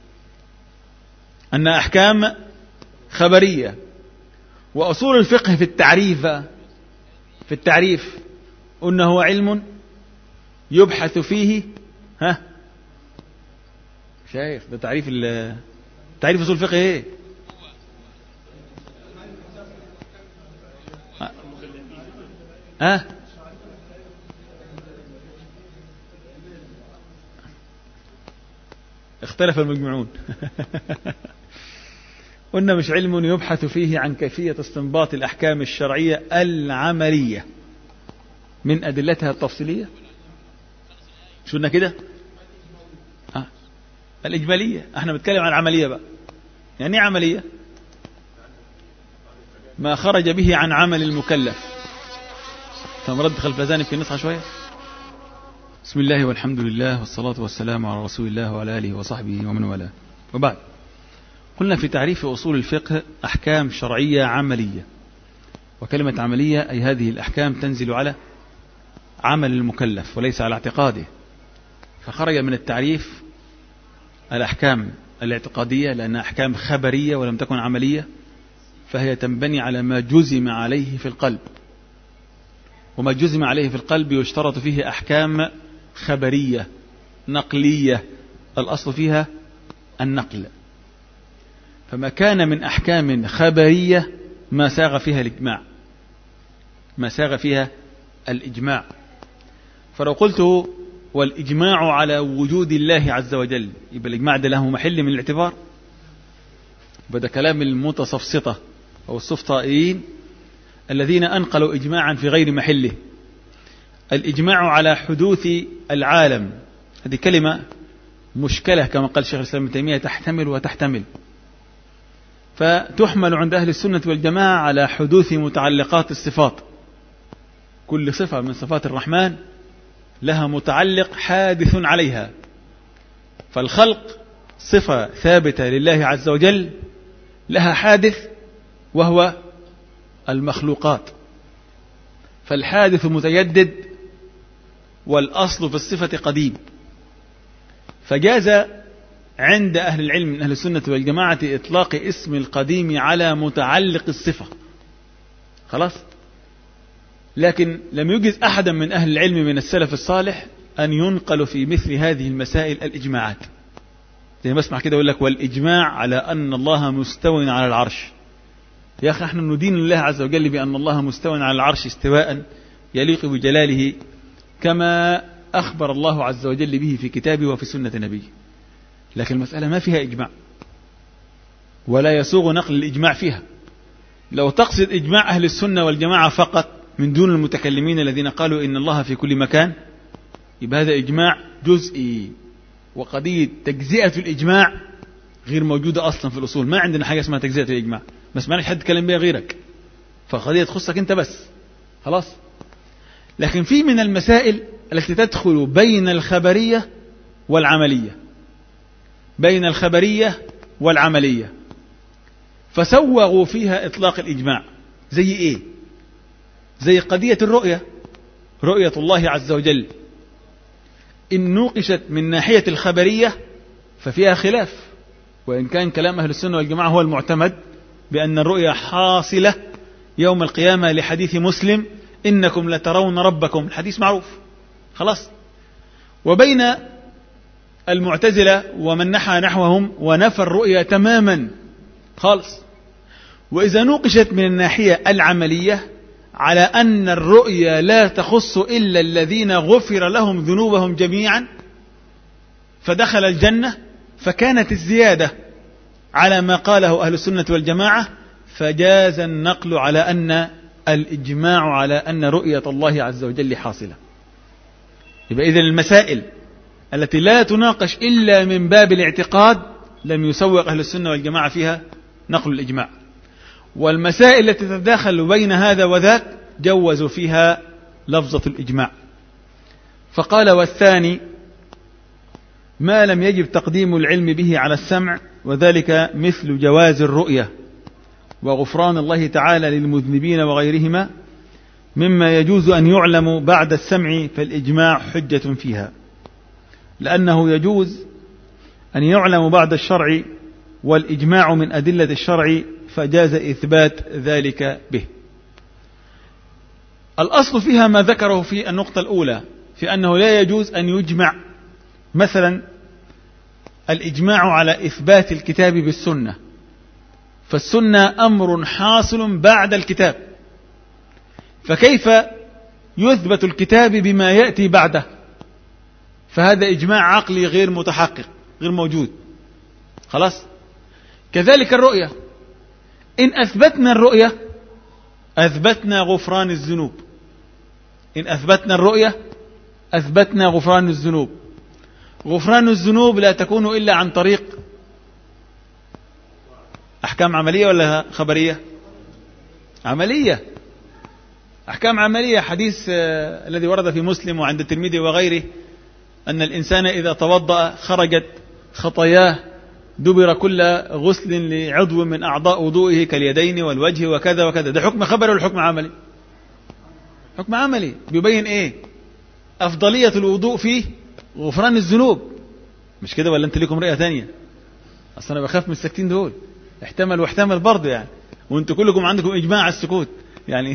أنها أحكام خبرية. وأصول الفقه في التعريف في التعريف قلنا هو علم يبحث فيه. ها شايف ده تعريف ال تعريف أصول الفقه إيه؟ ها اختلف المجمعون. قلنا مش علم يبحث فيه عن كيفية استنباط الأحكام الشرعية العملية من أدلتها التفصيلية. شو قلنا كده؟ آه. الإجمالية. احنا بنتكلم عن العملية بقى. يعني ايه عملية؟ ما خرج به عن عمل المكلف. فمرد خلف الأذان في نصحى شوية. بسم الله والحمد لله والصلاة والسلام على رسول الله وعلى آله وصحبه ومن والاه. وبعد، قلنا في تعريف أصول الفقه أحكام شرعية عملية. وكلمة عملية أي هذه الأحكام تنزل على عمل المكلف وليس على اعتقاده. فخرج من التعريف الأحكام الاعتقادية لأنها أحكام خبرية ولم تكن عملية، فهي تنبني على ما جزم عليه في القلب، وما جزم عليه في القلب يشترط فيه أحكام خبرية نقلية، الأصل فيها النقل. فما كان من أحكام خبرية ما ساغ فيها الإجماع ما ساغ فيها الإجماع. فلو قلت والإجماع على وجود الله عز وجل، يبقى الإجماع ده له محل من الاعتبار. بدأ كلام المتصفصطة أو السفطائيين الذين أنقلوا إجماعا في غير محله. الإجماع على حدوث العالم، هذه كلمة مشكلة كما قال شيخ الإسلام ابن تيمية، تحتمل وتحتمل. فتحمل عند أهل السنة والجماعة على حدوث متعلقات الصفات. كل صفة من صفات الرحمن لها متعلق حادث عليها. فالخلق صفة ثابتة لله عز وجل لها حادث وهو المخلوقات. فالحادث متجدد والأصل في الصفة قديم. فجاز عند أهل العلم من أهل السنة والجماعة إطلاق اسم القديم على متعلق الصفة. خلاص. لكن لم يجز أحدا من أهل العلم من السلف الصالح أن ينقل في مثل هذه المسائل الإجماعات. زي ما اسمع كده يقول لك والإجماع على أن الله مستوٍ على العرش. يا أخي احنا ندين الله عز وجل بأن الله مستوٍ على العرش استواء يليق بجلاله كما أخبر الله عز وجل به في كتابه وفي سنة نبيه. لكن المسألة ما فيها إجماع ولا يسوغ نقل الإجماع فيها. لو تقصد إجماع أهل السنة والجماعة فقط من دون المتكلمين الذين قالوا إن الله في كل مكان، يبقى هذا إجماع جزئي. وقضية تجزئة الإجماع غير موجودة أصلا في الأصول. ما عندنا حاجة اسمها تجزئة الإجماع، ما سمعناش حد يتكلم بها غيرك، فقضية تخصك أنت بس. خلاص. لكن في من المسائل التي تدخل بين الخبرية والعملية بين الخبرية والعملية فسوغوا فيها إطلاق الإجماع. زي إيه؟ زي قضية الرؤية، رؤية الله عز وجل، إن نوقشت من ناحية الخبرية ففيها خلاف، وإن كان كلام أهل السنة والجماعة هو المعتمد بأن الرؤية حاصلة يوم القيامة لحديث مسلم إنكم لترون ربكم، الحديث معروف خلاص. وبين المعتزلة ومن نحى نحوهم ونفى الرؤية تماما خالص. وإذا نوقشت من الناحية العملية على أن الرؤية لا تخص إلا الذين غفر لهم ذنوبهم جميعا فدخل الجنة، فكانت الزيادة على ما قاله أهل السنة والجماعة، فجاز النقل على أن الإجماع على أن رؤية الله عز وجل حاصلة. يبقى إذن المسائل التي لا تناقش إلا من باب الاعتقاد لم يسوق أهل السنة والجماعة فيها نقل الإجماع، والمسائل التي تتداخل بين هذا وذاك جوزوا فيها لفظة الإجماع. فقال: والثاني ما لم يجب تقديم العلم به على السمع، وذلك مثل جواز الرؤية وغفران الله تعالى للمذنبين وغيرهما مما يجوز أن يعلم بعد السمع، فالإجماع حجة فيها، لأنه يجوز أن يعلم بعد الشرع، والإجماع من أدلة الشرع، فجاز إثبات ذلك به. الأصل فيها ما ذكره في النقطة الأولى في أنه لا يجوز أن يجمع مثلا الإجماع على إثبات الكتاب بالسنة، فالسنة أمر حاصل بعد الكتاب، فكيف يثبت الكتاب بما يأتي بعده؟ فهذا إجماع عقلي غير متحقق، غير موجود خلاص. كذلك الرؤية، إن أثبتنا الرؤية أثبتنا غفران الذنوب، إن أثبتنا الرؤية أثبتنا غفران الذنوب. غفران الذنوب لا تكون إلا عن طريق أحكام عملية ولا خبرية؟ عملية، أحكام عملية. حديث آه الذي ورد في مسلم وعند الترمذي وغيره أن الإنسان إذا توضأ خرجت خطاياه دبر كل غسل لعضو من أعضاء وضوئه كاليدين والوجه وكذا وكذا. ده حكم خبري ولا حكم عملي؟ حكم عملي، بيبين إيه؟ أفضلية الوضوء فيه غفران الذنوب، مش كده ولا أنت لكم رأي ثانية؟ أصلا أنا بخاف من السكتين دول، احتمل واحتمل برضه يعني، وأنتوا كلكم عندكم إجماع على السكوت يعني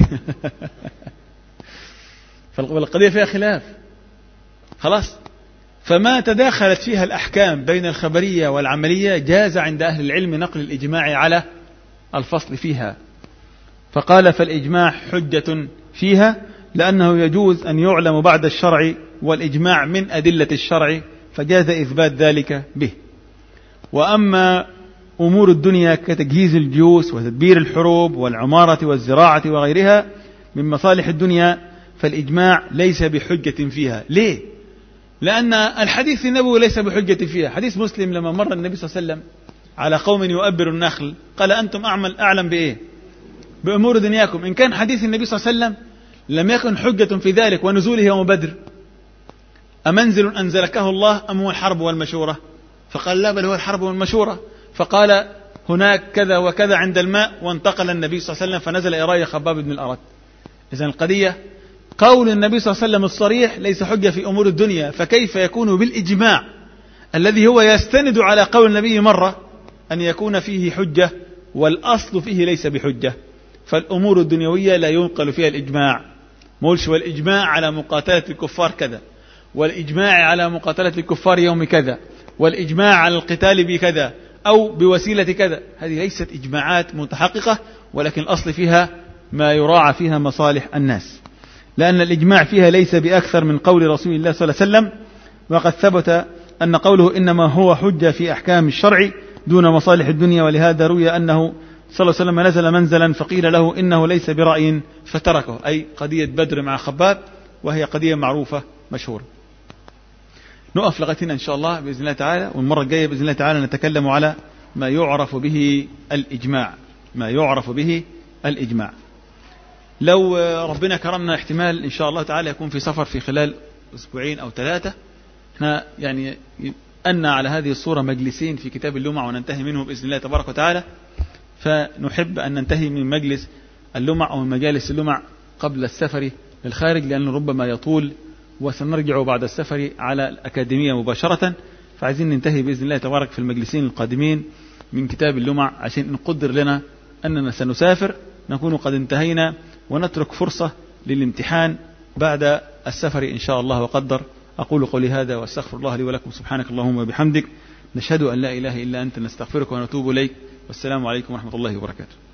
فالقضية فيها خلاف خلاص. فما تداخلت فيها الأحكام بين الخبرية والعملية جاز عند أهل العلم نقل الإجماع على الفصل فيها. فقال: فالإجماع حجة فيها، لأنه يجوز أن يعلم بعد الشرع، والإجماع من أدلة الشرع، فجاز إثبات ذلك به. وأما أمور الدنيا كتجهيز الجيوش وتدبير الحروب والعمارة والزراعة وغيرها من مصالح الدنيا، فالإجماع ليس بحجة فيها. ليه؟ لأن الحديث النبوي ليس بحجة فيها. حديث مسلم لما مر النبي صلى الله عليه وسلم على قوم يؤبر النخل قال: أنتم أعمل أعلم بإيه؟ بأمور دنياكم. إن كان حديث النبي صلى الله عليه وسلم لم يكن حجة في ذلك ونزوله يوم بدر، أمنزل أنزلكه الله أم هو الحرب والمشورة؟ فقال: لا، بل هو الحرب والمشورة. فقال: هناك كذا وكذا عند الماء، وانتقل النبي صلى الله عليه وسلم فنزل إراية خباب بن الأرد. إذن القضية قول النبي صلى الله عليه وسلم الصريح ليس حجة في أمور الدنيا، فكيف يكون بالإجماع الذي هو يستند على قول النبي مرة أن يكون فيه حجة والأصل فيه ليس بحجة؟ فالأمور الدنيوية لا ينقل فيها الإجماع. مولش والإجماع على مقاتلة الكفار كذا، والإجماع على مقاتلة الكفار يوم كذا، والإجماع على القتال بكذا أو بوسيلة كذا، هذه ليست إجماعات متحققة، ولكن الأصل فيها ما يراعى فيها مصالح الناس، لأن الإجماع فيها ليس بأكثر من قول رسول الله صلى الله عليه وسلم. وقد ثبت أن قوله إنما هو حجة في أحكام الشرع دون مصالح الدنيا، ولهذا روي أنه صلى الله عليه وسلم نزل منزلا فقيل له إنه ليس برأي فتركه، أي قضية بدر مع خباب، وهي قضية معروفة مشهورة. نقف لغاية هنا إن شاء الله بإذن الله تعالى، والمرة الجاية بإذن الله تعالى نتكلم على ما يعرف به الإجماع، ما يعرف به الإجماع. لو ربنا كرمنا احتمال إن شاء الله تعالى يكون في سفر في خلال أسبوعين أو ثلاثة، احنا يعني أن على هذه الصورة مجلسين في كتاب اللمع وننتهي منه بإذن الله تبارك وتعالى، فنحب أن ننتهي من مجلس اللمع أو من مجالس اللمع قبل السفر للخارج، لأنه ربما يطول وسنرجع بعد السفر على الأكاديمية مباشرة، فعايزين ننتهي بإذن الله تبارك في المجلسين القادمين من كتاب اللمع عشان نقدر لنا أننا سنسافر نكون قد انتهينا ونترك فرصة للامتحان بعد السفر إن شاء الله وقدر. أقول قولي هذا وأستغفر الله لي ولكم، سبحانك اللهم وبحمدك، نشهد أن لا إله إلا أنت، نستغفرك ونتوب إليك، والسلام عليكم ورحمة الله وبركاته.